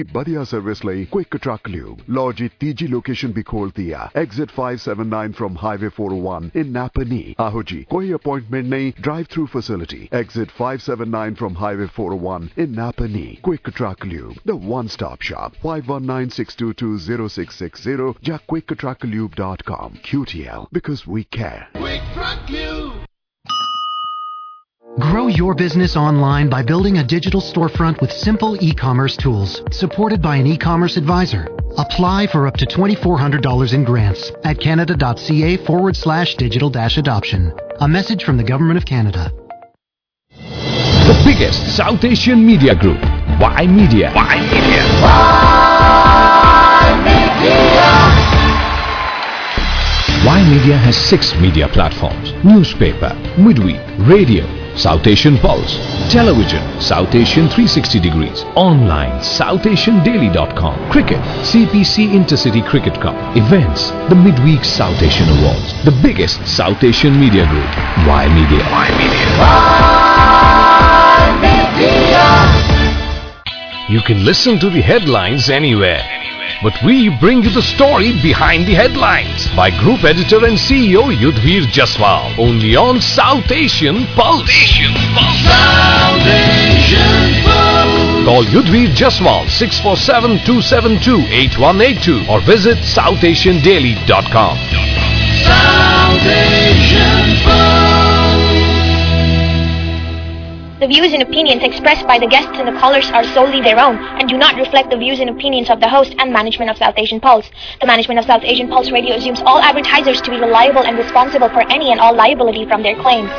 ਵਧੀਆ ਸਰਵਿਸ ਲਈ quick truck lube ਲੋ ਜੀ ਤੀਜੀ ਲੋਕੇਸ਼ਨ ਵੀ ਖੋਲਤੀ ਆ exit 579 from highway 401 in Napanee ਆਹੋ ਜੀ ਕੋਈ ਅਪਾਇੰਟਮੈਂਟ ਨਹੀਂ drive through facility exit 579 from highway 401 in Napanee quick truck lube the one stop shop 5196220660 ਜਾਂ quicktrucklube.com QTL because we care. Quick Truck Lube. Grow your business online by building a digital storefront with simple e-commerce tools, supported by an e-commerce advisor. Apply for up to $2,400 in grants at canada.ca/digital-adoption. A message from the Government of Canada. The biggest South Asian media group, Y Media. Y Media. Y Media has 6 media platforms: newspaper, midweek, radio, South Asian Pulse, television, South Asian 360 degrees, online, SouthAsianDaily.com, cricket, CPC Intercity Cricket Cup, events, the Midweek South Asian Awards, the biggest South Asian media group, Y Media. Y Media. Y Media. You can listen to the headlines anywhere, but we bring you the story behind the headlines by Group Editor and CEO Yudhvir Jaswal, only on South Asian Pulse. South Asian Pulse. Call Yudhvir Jaswal 647-272-8182 or visit SouthAsianDaily.com. South Asian Pulse. The views and opinions expressed by the guests and the callers are solely their own and do not reflect the views and opinions of the host and management of South Asian Pulse. The management of South Asian Pulse Radio assumes all advertisers to be reliable and responsible for any and all liability from their claims.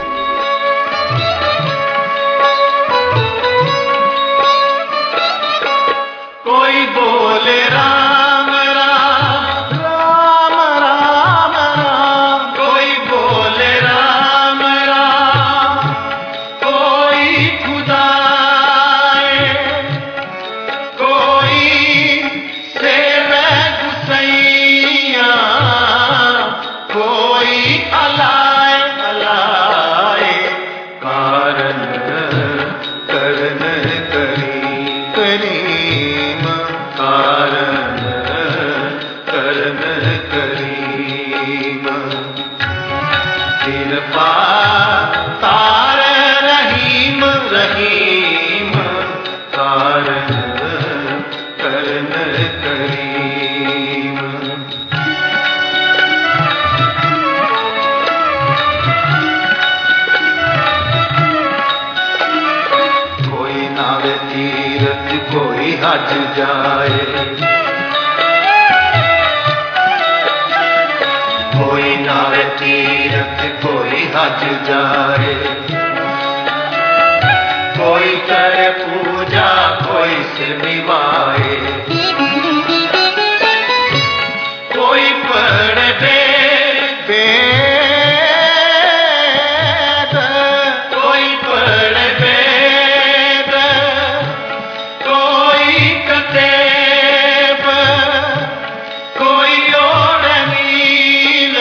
Koi bole Ram Ram, Ram Ram Ram. Koi bole Ram Ram, koi Khuda hai, koi seve Gusaiya, koi alay alay. Karan karan kari kari. कोई हज जाए, कोई नावे तीरथ कोई हज जाए, कोई करे पूजा कोई से निभाए, कोई पढ़े वेद, कोई पढ़े वेद, कोई कतेब, कोई और नील,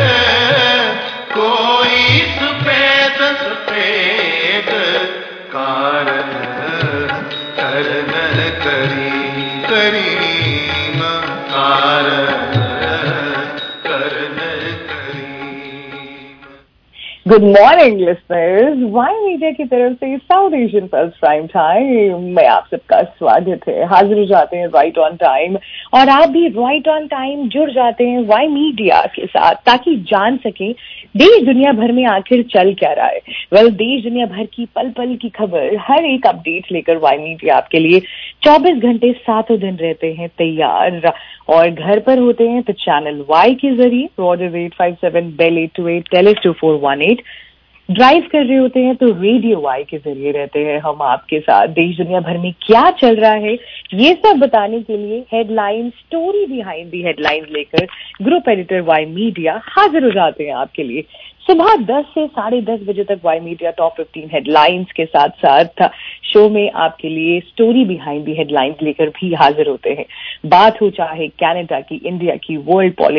कोई सफेद सफेद. कारण करन करी Karim, Karan Karan Karim. Good morning listeners, Y media की तरफ से South Asian pulse prime time में आप सबका स्वागत है. हाजिर हो जाते हैं राइट ऑन टाइम और आप भी राइट ऑन टाइम जुड़ जाते हैं वाई मीडिया के साथ ताकि जान सकें देश दुनिया भर में आखिर चल क्या रहा है. वेल, देश दुनिया भर की पल पल की खबर, हर एक अपडेट लेकर वाई मीडिया आपके लिए 24 घंटे 7 दिन रहते हैं तैयार. और घर पर होते हैं तो चैनल वाई के जरिए, ऑर्डर 857 बेल 828 टेलिस 2418. ड्राइव कर रहे होते हैं तो रेडियो वाई के जरिए रहते हैं हम आपके साथ. देश दुनिया भर में क्या चल रहा है ये सब बताने के लिए headline, story behind the headlines लेकर ग्रुप एडिटर वाई मीडिया हाजिर हो जाते हैं आपके लिए. सुबह 10 से 10:30 बजे तक वाई मीडिया टॉप 15 हेडलाइंस के साथ साथ शो में आपके लिए स्टोरी बिहाइंड दी हेडलाइंस लेकर भी हाजिर होते हैं. बात हो चाहे कनाडा की, इंडिया की, वर्ल्ड पॉलिटिक्स,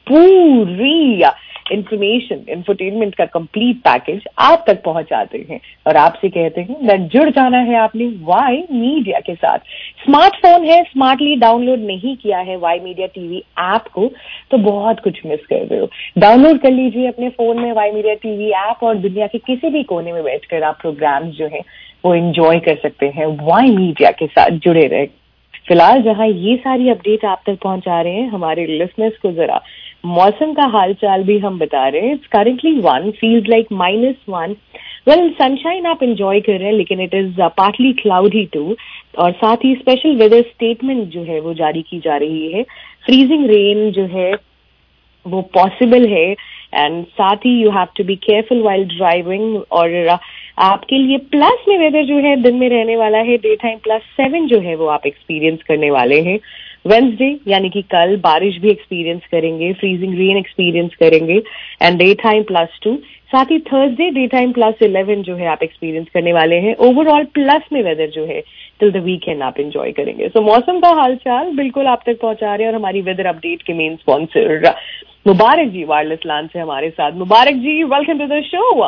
पूरी इंफॉर्मेशन, इंफोटेनमेंट का कंप्लीट पैकेज आप तक पहुंचाते हैं और आपसे कहते हैं दैट जुड़ जाना है आपने वाई मीडिया के साथ। स्मार्टफोन है, स्मार्टली डाउनलोड नहीं किया है वाई मीडिया टीवी ऐप को तो बहुत कुछ मिस कर रहे हो। डाउनलोड कर लीजिए अपने फोन में वाई मीडिया टीवी ऐप और दुनिया के किसी भी कोने में बैठकर आप प्रोग्राम्स जो है वो एंजॉय कर सकते हैं। वाई मीडिया के साथ जुड़े रहे। फिलहाल जहां ये सारी अपडेट आप तक पहुंचा रहे हैं, हमारे लिसनर्स को जरा मौसम का हालचाल भी हम बता रहे हैं। It's currently 1, feels like -1। Well, sunshine आप एंजॉय कर रहे हैं लेकिन it is partly cloudy too, और साथ ही स्पेशल वेदर स्टेटमेंट जो है वो जारी की जा रही है। फ्रीजिंग रेन जो है वो पॉसिबल है एंड साथ ही you have to be careful while driving. और आपके लिए प्लस में वेदर जो है दिन में रहने वाला है, डे टाइम +7 जो है वो आप एक्सपीरियंस करने वाले हैं। वेंसडे यानी कि कल बारिश भी एक्सपीरियंस करेंगे, फ्रीजिंग रेन एक्सपीरियंस करेंगे एंड डे टाइम +2। साथ ही थर्सडे डे टाइम +11 जो है आप एक्सपीरियंस करने वाले हैं। ओवरऑल प्लस में वेदर जो है टिल द वीकेंड आप एंजॉय करेंगे। सो मौसम का हालचाल बिल्कुल आप तक पहुंचा रहे हैं और हमारी वेदर अपडेट के main sponsor Mubarak ji wireless land से हमारे साथ। Mubarak ji, welcome to the show.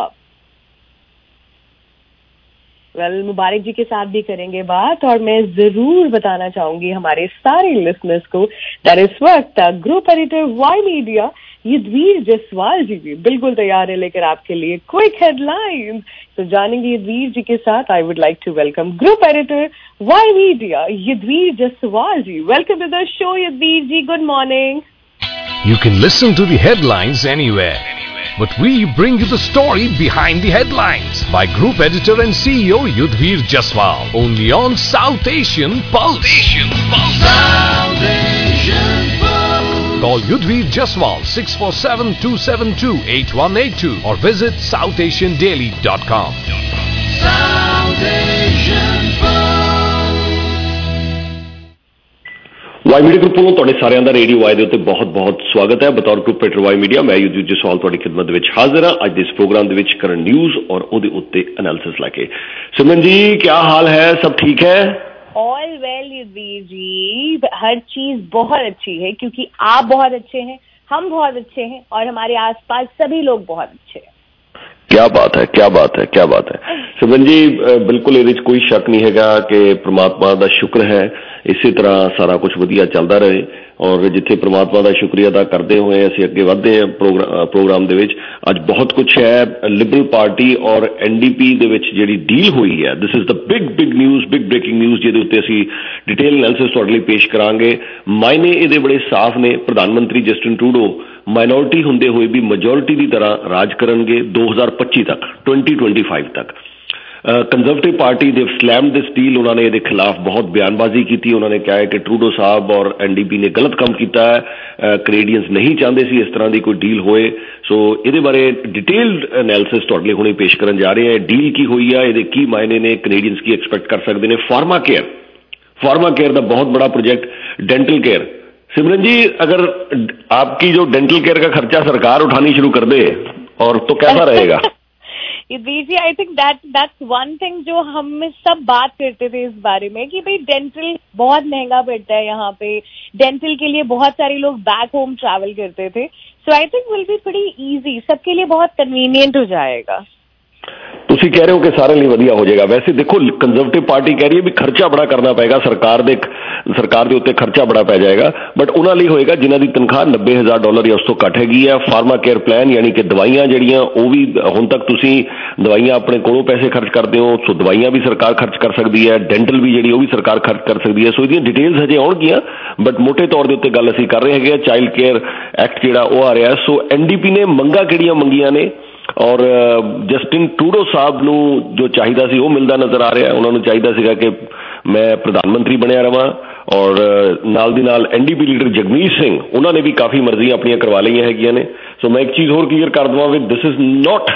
Well, Mubarak ji के साथ भी करेंगे बात और मैं जरूर बताना चाहूंगी हमारे सारे लिसनर्स को दैट इस वक्त group editor Y media Yudhvir Jaswal ji भी बिल्कुल तैयार है लेकर आपके लिए क्विक हेडलाइंस। तो जानेंगे युद्धवीर जी के साथ। I would like to welcome group editor Y media Yudhvir Jaswal ji. Welcome to the show Yudhvir ji, good morning. You can listen to the headlines anywhere, but we bring you the story behind the headlines by Group Editor and CEO Yudhvir Jaswal, only on South Asian Pulse. South Asian Pulse. Call Yudhvir Jaswal 647-272-8182 or visit southasiandaily.com. South Asian Pulse. Y media group ਵੱਲੋਂ ਤੁਹਾਡੇ ਸਾਰਿਆਂ ਦਾ radio Y ਦੇ ਉੱਤੇ ਬਹੁਤ-ਬਹੁਤ ਸਵਾਗਤ ਹੈ। ਬਤੌਰ group editor Y media ਮੈਂ ਯੁੱਧਵੀਰ ਜਸਵਾਲ ਤੁਹਾਡੀ ਖਿਦਮਤ ਦੇ ਵਿੱਚ ਹਾਜ਼ਰ ਹਾਂ ਅੱਜ ਦੇ ਇਸ ਪ੍ਰੋਗਰਾਮ ਦੇ ਵਿੱਚ ਕਰਨ ਨਿਊਜ਼ ਔਰ ਉਹਦੇ ਉੱਤੇ ਐਨਾਲਿਸਿਸ ਲੈ ਕੇ। ਸਿਮਰਨ ਜੀ, ਕੀ ਹਾਲ ਹੈ? सब ठीक है? ऑल वेल युद्धवीर जी, हर चीज बहुत अच्छी है क्योंकि आप बहुत अच्छे हैं, हम बहुत अच्छे हैं और हमारे आसपास सभी लोग बहुत अच्छे हैं। क्या बात है, क्या बात है, क्या बात है। सिमरन जी, बिल्कुल ਇਹਦੇ ਵਿੱਚ ਕੋਈ ਸ਼ੱਕ ਨਹੀਂ ਹੈਗਾ ਕਿ ਪ੍ਰਮਾਤਮਾ ਦਾ ਸ਼ੁਕਰ ਹੈ ਇਸੇ ਤਰ੍ਹਾਂ ਸਾਰਾ ਕੁਝ ਵਧੀਆ ਚੱਲਦਾ ਰਹੇ ਔਰ ਜਿੱਥੇ ਪ੍ਰਮਾਤਮਾ ਦਾ ਸ਼ੁਕਰੀਆ ਅਦਾ ਕਰਦੇ ਹੋਏ ਅਸੀਂ ਅੱਗੇ ਵਧਦੇ ਹਾਂ ਪ੍ਰੋਗਰਾਮ ਦੇ ਵਿੱਚ। ਅੱਜ ਬਹੁਤ ਕੁਝ ਹੈ। ਲਿਬਰਲ ਪਾਰਟੀ ਔਰ ਐਨਡੀਪੀ ਦੇ ਵਿੱਚ ਜਿਹੜੀ ਡੀਲ ਹੋਈ ਹੈ, this is the big news, big breaking news, ਜਿਹਦੇ ਉੱਤੇ ਅਸੀਂ ਡਿਟੇਲ ਐਨਾਲਿਸਿਸ ਤੁਹਾਡੇ ਲਈ ਪੇਸ਼ ਕਰਾਂਗੇ। ਮਾਇਨੇ ਇਹਦੇ ਬੜੇ ਸਾਫ਼ ਨੇ। ਪ੍ਰਧਾਨ ਮੰਤਰੀ ਜਸਟਿਨ ਟਰੂਡੋ ਮਾਈਨੋਰਿਟੀ ਹੁੰਦੇ ਹੋਏ ਵੀ ਮੈਜੋਰਿਟੀ ਦੀ ਤਰ੍ਹਾਂ ਰਾਜ ਕਰਨਗੇ 2025 ਤੱਕ, 2025 ਤੱਕ। ਕੰਜ਼ਰਵੇਟਿਵ ਪਾਰਟੀ ਦੇ ਸਲੈਮ ਦਿਸ ਡੀਲ, ਉਹਨਾਂ ਨੇ ਇਹਦੇ ਖਿਲਾਫ ਬਹੁਤ ਬਿਆਨਬਾਜ਼ੀ ਕੀਤੀ। ਉਹਨਾਂ ਨੇ ਕਿਹਾ ਹੈ ਕਿ ਟਰੂਡੋ ਸਾਹਿਬ ਔਰ ਐਨਡੀਪੀ ਨੇ ਗਲਤ ਕੰਮ ਕੀਤਾ ਹੈ, ਕੈਨੇਡੀਅਨਸ ਨਹੀਂ ਚਾਹੁੰਦੇ ਸੀ ਇਸ ਤਰ੍ਹਾਂ ਦੀ ਕੋਈ ਡੀਲ ਹੋਏ। ਸੋ ਇਹਦੇ ਬਾਰੇ ਡਿਟੇਲਡ ਐਨਾਲਿਸਿਸ ਤੁਹਾਡੇ ਲਈ ਹੁਣੇ ਪੇਸ਼ ਕਰਨ ਜਾ ਰਹੇ ਹਾਂ। ਡੀਲ ਕੀ ਹੋਈ ਆ, ਇਹਦੇ ਕੀ ਮਾਇਨੇ ਨੇ, ਕੈਨੇਡੀਅਨਸ ਕੀ ਐਕਸਪੈਕਟ ਕਰ ਸਕਦੇ ਨੇ। फार्मा केयर ਦਾ ਬਹੁਤ बड़ा project, dental care. Simran ji, अगर आपकी जो डेंटल केयर का खर्चा सरकार उठानी शुरू कर दे और तो कैसा रहेगा? जी, I think that's one thing जो हम सब बात करते थे इस बारे में कि भाई डेंटल बहुत महंगा पड़ता है यहाँ पे। डेंटल के लिए बहुत सारे लोग बैक होम ट्रैवल करते थे। So I think will be pretty easy, सबके लिए बहुत कन्वीनियंट हो जाएगा। ਤੁਸੀਂ ਕਹਿ ਰਹੇ ਹੋ ਕਿ ਸਾਰਿਆਂ ਲਈ ਵਧੀਆ ਹੋ ਜਾਏਗਾ। ਵੈਸੇ ਦੇਖੋ, ਕੰਜ਼ਰਵੇਟਿਵ ਪਾਰਟੀ ਕਹਿ ਰਹੀ ਹੈ ਵੀ ਖਰਚਾ ਬੜਾ ਕਰਨਾ ਪਏਗਾ, ਸਰਕਾਰ ਦੇ ਉੱਤੇ ਖਰਚਾ ਬੜਾ ਪੈ ਜਾਏਗਾ, ਬਟ ਉਹਨਾਂ ਲਈ ਹੋਏਗਾ ਜਿਨ੍ਹਾਂ ਦੀ ਤਨਖਾਹ $90,000 ਜਾਂ ਉਸ ਤੋਂ ਘੱਟ ਹੈਗੀ ਹੈ। ਫਾਰਮਾ ਕੇਅਰ ਪਲਾਨ ਯਾਨੀ ਕਿ ਦਵਾਈਆਂ ਜਿਹੜੀਆਂ ਉਹ ਵੀ ਹੁਣ ਤੱਕ ਤੁਸੀਂ ਦਵਾਈਆਂ ਆਪਣੇ ਕੋਲੋਂ ਪੈਸੇ ਖਰਚ ਕਰਦੇ ਹੋ, ਸੋ ਦਵਾਈਆਂ ਵੀ ਸਰਕਾਰ ਖਰਚ ਕਰ ਸਕਦੀ ਹੈ। ਡੈਂਟਲ ਵੀ ਜਿਹੜੀ ਉਹ ਵੀ ਸਰਕਾਰ ਖਰਚ ਕਰ ਸਕਦੀ ਹੈ। ਸੋ ਇਹਦੀਆਂ ਡਿਟੇਲਸ ਹਜੇ ਆਉਣਗੀਆਂ, ਬਟ ਮੋਟੇ ਤੌਰ ਦੇ ਉੱਤੇ ਗੱਲ ਅਸੀਂ ਕਰ ਰਹੇ ਹੈਗੇ ਆ। ਚਾਈਲਡ ਕੇਅਰ ਐਕਟ ਜਿਹੜਾ ਉਹ ਆ ਰਿਹਾ। ਸੋ ਐਨਡੀਪੀ ਨੇ ਮੰਗਾਂ ਕਿਹੜੀਆਂ ਮੰਗੀਆਂ ਨੇ ਔਰ ਜਸਟਿਨ ਟਰੂਡੋ ਸਾਹਿਬ ਨੂੰ ਜੋ ਚਾਹੀਦਾ ਸੀ ਉਹ ਮਿਲਦਾ ਨਜ਼ਰ ਆ ਰਿਹਾ। ਉਹਨਾਂ ਨੂੰ ਚਾਹੀਦਾ ਸੀਗਾ ਕਿ ਮੈਂ ਪ੍ਰਧਾਨ ਮੰਤਰੀ ਬਣਿਆ ਰਵਾਂ ਔਰ ਨਾਲ ਦੀ ਨਾਲ ਐਨਡੀਪੀ ਲੀਡਰ ਜਗਮੀਤ ਸਿੰਘ, ਉਹਨਾਂ ਨੇ ਵੀ ਕਾਫੀ ਮਰਜ਼ੀਆਂ ਆਪਣੀਆਂ ਕਰਵਾ ਲਈਆਂ ਹੈਗੀਆਂ ਨੇ। ਸੋ ਮੈਂ ਇੱਕ ਚੀਜ਼ ਹੋਰ ਕਲੀਅਰ ਕਰ ਦੇਵਾਂ ਵੀ this is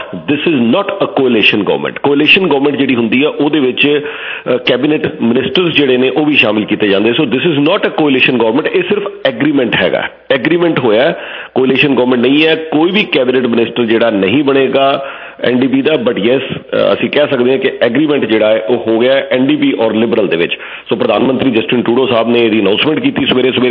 not a coalition government. Coalition government ਜਿਹੜੀ ਹੁੰਦੀ ਆ ਉਹਦੇ ਵਿੱਚ ਕੈਬਨਿਟ ਮਿਨਿਸਟਰਸ ਜਿਹੜੇ ਨੇ ਉਹ ਵੀ ਸ਼ਾਮਿਲ ਕੀਤੇ ਜਾਂਦੇ। So this is not a coalition government. ਇਹ ਸਿਰਫ ਐਗਰੀਮੈਂਟ ਹੈਗਾ, ਐਗਰੀਮੈਂਟ ਹੋਇਆ, ਕੋਅਲੀਸ਼ਨ ਗਵਰਨਮੈਂਟ ਨਹੀਂ ਹੈ। ਕੋਈ ਵੀ ਕੈਬਨਿਟ ਮਿਨਿਸਟਰ ਜਿਹੜਾ ਨਹੀਂ ਬਣੇਗਾ ਐਨਡੀਪੀ ਦਾ, ਬਟ ਯੈਸ ਅਸੀਂ ਕਹਿ ਸਕਦੇ ਹਾਂ ਕਿ ਐਗਰੀਮੈਂਟ ਜਿਹੜਾ ਹੈ ਉਹ ਹੋ ਗਿਆ ਐਨਡੀਪੀ ਔਰ ਲਿਬਰਲ ਦੇ ਵਿੱਚ। ਸੋ ਪ੍ਰਧਾਨ ਮੰਤਰੀ ਜਸਟਿਨ ਟਰੂਡੋ ਸਾਹਿਬ ਨੇ ਇਹਦੀ ਅਨਾਊਂਸਮੈਂਟ ਕੀਤੀ ਸਵੇਰੇ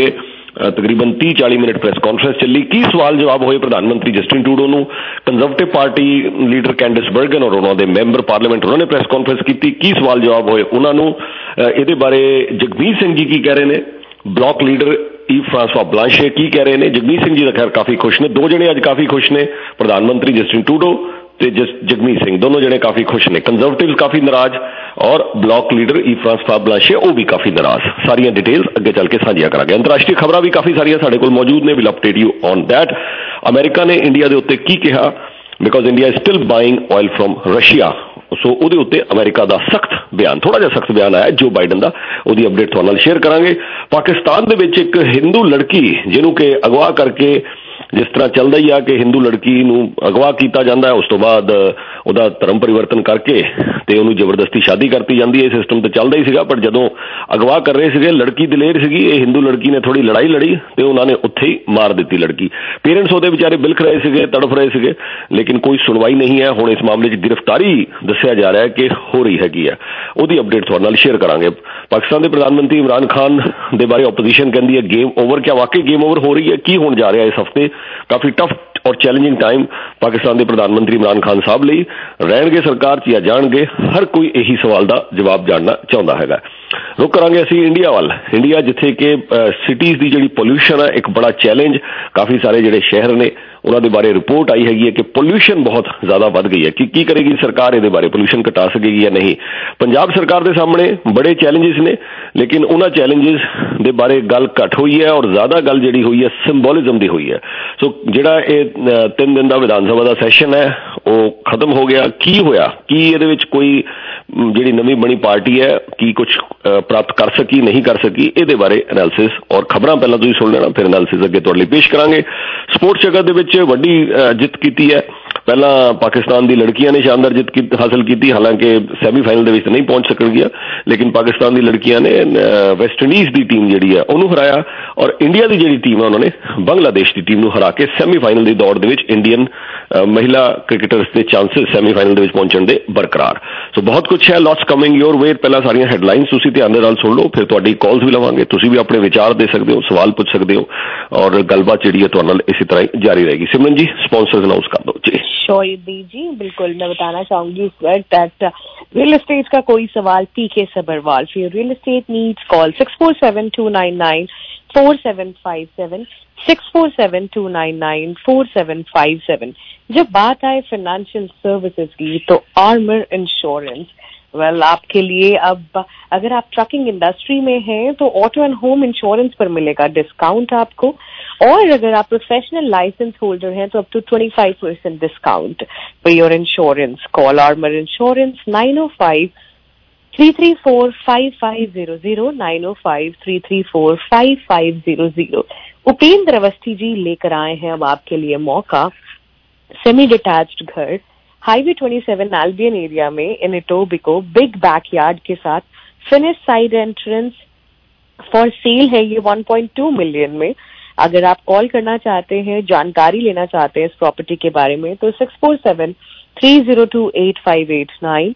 ਤਕਰੀਬਨ 30-40 ਮਿੰਟ ਪ੍ਰੈਸ ਕਾਨਫਰੰਸ ਚੱਲੀ। ਕੀ ਸਵਾਲ ਜਵਾਬ ਹੋਏ ਪ੍ਰਧਾਨ ਮੰਤਰੀ ਜਸਟਿਨ ਟਰੂਡੋ ਨੂੰ, conservative party leader Candice Bergen ਔਰ ਉਹਨਾਂ ਦੇ ਮੈਂਬਰ ਪਾਰਲੀਮੈਂਟ ਉਹਨਾਂ ਨੇ ਪ੍ਰੈਸ ਕਾਨਫਰੰਸ ਕੀਤੀ। ਕੀ ਸਵਾਲ ਜਵਾਬ ਹੋਏ ਉਹਨਾਂ ਨੂੰ, ਇਹਦੇ ਬਾਰੇ ਜਗਮੀਤ ਸਿੰਘ ਜੀ ਕੀ ਕਹਿ ਰਹੇ ਨੇ, bloc leader Yves Francois Blanchet ਕੀ ਕਹਿ ਰਹੇ ਨੇ। ਜਗਮੀਤ ਸਿੰਘ ਜੀ ਤਾਂ ਖੈਰ ਕਾਫੀ ਖੁਸ਼ ਨੇ, ਦੋ ਜਣੇ ਅੱਜ ਕਾਫੀ ਖੁਸ਼ ਨੇ, ਪ੍ਰਧਾਨ ਮੰਤਰੀ ਜਸਟਿਨ ਟਰੂਡੋ ਤੇ ਜਗਮੀਤ ਸਿੰਘ ਦੋਨੋਂ ਜਣੇ ਕਾਫੀ ਖੁਸ਼ ਨੇ। ਕੰਜ਼ਰਵੇਟਿਵ ਕਾਫੀ ਨਾਰਾਜ਼ ਔਰ bloc leader Yves Francois Blanchet ਉਹ ਵੀ ਕਾਫੀ ਨਾਰਾਜ਼। ਸਾਰੀਆਂ ਡਿਟੇਲਸ ਅੱਗੇ ਚੱਲ ਕੇ ਸਾਂਝੀਆਂ ਕਰਾਂਗੇ। ਅੰਤਰਰਾਸ਼ਟਰੀ ਖਬਰਾਂ ਵੀ ਕਾਫੀ ਸਾਰੀਆਂ ਸਾਡੇ ਕੋਲ ਮੌਜੂਦ ਨੇ, will update you on that. ਅਮਰੀਕਾ ਨੇ ਇੰਡੀਆ ਦੇ ਉੱਤੇ ਕੀ ਕਿਹਾ, because India is still buying oil from Russia, so ਉਹਦੇ ਉੱਤੇ ਅਮਰੀਕਾ ਦਾ ਸਖਤ ਬਿਆਨ, ਥੋੜਾ ਜਿਹਾ ਸਖਤ ਬਿਆਨ ਆਇਆ ਜੋ ਬਾਈਡਨ ਦਾ, ਉਹਦੀ ਅਪਡੇਟ ਤੁਹਾਡੇ ਨਾਲ ਸ਼ੇਅਰ ਕਰਾਂਗੇ। ਪਾਕਿਸਤਾਨ ਦੇ ਵਿੱਚ ਇੱਕ ਹਿੰਦੂ ਲੜਕੀ ਜਿਹਨੂੰ ਕਿ ਅਗਵਾ ਕਰਕੇ, ਜਿਸ ਤਰ੍ਹਾਂ ਚੱਲਦਾ ਹੀ ਆ ਕਿ ਹਿੰਦੂ ਲੜਕੀ ਨੂੰ ਅਗਵਾ ਕੀਤਾ ਜਾਂਦਾ ਹੈ, ਉਸ ਤੋਂ ਬਾਅਦ ਉਹਦਾ ਧਰਮ ਪਰਿਵਰਤਨ ਕਰਕੇ ਤੇ ਉਹਨੂੰ ਜ਼ਬਰਦਸਤੀ ਸ਼ਾਦੀ ਕਰਤੀ ਜਾਂਦੀ ਹੈ। ਇਹ ਸਿਸਟਮ ਤਾਂ ਚੱਲਦਾ ਹੀ ਸੀਗਾ, ਪਰ ਜਦੋਂ ਅਗਵਾ ਕਰ ਰਹੇ ਸੀਗੇ, ਲੜਕੀ ਦਲੇਰ ਸੀਗੀ, ਇਹ ਹਿੰਦੂ ਲੜਕੀ ਨੇ ਥੋੜੀ ਲੜਾਈ ਲੜੀ ਤੇ ਉਹਨਾਂ ਨੇ ਉੱਥੇ ਹੀ ਮਾਰ ਦਿੱਤੀ ਲੜਕੀ। ਪੇਰੈਂਟਸ ਉਹਦੇ ਵਿਚਾਰੇ ਬਿਲਖ ਰਹੇ ਸੀਗੇ, ਤੜਫ ਰਹੇ ਸੀਗੇ, ਲੇਕਿਨ ਕੋਈ ਸੁਣਵਾਈ ਨਹੀਂ ਹੈ। ਹੁਣ ਇਸ ਮਾਮਲੇ 'ਚ ਗ੍ਰਿਫਤਾਰੀ ਦੱਸਿਆ ਜਾ ਰਿਹਾ ਹੈ ਕਿ ਹੋ ਰਹੀ ਹੈਗੀ ਆ, ਉਹਦੀ ਅਪਡੇਟ ਤੁਹਾਡੇ ਨਾਲ ਸ਼ੇਅਰ ਕਰਾਂਗੇ। ਪਾਕਿਸਤਾਨ ਦੇ ਪ੍ਰਧਾਨ ਮੰਤਰੀ ਇਮਰਾਨ ਖਾਨ ਦੇ ਬਾਰੇ ਆਪੋਜੀਸ਼ਨ ਕਹਿੰਦੀ ਹੈ ਗੇਮ ਓਵਰ। ਕਿਆ ਵਾਕਈ ਗੇਮ ਓਵਰ ਹੋ ਰਹੀ ਹੈ? ਕੀ ਹੋਣ ਜਾ ਰਿਹਾ ਇਸ ਹਫ਼ਤੇ? ਕਾਫੀ ਟਫ ਔਰ ਚੈਲੰਜਿੰਗ ਟਾਈਮ ਪਾਕਿਸਤਾਨ ਦੇ ਪ੍ਰਧਾਨ ਮੰਤਰੀ ਇਮਰਾਨ ਖਾਨ ਸਾਹਿਬ ਲਈ। ਰਹਿਣਗੇ ਸਰਕਾਰ 'ਚ ਜਾਂ ਜਾਣਗੇ? ਹਰ ਕੋਈ ਇਹੀ ਸਵਾਲ ਦਾ ਜਵਾਬ ਜਾਣਨਾ ਚਾਹੁੰਦਾ ਹੈਗਾ। ਰੁਕ ਕਰਾਂਗੇ ਅਸੀਂ ਇੰਡੀਆ ਵੱਲ। ਇੰਡੀਆ ਜਿੱਥੇ ਕਿ ਸਿਟੀਜ਼ ਦੀ ਜਿਹੜੀ ਪੋਲਿਊਸ਼ਨ ਹੈ ਇੱਕ ਬੜਾ ਚੈਲੰਜ, ਕਾਫੀ ਸਾਰੇ ਜਿਹੜੇ ਸ਼ਹਿਰ ਨੇ ਉਹਨਾਂ ਦੇ ਬਾਰੇ ਰਿਪੋਰਟ ਆਈ ਹੈਗੀ ਹੈ ਕਿ ਪੋਲਿਊਸ਼ਨ ਬਹੁਤ ਜ਼ਿਆਦਾ ਵੱਧ ਗਈ ਹੈ। ਕੀ ਕਰੇਗੀ ਸਰਕਾਰ ਇਹਦੇ ਬਾਰੇ? ਪੋਲਿਊਸ਼ਨ ਘਟਾ ਸਕੇਗੀ ਜਾਂ ਨਹੀਂ? ਪੰਜਾਬ ਸਰਕਾਰ ਦੇ ਸਾਹਮਣੇ ਬੜੇ ਚੈਲੰਜਸ ਨੇ, ਲੇਕਿਨ ਉਹਨਾਂ ਚੈਲੰਜਸ ਦੇ ਬਾਰੇ ਗੱਲ ਘੱਟ ਹੋਈ ਹੈ ਔਰ ਜ਼ਿਆਦਾ ਗੱਲ ਜਿਹੜੀ ਹੋਈ ਹੈ ਸਿੰਬੋਲਿਜ਼ਮ ਦੀ ਹੋਈ ਹੈ। ਸੋ ਜਿਹੜਾ ਇਹ 3 ਦਿਨ ਦਾ ਵਿਧਾਨ ਸਭਾ ਦਾ ਸੈਸ਼ਨ ਹੈ ਉਹ ਖਤਮ ਹੋ ਗਿਆ। ਕੀ ਹੋਇਆ? ਕੀ ਇਹਦੇ ਵਿੱਚ ਕੋਈ ਜਿਹੜੀ ਨਵੀਂ ਬਣੀ ਪਾਰਟੀ ਹੈ ਕੀ ਕੁਝ ਪ੍ਰਾਪਤ ਕਰ ਸਕੀ, ਨਹੀਂ ਕਰ ਸਕੀ? ਇਹਦੇ ਬਾਰੇ ਐਨਾਲਿਸਿਸ ਔਰ ਖਬਰਾਂ ਪਹਿਲਾਂ ਤੁਸੀਂ ਸੁਣ ਲੈਣਾ, ਫਿਰ ਐਨਾਲਿਸਿਸ ਅੱਗੇ ਤੁਹਾਡੇ ਲਈ ਪੇਸ਼ ਕਰਾਂਗੇ। ਸਪੋਰਟਸ ਜਗਤ ਦੇ ਵਿੱਚ ਵੱਡੀ ਜਿੱਤ ਕੀਤੀ ਹੈ। ਪਹਿਲਾਂ ਪਾਕਿਸਤਾਨ ਦੀ ਲੜਕੀਆਂ ਨੇ ਸ਼ਾਨਦਾਰ ਜਿੱਤ ਹਾਸਲ ਕੀਤੀ, ਹਾਲਾਂਕਿ ਸੈਮੀਫਾਈਨਲ ਦੇ ਵਿੱਚ ਨਹੀਂ ਪਹੁੰਚ ਸਕਣਗੀਆਂ, ਲੇਕਿਨ ਪਾਕਿਸਤਾਨ ਦੀ ਲੜਕੀਆਂ ਨੇ ਵੈਸਟ ਇੰਡੀਜ਼ ਦੀ ਟੀਮ ਜਿਹੜੀ ਹੈ ਉਹਨੂੰ ਹਰਾਇਆ ਔਰ ਇੰਡੀਆ ਦੀ ਜਿਹੜੀ ਟੀਮ ਹੈ ਉਹਨਾਂ ਨੇ ਬੰਗਲਾਦੇਸ਼ ਦੀ ਟੀਮ ਨੂੰ ਹਰਾ ਕੇ ਸੈਮੀਫਾਈਨਲ ਦੀ ਦੌੜ ਦੇ ਵਿੱਚ ਇੰਡੀਅਨ ਮਹਿਲਾ ਕ੍ਰਿਕਟਰਸ ਦੇ ਚਾਂਸਸ ਸੈਮੀਫਾਈਨਲ ਦੇ ਵਿੱਚ ਪਹੁੰਚਣ ਦੇ ਬਰਕਰਾਰ। ਸੋ ਬਹੁਤ ਕੁਝ ਹੈ, ਲੋਟਸ ਕਮਿੰਗ ਯੋਰ ਵੇ। ਪਹਿਲਾਂ ਸਾਰੀਆਂ ਹੈਡਲਾਈਨਸ ਤੁਸੀਂ ਧਿਆਨ ਦੇ ਨਾਲ ਸੁਣ ਲਓ, ਫਿਰ ਤੁਹਾਡੀ ਕਾਲਸ ਵੀ ਲਵਾਂਗੇ, ਤੁਸੀਂ ਵੀ ਆਪਣੇ ਵਿਚਾਰ ਦੇ ਸਕਦੇ ਹੋ, ਸਵਾਲ ਪੁੱਛ ਸਕਦੇ ਹੋ ਔਰ ਗੱਲਬਾਤ ਜਿਹੜੀ ਹੈ ਤੁਹਾਡੇ ਨਾਲ इसी तरह जारी रहेगी। सिमरन जी स्पॉन्सर्स अनाउंस कर दो जी। शोएब जी बिल्कुल, मैं बताना चाहूंगी इस वक्त दैट रियल एस्टेट का कोई सवाल PK Sabharwal for real estate needs call 6472994757 6472994757। जब बात आए फाइनेंशियल सर्विसेज की तो आर्मर इंश्योरेंस आपके लिए अब अगर आप ट्रकिंग इंडस्ट्री में हैं तो ऑटो एंड होम इंश्योरेंस पर मिलेगा डिस्काउंट आपको, और अगर आप प्रोफेशनल लाइसेंस होल्डर हैं तो up to 25% discount for your insurance. Call Armour insurance 905-334-5500 905-334-5500। Upendra Awasthi ji लेकर आए हैं अब आपके लिए मौका। सेमी डिटैच्ड घर हाईवे 27 एल्बियन एरिया में इन इटोबिको बिग बैकयार्ड के साथ finish side entrance for sale है ये 1.2 मिलियन में। अगर आप कॉल करना चाहते हैं, जानकारी लेना चाहते हैं इस प्रॉपर्टी के बारे में तो 6473028589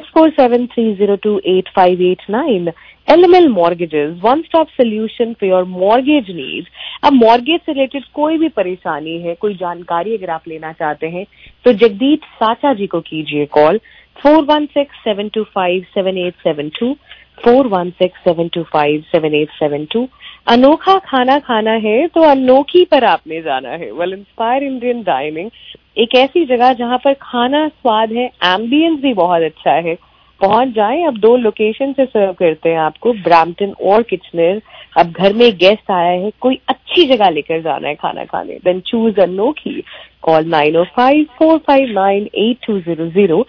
6473028589। LML Mortgages, one stop solution for your mortgage needs। अब मॉर्गेज से रिलेटेड कोई भी परेशानी है, कोई जानकारी अगर आप लेना चाहते हैं तो जगदीप साचा जी को कीजिए कॉल 4167257872 4167257872। अनोखा खाना खाना है तो अनोखी पर आपने जाना है। वेल इंस्पायर इंडियन डाइनिंग, एक ऐसी जगह जहां पर खाना स्वाद है, एम्बियंस भी बहुत अच्छा है। पहुंच जाएं। अब 2 लोकेशन से सर्व करते हैं आपको, ब्रैम्पटन और किचनर। अब घर में गेस्ट आया है, कोई अच्छी जगह लेकर जाना है खाना खाने, then choose Anokhi. Call 905-459-8200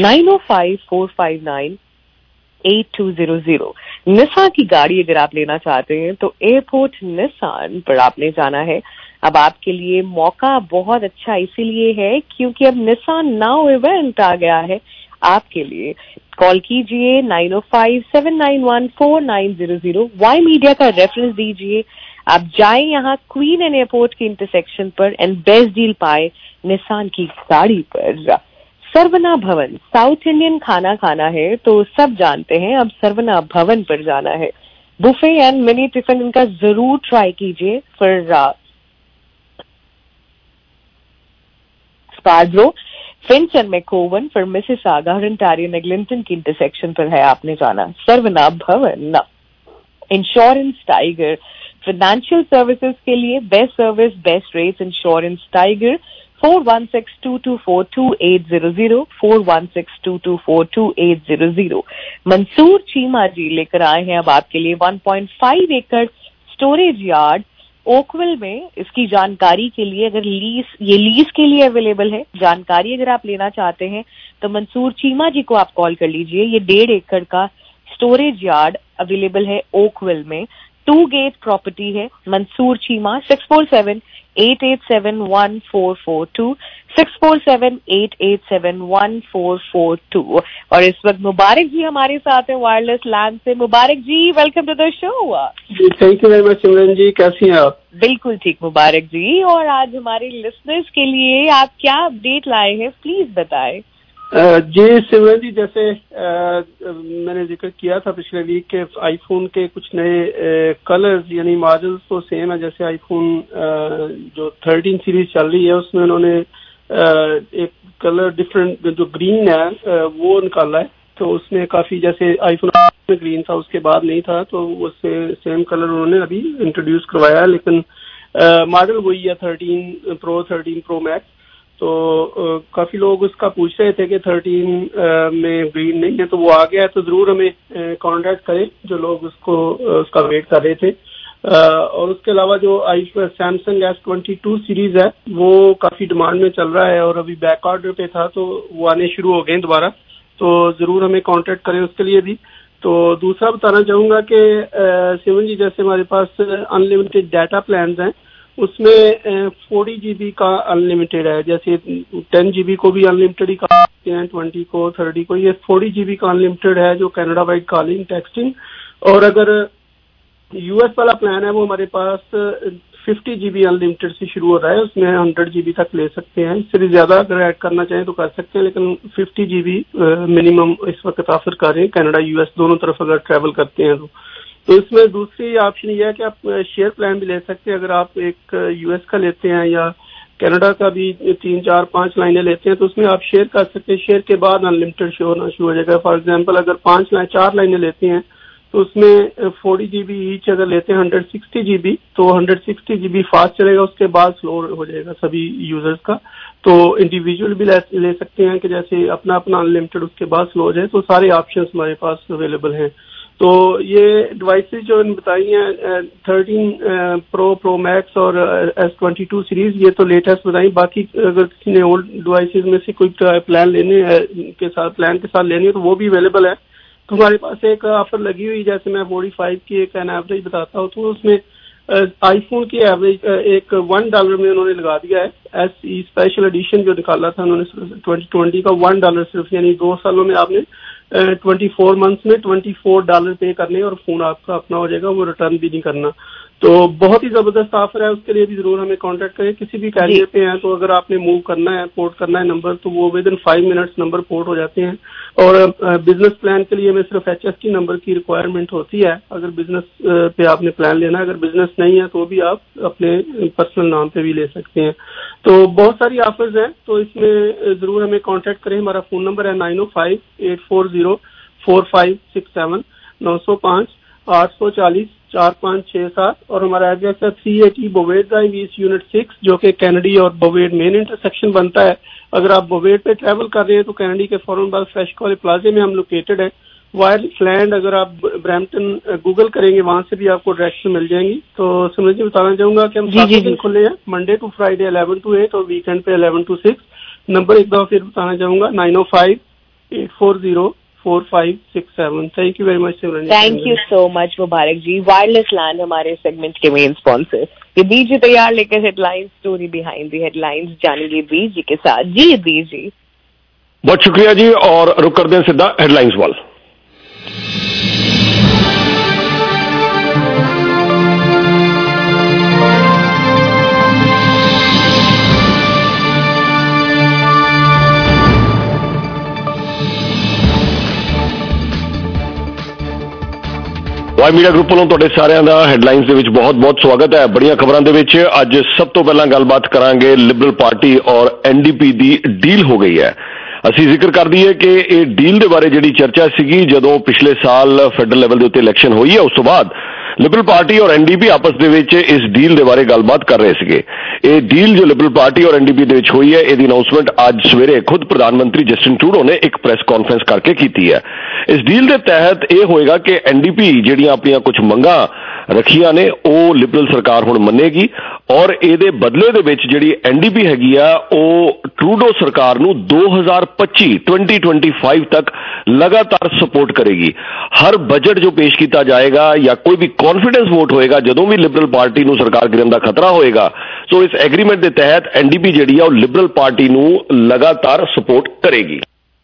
905-459-8200। Nissan की गाड़ी अगर आप लेना चाहते हैं तो एयरपोर्ट निसान पर आपने जाना है। अब आपके लिए मौका बहुत अच्छा इसीलिए है क्योंकि अब निसान नाउ इवेंट आ गया है आपके लिए। कॉल कीजिए 905-791-4900। वाई मीडिया का रेफरेंस दीजिए। आप जाएं यहाँ क्वीन एंड एयरपोर्ट के इंटरसेक्शन पर एंड बेस्ट डील पाए निसान की गाड़ी पर। सर्वना भवन, साउथ इंडियन खाना खाना है तो सब जानते हैं, अब सर्वना भवन पर जाना है। बुफे एंड मिनी टिफिन इनका जरूर ट्राई कीजिए for Scarborough, Finch and McCowan for Mississauga, Ontario Eglinton की इंटरसेक्शन पर है आपने जाना। सर्वना भवन, इंश्योरेंस टाइगर, फाइनेंशियल सर्विसेज के लिए best service best rates, insurance tiger 4162242800, 4162242800। Mansoor Cheema ji लेकर आए हैं अब आपके लिए 1.5 एकड़ स्टोरेज यार्ड ओकविल में। इसकी जानकारी के लिए, अगर लीज के लिए अवेलेबल है, जानकारी अगर आप लेना चाहते हैं तो मंसूर चीमा जी को आप कॉल कर लीजिए। ये 1.5 एकड़ का स्टोरेज यार्ड अवेलेबल है ओकविल में। 2 गेट प्रॉपर्टी है। मंसूर चीमा 647-887-1442, 647-887-1442। और इस वक्त मुबारक जी हमारे साथ है वायरलेस लैंड से। Mubarak ji, welcome to the show. Thank you very much Simran ji, कैसी हैं आप? बिल्कुल ठीक मुबारक जी। और आज हमारे लिसनर्स के लिए आप क्या अपडेट लाए हैं, प्लीज बताएं। जी सिमरन जी, जैसे मैंने जिक्र किया था पिछले वीक के आईफोन के कुछ नए कलर्स यानी मॉडल्स तो सेम है। जैसे आईफोन जो 13 सीरीज चल रही है उसमें उन्होंने एक कलर डिफरेंट जो ग्रीन है वो निकाला है। तो उसमें काफी, जैसे आईफोन में ग्रीन था उसके बाद नहीं था, तो उससे सेम कलर उन्होंने अभी इंट्रोड्यूस करवाया है। लेकिन मॉडल वही है 13 प्रो 13 प्रो मैक्स। तो काफी लोग उसका पूछ रहे थे कि 13 में ग्रीन नहीं है, तो वो आ गया है। तो जरूर हमें कांटेक्ट करें जो लोग उसका वेट कर रहे थे। और उसके अलावा जो सैमसंग S22 सीरीज है वो काफी डिमांड में चल रहा है और अभी बैक ऑर्डर पे था, तो वो आने शुरू हो गए दोबारा। तो जरूर हमें कांटेक्ट करें उसके लिए भी। तो दूसरा बताना चाहूंगा कि सिमरन जी, जैसे हमारे पास अनलिमिटेड डाटा प्लान हैं, उसमें 40 GB का अनलिमिटेड है। जैसे 10 GB को भी अनलिमिटेड ही कहते हैं, 20 को 30 को। ये 40 GB का अनलिमिटेड है जो कनाडा वाइड कॉलिंग टेक्सटिंग। और अगर यूएस वाला प्लान है वो हमारे पास 50 GB अनलिमिटेड से शुरू हो रहा है। उसमें 100 GB तक ले सकते हैं। इससे भी ज्यादा अगर ऐड करना चाहें तो कर सकते हैं, लेकिन 50 GB मिनिमम इस वक्त ऑफर कर रहे हैं कनाडा यूएस दोनों तरफ अगर ट्रैवल करते हैं तो इसमें दूसरी ऑप्शन यह है कि आप शेयर प्लान भी ले सकते हैं। अगर आप एक यूएस का लेते हैं या कनाडा का भी 3, 4, 5 लाइनें लेते हैं तो उसमें आप शेयर कर सकते हैं। शेयर के बाद अनलिमिटेड शो होना शुरू हो जाएगा। फॉर एग्जांपल अगर 4 लाइनें लेते हैं तो उसमें 40 GB ईच अगर लेते हैं 160 GB, तो 160 GB फास्ट चलेगा, उसके बाद स्लो हो जाएगा सभी यूजर्स का। तो इंडिविजुअल भी ले सकते हैं कि जैसे अपना अनलिमिटेड उसके बाद स्लो हो जाए। तो सारे ऑप्शंस हमारे पास अवेलेबल हैं। तो ये डिवाइसेस जो बताई हैं 13 प्रो मैक्स और S22 सीरीज, ये तो लेटेस्ट बताई। बाकी अगर किसी ने ओल्ड डिवाइसेस में से कोई प्लान के साथ लेनी है तो वो भी अवेलेबल है। तो हमारे पास एक ऑफर लगी हुई, जैसे मैं 45 की एक एवरेज बताता हूँ, तो उसमें आईफोन की एवरेज एक $1 में उन्होंने लगा दिया है। SE स्पेशल एडिशन जो निकाला था उन्होंने 2020 का $1 सिर्फ, यानी 2 सालों में आपने 24 मंथ्स में $24 पे करने और फोन आपका अपना हो जाएगा, वो रिटर्न भी नहीं करना। तो बहुत ही जबरदस्त ऑफर है। उसके लिए भी जरूर हमें कांटेक्ट करें। किसी भी कैरियर पे हैं तो अगर आपने मूव करना है, पोर्ट करना है नंबर, तो वो within 5 minutes number port हो जाते हैं। और बिजनेस प्लान के लिए हमें सिर्फ HST नंबर की रिक्वायरमेंट होती है अगर बिजनेस पे आपने प्लान लेना है। अगर बिजनेस नहीं है तो भी आप अपने पर्सनल नाम पे भी ले सकते हैं। तो बहुत सारी ऑफर्स हैं, तो इसमें जरूर हमें कांटेक्ट करें। हमारा फोन नंबर है 905-840-4567, 905-840-4567। और हमारा एड्रेस है 380 बोवेड ड्राइव ईस्ट यूनिट 6, जो कि कैनेडी और बोवेड मेन इंटरसेक्शन बनता है। अगर आप बोवेड पे ट्रैवल कर रहे हैं तो कैनेडी के फौरन बाद फ्रेश कॉलेज प्लाजे में हम लोकेटेड है। वायरलेस लैंड अगर आप ब्रैम्पटन गूगल करेंगे वहां से भी आपको डायरेक्शन मिल जाएंगी। तो समझ जी बताना चाहूंगा कि हम 7 दिन खुले हैं, मंडे टू फ्राइडे 11 to 8 और वीकेंड पे 11 to 6। नंबर एक दफा फिर बताना चाहूंगा 905-840-4567। Thank you very much Simran. Thank you so much Mubarak ji. Wireless land हमारे सेगमेंट के मेन स्पॉन्सर। ये बीजी तैयार लेकर headlines, story behind the headlines जानेंगे बीजी के साथ। जी बीजी, बहुत शुक्रिया जी। और रुक कर दें सीधा हेडलाइंस वाल। ਵਾਈ ਮੀਡੀਆ ਗਰੁੱਪ ਵੱਲੋਂ ਤੁਹਾਡੇ ਸਾਰਿਆਂ ਦਾ ਹੈਡਲਾਈਨਸ ਦੇ ਵਿੱਚ ਬਹੁਤ-ਬਹੁਤ ਸਵਾਗਤ ਹੈ। ਬੜੀਆਂ ਖਬਰਾਂ ਦੇ ਵਿੱਚ ਅੱਜ ਸਭ ਤੋਂ ਪਹਿਲਾਂ ਗੱਲਬਾਤ ਕਰਾਂਗੇ ਲਿਬਰਲ ਪਾਰਟੀ ਔਰ ਐਨਡੀਪੀ ਦੀ ਡੀਲ ਹੋ ਗਈ ਹੈ। ਅਸੀਂ ਜ਼ਿਕਰ ਕਰ ਦਈਏ ਕਿ ਇਹ ਡੀਲ ਦੇ ਬਾਰੇ ਜਿਹੜੀ ਚਰਚਾ ਸੀਗੀ ਜਦੋਂ ਪਿਛਲੇ ਸਾਲ ਫੈਡਰਲ ਲੈਵਲ ਦੇ ਉੱਤੇ ਇਲੈਕਸ਼ਨ ਹੋਈ ਹੈ, ਉਸ ਤੋਂ ਬਾਅਦ ਲਿਬਰਲ ਪਾਰਟੀ ਔਰ ਐਨਡੀਪੀ ਆਪਸ ਦੇ ਵਿੱਚ ਇਸ ਡੀਲ ਦੇ ਬਾਰੇ ਗੱਲਬਾਤ ਕਰ ਰਹੇ ਸੀਗੇ। ਇਹ ਡੀਲ ਜੋ ਲਿਬਰਲ ਪਾਰਟੀ ਔਰ ਐਨਡੀਪੀ ਦੇ ਵਿੱਚ ਹੋਈ ਹੈ, ਇਹਦੀ ਅਨਾਉਂਸਮੈਂਟ ਅੱਜ ਸਵੇਰੇ ਖੁਦ ਪ੍ਰਧਾਨ ਮੰਤਰੀ ਜਸਟਿਨ ਟਰੂਡੋ ਨੇ ਇੱਕ ਪ੍ਰੈਸ ਕਾਨਫਰੰਸ ਕਰਕੇ ਕੀਤੀ ਹੈ। ਇਸ ਡੀਲ ਦੇ ਤਹਿਤ ਇਹ ਹੋਏਗਾ ਕਿ ਐਨਡੀਪੀ ਜਿਹੜੀਆਂ ਆਪਣੀਆਂ ਕੁਝ ਮੰਗਾਂ ਰੱਖੀਆਂ ਨੇ ਉਹ ਲਿਬਰਲ ਸਰਕਾਰ ਹੁਣ ਮੰਨੇਗੀ ਔਰ ਇਹਦੇ ਬਦਲੇ ਦੇ ਵਿੱਚ ਜਿਹੜੀ ਐਨਡੀਪੀ ਹੈਗੀ ਆ ਉਹ ਟਰੂਡੋ ਸਰਕਾਰ ਨੂੰ 2025 ਤੱਕ ਲਗਾਤਾਰ ਸਪੋਰਟ ਕਰੇਗੀ। ਹਰ ਬਜਟ ਜੋ ਪੇਸ਼ ਕੀਤਾ ਜਾਏਗਾ ਜਾਂ ਕੋਈ ਵੀ ਕੌਨਫੀਡੈਂਸ ਵੋਟ ਹੋਏਗਾ, ਜਦੋਂ ਵੀ ਲਿਬਰਲ ਪਾਰਟੀ ਨੂੰ ਸਰਕਾਰ ਗਿਰਨ ਦਾ ਖਤਰਾ ਹੋਏਗਾ, ਸੋ ਇਸ ਐਗਰੀਮੈਂਟ ਦੇ ਤਹਿਤ ਐਨਡੀਪੀ ਜਿਹੜੀ ਆ ਉਹ ਲਿਬਰਲ ਪਾਰਟੀ ਨੂੰ ਲਗਾਤਾਰ ਸਪੋਰਟ ਕਰੇਗੀ।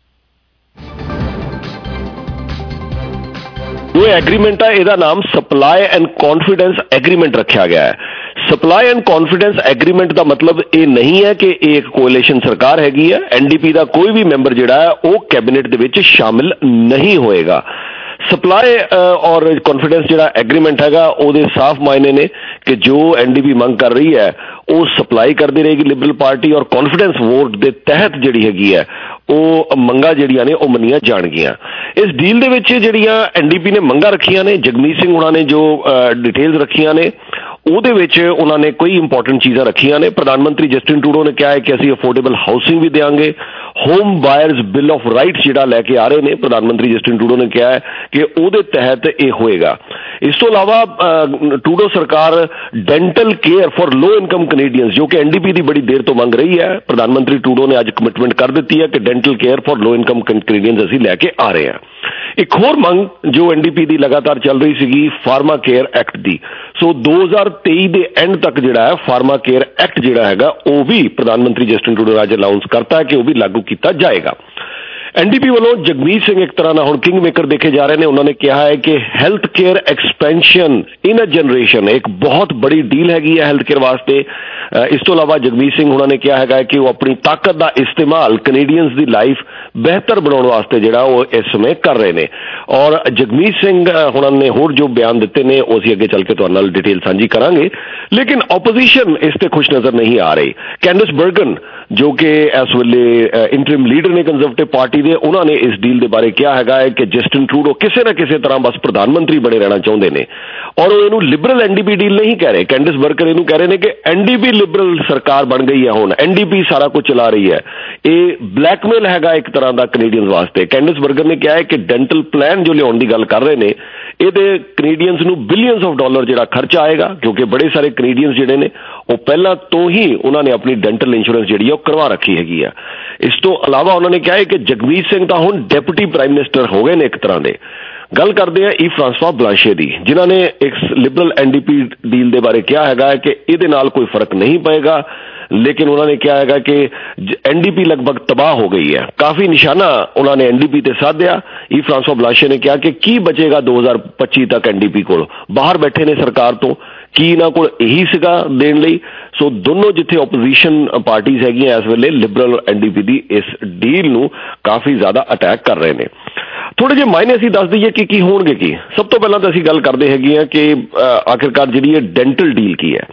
ਜੋ ਐਗਰੀਮੈਂਟ ਹੈ ਇਹਦਾ ਨਾਮ ਸਪਲਾਈ ਐਂਡ ਕੌਨਫੀਡੈਂਸ ਐਗਰੀਮੈਂਟ ਰੱਖਿਆ ਗਿਆ ਹੈ। ਸਪਲਾਈ ਐਂਡ ਕੌਨਫੀਡੈਂਸ ਐਗਰੀਮੈਂਟ ਦਾ ਮਤਲਬ ਇਹ ਨਹੀਂ ਹੈ ਕਿ ਇਹ ਇੱਕ ਕੋalition ਸਰਕਾਰ ਹੈਗੀ ਹੈ। ਐਨਡੀਪੀ ਦਾ ਕੋਈ ਵੀ ਮੈਂਬਰ ਜਿਹੜਾ ਹੈ ਉਹ ਕੈਬਨਿਟ ਦੇ ਵਿੱਚ ਸ਼ਾਮਿਲ ਨਹੀਂ ਹੋਏਗਾ। ਸਪਲਾਈ ਔਰ ਕੌਨਫੀਡੈਂਸ ਜਿਹੜਾ ਐਗਰੀਮੈਂਟ ਹੈਗਾ ਉਹਦੇ ਸਾਫ਼ ਮਾਇਨੇ ਨੇ ਕਿ ਜੋ ਐਨਡੀਪੀ ਮੰਗ ਕਰ ਰਹੀ ਹੈ ਉਹ ਸਪਲਾਈ ਕਰਦੀ ਰਹੇਗੀ ਲਿਬਰਲ ਪਾਰਟੀ ਔਰ ਕੌਨਫੀਡੈਂਸ ਵੋਟ ਦੇ ਤਹਿਤ ਜਿਹੜੀ ਹੈਗੀ ਹੈ ਉਹ ਮੰਗਾਂ ਜਿਹੜੀਆਂ ਨੇ ਉਹ ਮੰਨੀਆਂ ਜਾਣਗੀਆਂ। ਇਸ ਡੀਲ ਦੇ ਵਿੱਚ ਜਿਹੜੀਆਂ ਐਨਡੀਪੀ ਨੇ ਮੰਗਾਂ ਰੱਖੀਆਂ ਨੇ, ਜਗਮੀਤ ਸਿੰਘ ਉਹਨਾਂ ਨੇ ਜੋ ਡਿਟੇਲਸ ਰੱਖੀਆਂ ਨੇ ਉਹਦੇ ਵਿੱਚ ਉਹਨਾਂ ਨੇ ਕੋਈ ਇੰਪੋਰਟੈਂਟ ਚੀਜ਼ਾਂ ਰੱਖੀਆਂ ਨੇ। ਪ੍ਰਧਾਨ ਮੰਤਰੀ ਜਸਟਿਨ ਟਰੂਡੋ ਨੇ ਕਿਹਾ ਹੈ ਕਿ ਅਸੀਂ ਅਫੋਰਡੇਬਲ ਹਾਊਸਿੰਗ ਵੀ ਦੇਵਾਂਗੇ। Home buyers bill of rights ਜਿਹੜਾ ਲੈ ਕੇ ਆ ਰਹੇ ਨੇ ਪ੍ਰਧਾਨ ਮੰਤਰੀ ਜਸਟਿਨ ਟਰੂਡੋ ਨੇ ਕਿਹਾ ਹੈ ਕਿ ਉਹਦੇ ਤਹਿਤ ਇਹ ਹੋਏਗਾ। ਇਸ ਤੋਂ ਇਲਾਵਾ ਟਰੂਡੋ ਸਰਕਾਰ dental care for low income Canadians ਜੋ ਕਿ ਐਨਡੀਪੀ ਦੀ ਬੜੀ ਦੇਰ ਤੋਂ ਮੰਗ ਰਹੀ ਹੈ, ਪ੍ਰਧਾਨ ਮੰਤਰੀ ਟਰੂਡੋ ਨੇ ਅੱਜ ਕਮਿਟਮੈਂਟ ਕਰ ਦਿੱਤੀ ਹੈ ਕਿ dental care for low income Canadians ਅਸੀਂ ਲੈ ਕੇ ਆ ਰਹੇ ਹਾਂ। ਇੱਕ ਹੋਰ ਮੰਗ ਜੋ ਐਨਡੀਪੀ ਦੀ ਲਗਾਤਾਰ ਚੱਲ ਰਹੀ ਸੀਗੀ ਫਾਰਮਾ ਕੇਅਰ ਐਕਟ ਦੀ। ਸੋ 2023 ਦੇ ਐਂਡ ਤੱਕ ਜਿਹੜਾ ਹੈ ਫਾਰਮਾ ਕੇਅਰ ਐਕਟ ਜਿਹੜਾ ਹੈਗਾ ਉਹ ਵੀ ਪ੍ਰਧਾਨ ਮੰਤਰੀ ਜਸਟਿਨ ਟਰੂਡੋ ਨੇ ਅੱਜ ਅਨਾਉਂਸ ਕਰਤਾ ਹੈ ਕਿ ਉਹ ਵੀ ਲਾਗੂ ਕੀਤਾ ਜਾਏਗਾ। ਐਨਡੀਪੀ ਵੱਲੋਂ ਜਗਮੀਤ ਸਿੰਘ ਇੱਕ ਤਰ੍ਹਾਂ ਨਾਲ ਹੁਣ ਕਿੰਗ ਮੇਕਰ ਦੇਖੇ ਜਾ ਰਹੇ ਨੇ। ਉਹਨਾਂ ਨੇ ਕਿਹਾ ਹੈ ਕਿ health care expansion in a generation ਇੱਕ ਬਹੁਤ ਬੜੀ ਡੀਲ ਹੈਗੀ ਹੈ ਹੈਲਥ ਕੇਅਰ ਵਾਸਤੇ। ਇਸ ਤੋਂ ਇਲਾਵਾ ਜਗਮੀਤ ਸਿੰਘ ਉਹਨਾਂ ਨੇ ਕਿਹਾ ਹੈਗਾ ਕਿ ਉਹ ਆਪਣੀ ਤਾਕਤ ਦਾ ਇਸਤੇਮਾਲ ਕੈਨੇਡੀਅਨਸ ਦੀ ਲਾਈਫ ਬਿਹਤਰ ਬਣਾਉਣ ਵਾਸਤੇ ਜਿਹੜਾ ਉਹ ਇਸ ਸਮੇਂ ਕਰ ਰਹੇ ਨੇ। ਔਰ ਜਗਮੀਤ ਸਿੰਘ ਉਹਨਾਂ ਨੇ ਹੋਰ ਜੋ ਬਿਆਨ ਦਿੱਤੇ ਨੇ ਉਹ ਅਸੀਂ ਅੱਗੇ ਚੱਲ ਕੇ ਤੁਹਾਡੇ ਨਾਲ ਡਿਟੇਲ ਸਾਂਝੀ ਕਰਾਂਗੇ। ਲੇਕਿਨ ਆਪੋਜੀਸ਼ਨ ਇਸ ਤੇ ਖੁਸ਼ ਨਜ਼ਰ ਨਹੀਂ ਆ ਰਹੀ। ਕੈਂਡਿਸ ਬਰਗਨ ਜੋ ਕਿ ਇਸ ਵੇਲੇ ਇੰਟਰਿਮ ਲੀਡਰ ਨੇ ਕੰਜ਼ਰਵੇਟਿਵ ਪਾਰਟੀ ਦੇ, ਉਹਨਾਂ ਨੇ ਇਸ ਡੀਲ ਦੇ ਬਾਰੇ ਕਿਹਾ ਹੈਗਾ ਹੈ ਕਿ ਜਸਟਿਨ ਟਰੂਡੋ ਕਿਸੇ ਨਾ ਕਿਸੇ ਤਰ੍ਹਾਂ ਬਸ ਪ੍ਰਧਾਨ ਮੰਤਰੀ ਬਣੇ ਰਹਿਣਾ ਚਾਹੁੰਦੇ ਨੇ ਔਰ ਉਹ ਇਹਨੂੰ ਲਿਬਰਲ ਐਨਡੀਪੀ ਡੀਲ ਨਹੀਂ ਕਹਿ ਰਹੇ। ਕੈਂਡਿਸ ਬਰਗਨ ਇਹਨੂੰ ਕਹਿ ਰਹੇ ਨੇ ਕਿ ਐਨਡੀਪੀ ਲਿਬਰਲ ਸਰਕਾਰ ਬਣ ਗਈ ਹੈ, ਹੁਣ ਐਨਡੀਪੀ ਸਾਰਾ ਕੁਝ ਚਲਾ ਰਹੀ ਹੈ। ਇਹ ਬਲੈਕਮੇਲ ਹੈਗਾ ਇੱਕ ਤਰ੍ਹਾਂ ਦਾ ਕੈਨੇਡੀਅਨਸ ਵਾਸਤੇ। ਕੈਂਡਿਸ ਬਰਗਨ ਨੇ ਕਿਹਾ ਹੈ ਕਿ ਡੈਂਟਲ ਪਲਾਨ ਜੋ ਲਿਆਉਣ ਦੀ ਗੱਲ ਕਰ ਰਹੇ ਨੇ ਇਹਦੇ ਕੈਨੇਡੀਅਨਸ ਨੂੰ ਬਿਲੀਅਨਸ ਆਫ ਡਾਲਰ ਜਿਹੜਾ ਖਰਚਾ ਆਏਗਾ, ਕਿਉਂਕਿ ਬੜੇ ਸਾਰੇ ਕੈਨੇਡੀਅਨਸ ਜਿਹੜੇ ਨੇ ਉਹ ਪਹਿਲਾਂ ਤੋਂ ਹੀ ਉਹਨਾਂ ਨੇ ਆਪਣੀ ਡੈਂਟਲ ਇੰਸ਼ੋਰੈਂਸ ਜਿਹੜੀ ਉਹ ਕਰਵਾ ਰੱਖੀ ਹੈਗੀ ਆ। ਇਸ ਤੋਂ ਇਲਾਵਾ ਉਹਨਾਂ ਨੇ ਕਿਹਾ ਹੈ ਕਿ ਜਗਮੀਤ ਸਿੰਘ ਤਾਂ ਹੁਣ ਡਿਪਟੀ ਪ੍ਰਾਈਮ ਮਿਨਿਸਟਰ ਹੋ ਗਏ ਨੇ ਇੱਕ ਤਰ੍ਹਾਂ ਦੇ। ਗੱਲ ਕਰਦੇ ਆ ਫਰਾਂਸਵਾ ਬਲਾਂਸ਼ੇ ਦੀ, ਜਿਨ੍ਹਾਂ ਨੇ ਇੱਕ ਲਿਬਰਲ ਐਨਡੀਪੀ ਡੀਲ ਦੇ ਬਾਰੇ ਕਿਹਾ ਹੈਗਾ ਕਿ ਇਹਦੇ ਨਾਲ ਕੋਈ ਫਰਕ ਨਹੀਂ ਪਏਗਾ, ਲੇਕਿਨ ਉਹਨਾਂ ਨੇ ਕਿਹਾ ਹੈਗਾ ਕਿ ਐਨਡੀਪੀ ਲਗਭਗ ਤਬਾਹ ਹੋ ਗਈ ਹੈ। ਕਾਫੀ ਨਿਸ਼ਾਨਾ ਉਹਨਾਂ ਨੇ ਐਨਡੀਪੀ ਤੇ ਸਾਧਿਆ। ਫਰਾਂਸਵਾ ਬਲਾਂਸ਼ੇ ਨੇ ਕਿਹਾ ਕਿ ਕੀ ਬਚੇਗਾ 2025 ਤੱਕ ਐਨਡੀਪੀ ਕੋਲ, ਬਾਹਰ ਬੈਠੇ ਨੇ ਸਰਕਾਰ ਤੋਂ, ਕੀ ਇਹਨਾਂ ਕੋਲ ਇਹੀ ਸੀਗਾ ਦੇਣ ਲਈ। ਸੋ ਦੋਨੋਂ ਜਿੱਥੇ ਆਪੋਜੀਸ਼ਨ ਪਾਰਟੀਆਂ ਹੈਗੀਆਂ ਇਸ ਵੇਲੇ ਲਿਬਰਲ ਐਨਡੀਪੀ ਦੀ ਇਸ ਡੀਲ ਨੂੰ ਕਾਫੀ ਜ਼ਿਆਦਾ ਅਟੈਕ ਕਰ ਰਹੇ ਨੇ। ਥੋੜੇ ਜਿਹੇ ਮਾਇਨੇ ਅਸੀਂ ਦੱਸ ਦਈਏ ਕਿ ਕੀ ਹੋਣਗੇ। ਕੀ ਸਭ ਤੋਂ ਪਹਿਲਾਂ ਤਾਂ ਅਸੀਂ ਗੱਲ ਕਰਦੇ ਹੈਗੇ ਆ ਕਿ ਆਖਿਰਕਾਰ ਜਿਹੜੀ ਇਹ ਡੈਂਟਲ ਡੀਲ ਕੀ ਹੈ।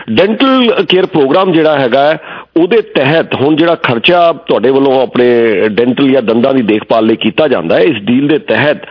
ਡੈਂਟਲ ਕੇਅਰ ਪ੍ਰੋਗਰਾਮ ਜਿਹੜਾ ਹੈਗਾ ਉਹਦੇ ਤਹਿਤ ਹੁਣ ਜਿਹੜਾ ਖਰਚਾ ਤੁਹਾਡੇ ਵੱਲੋਂ ਆਪਣੇ ਡੈਂਟਲ ਜਾਂ ਦੰਦਾਂ ਦੀ ਦੇਖਭਾਲ ਲਈ ਕੀਤਾ ਜਾਂਦਾ ਹੈ, ਇਸ ਡੀਲ ਦੇ ਤਹਿਤ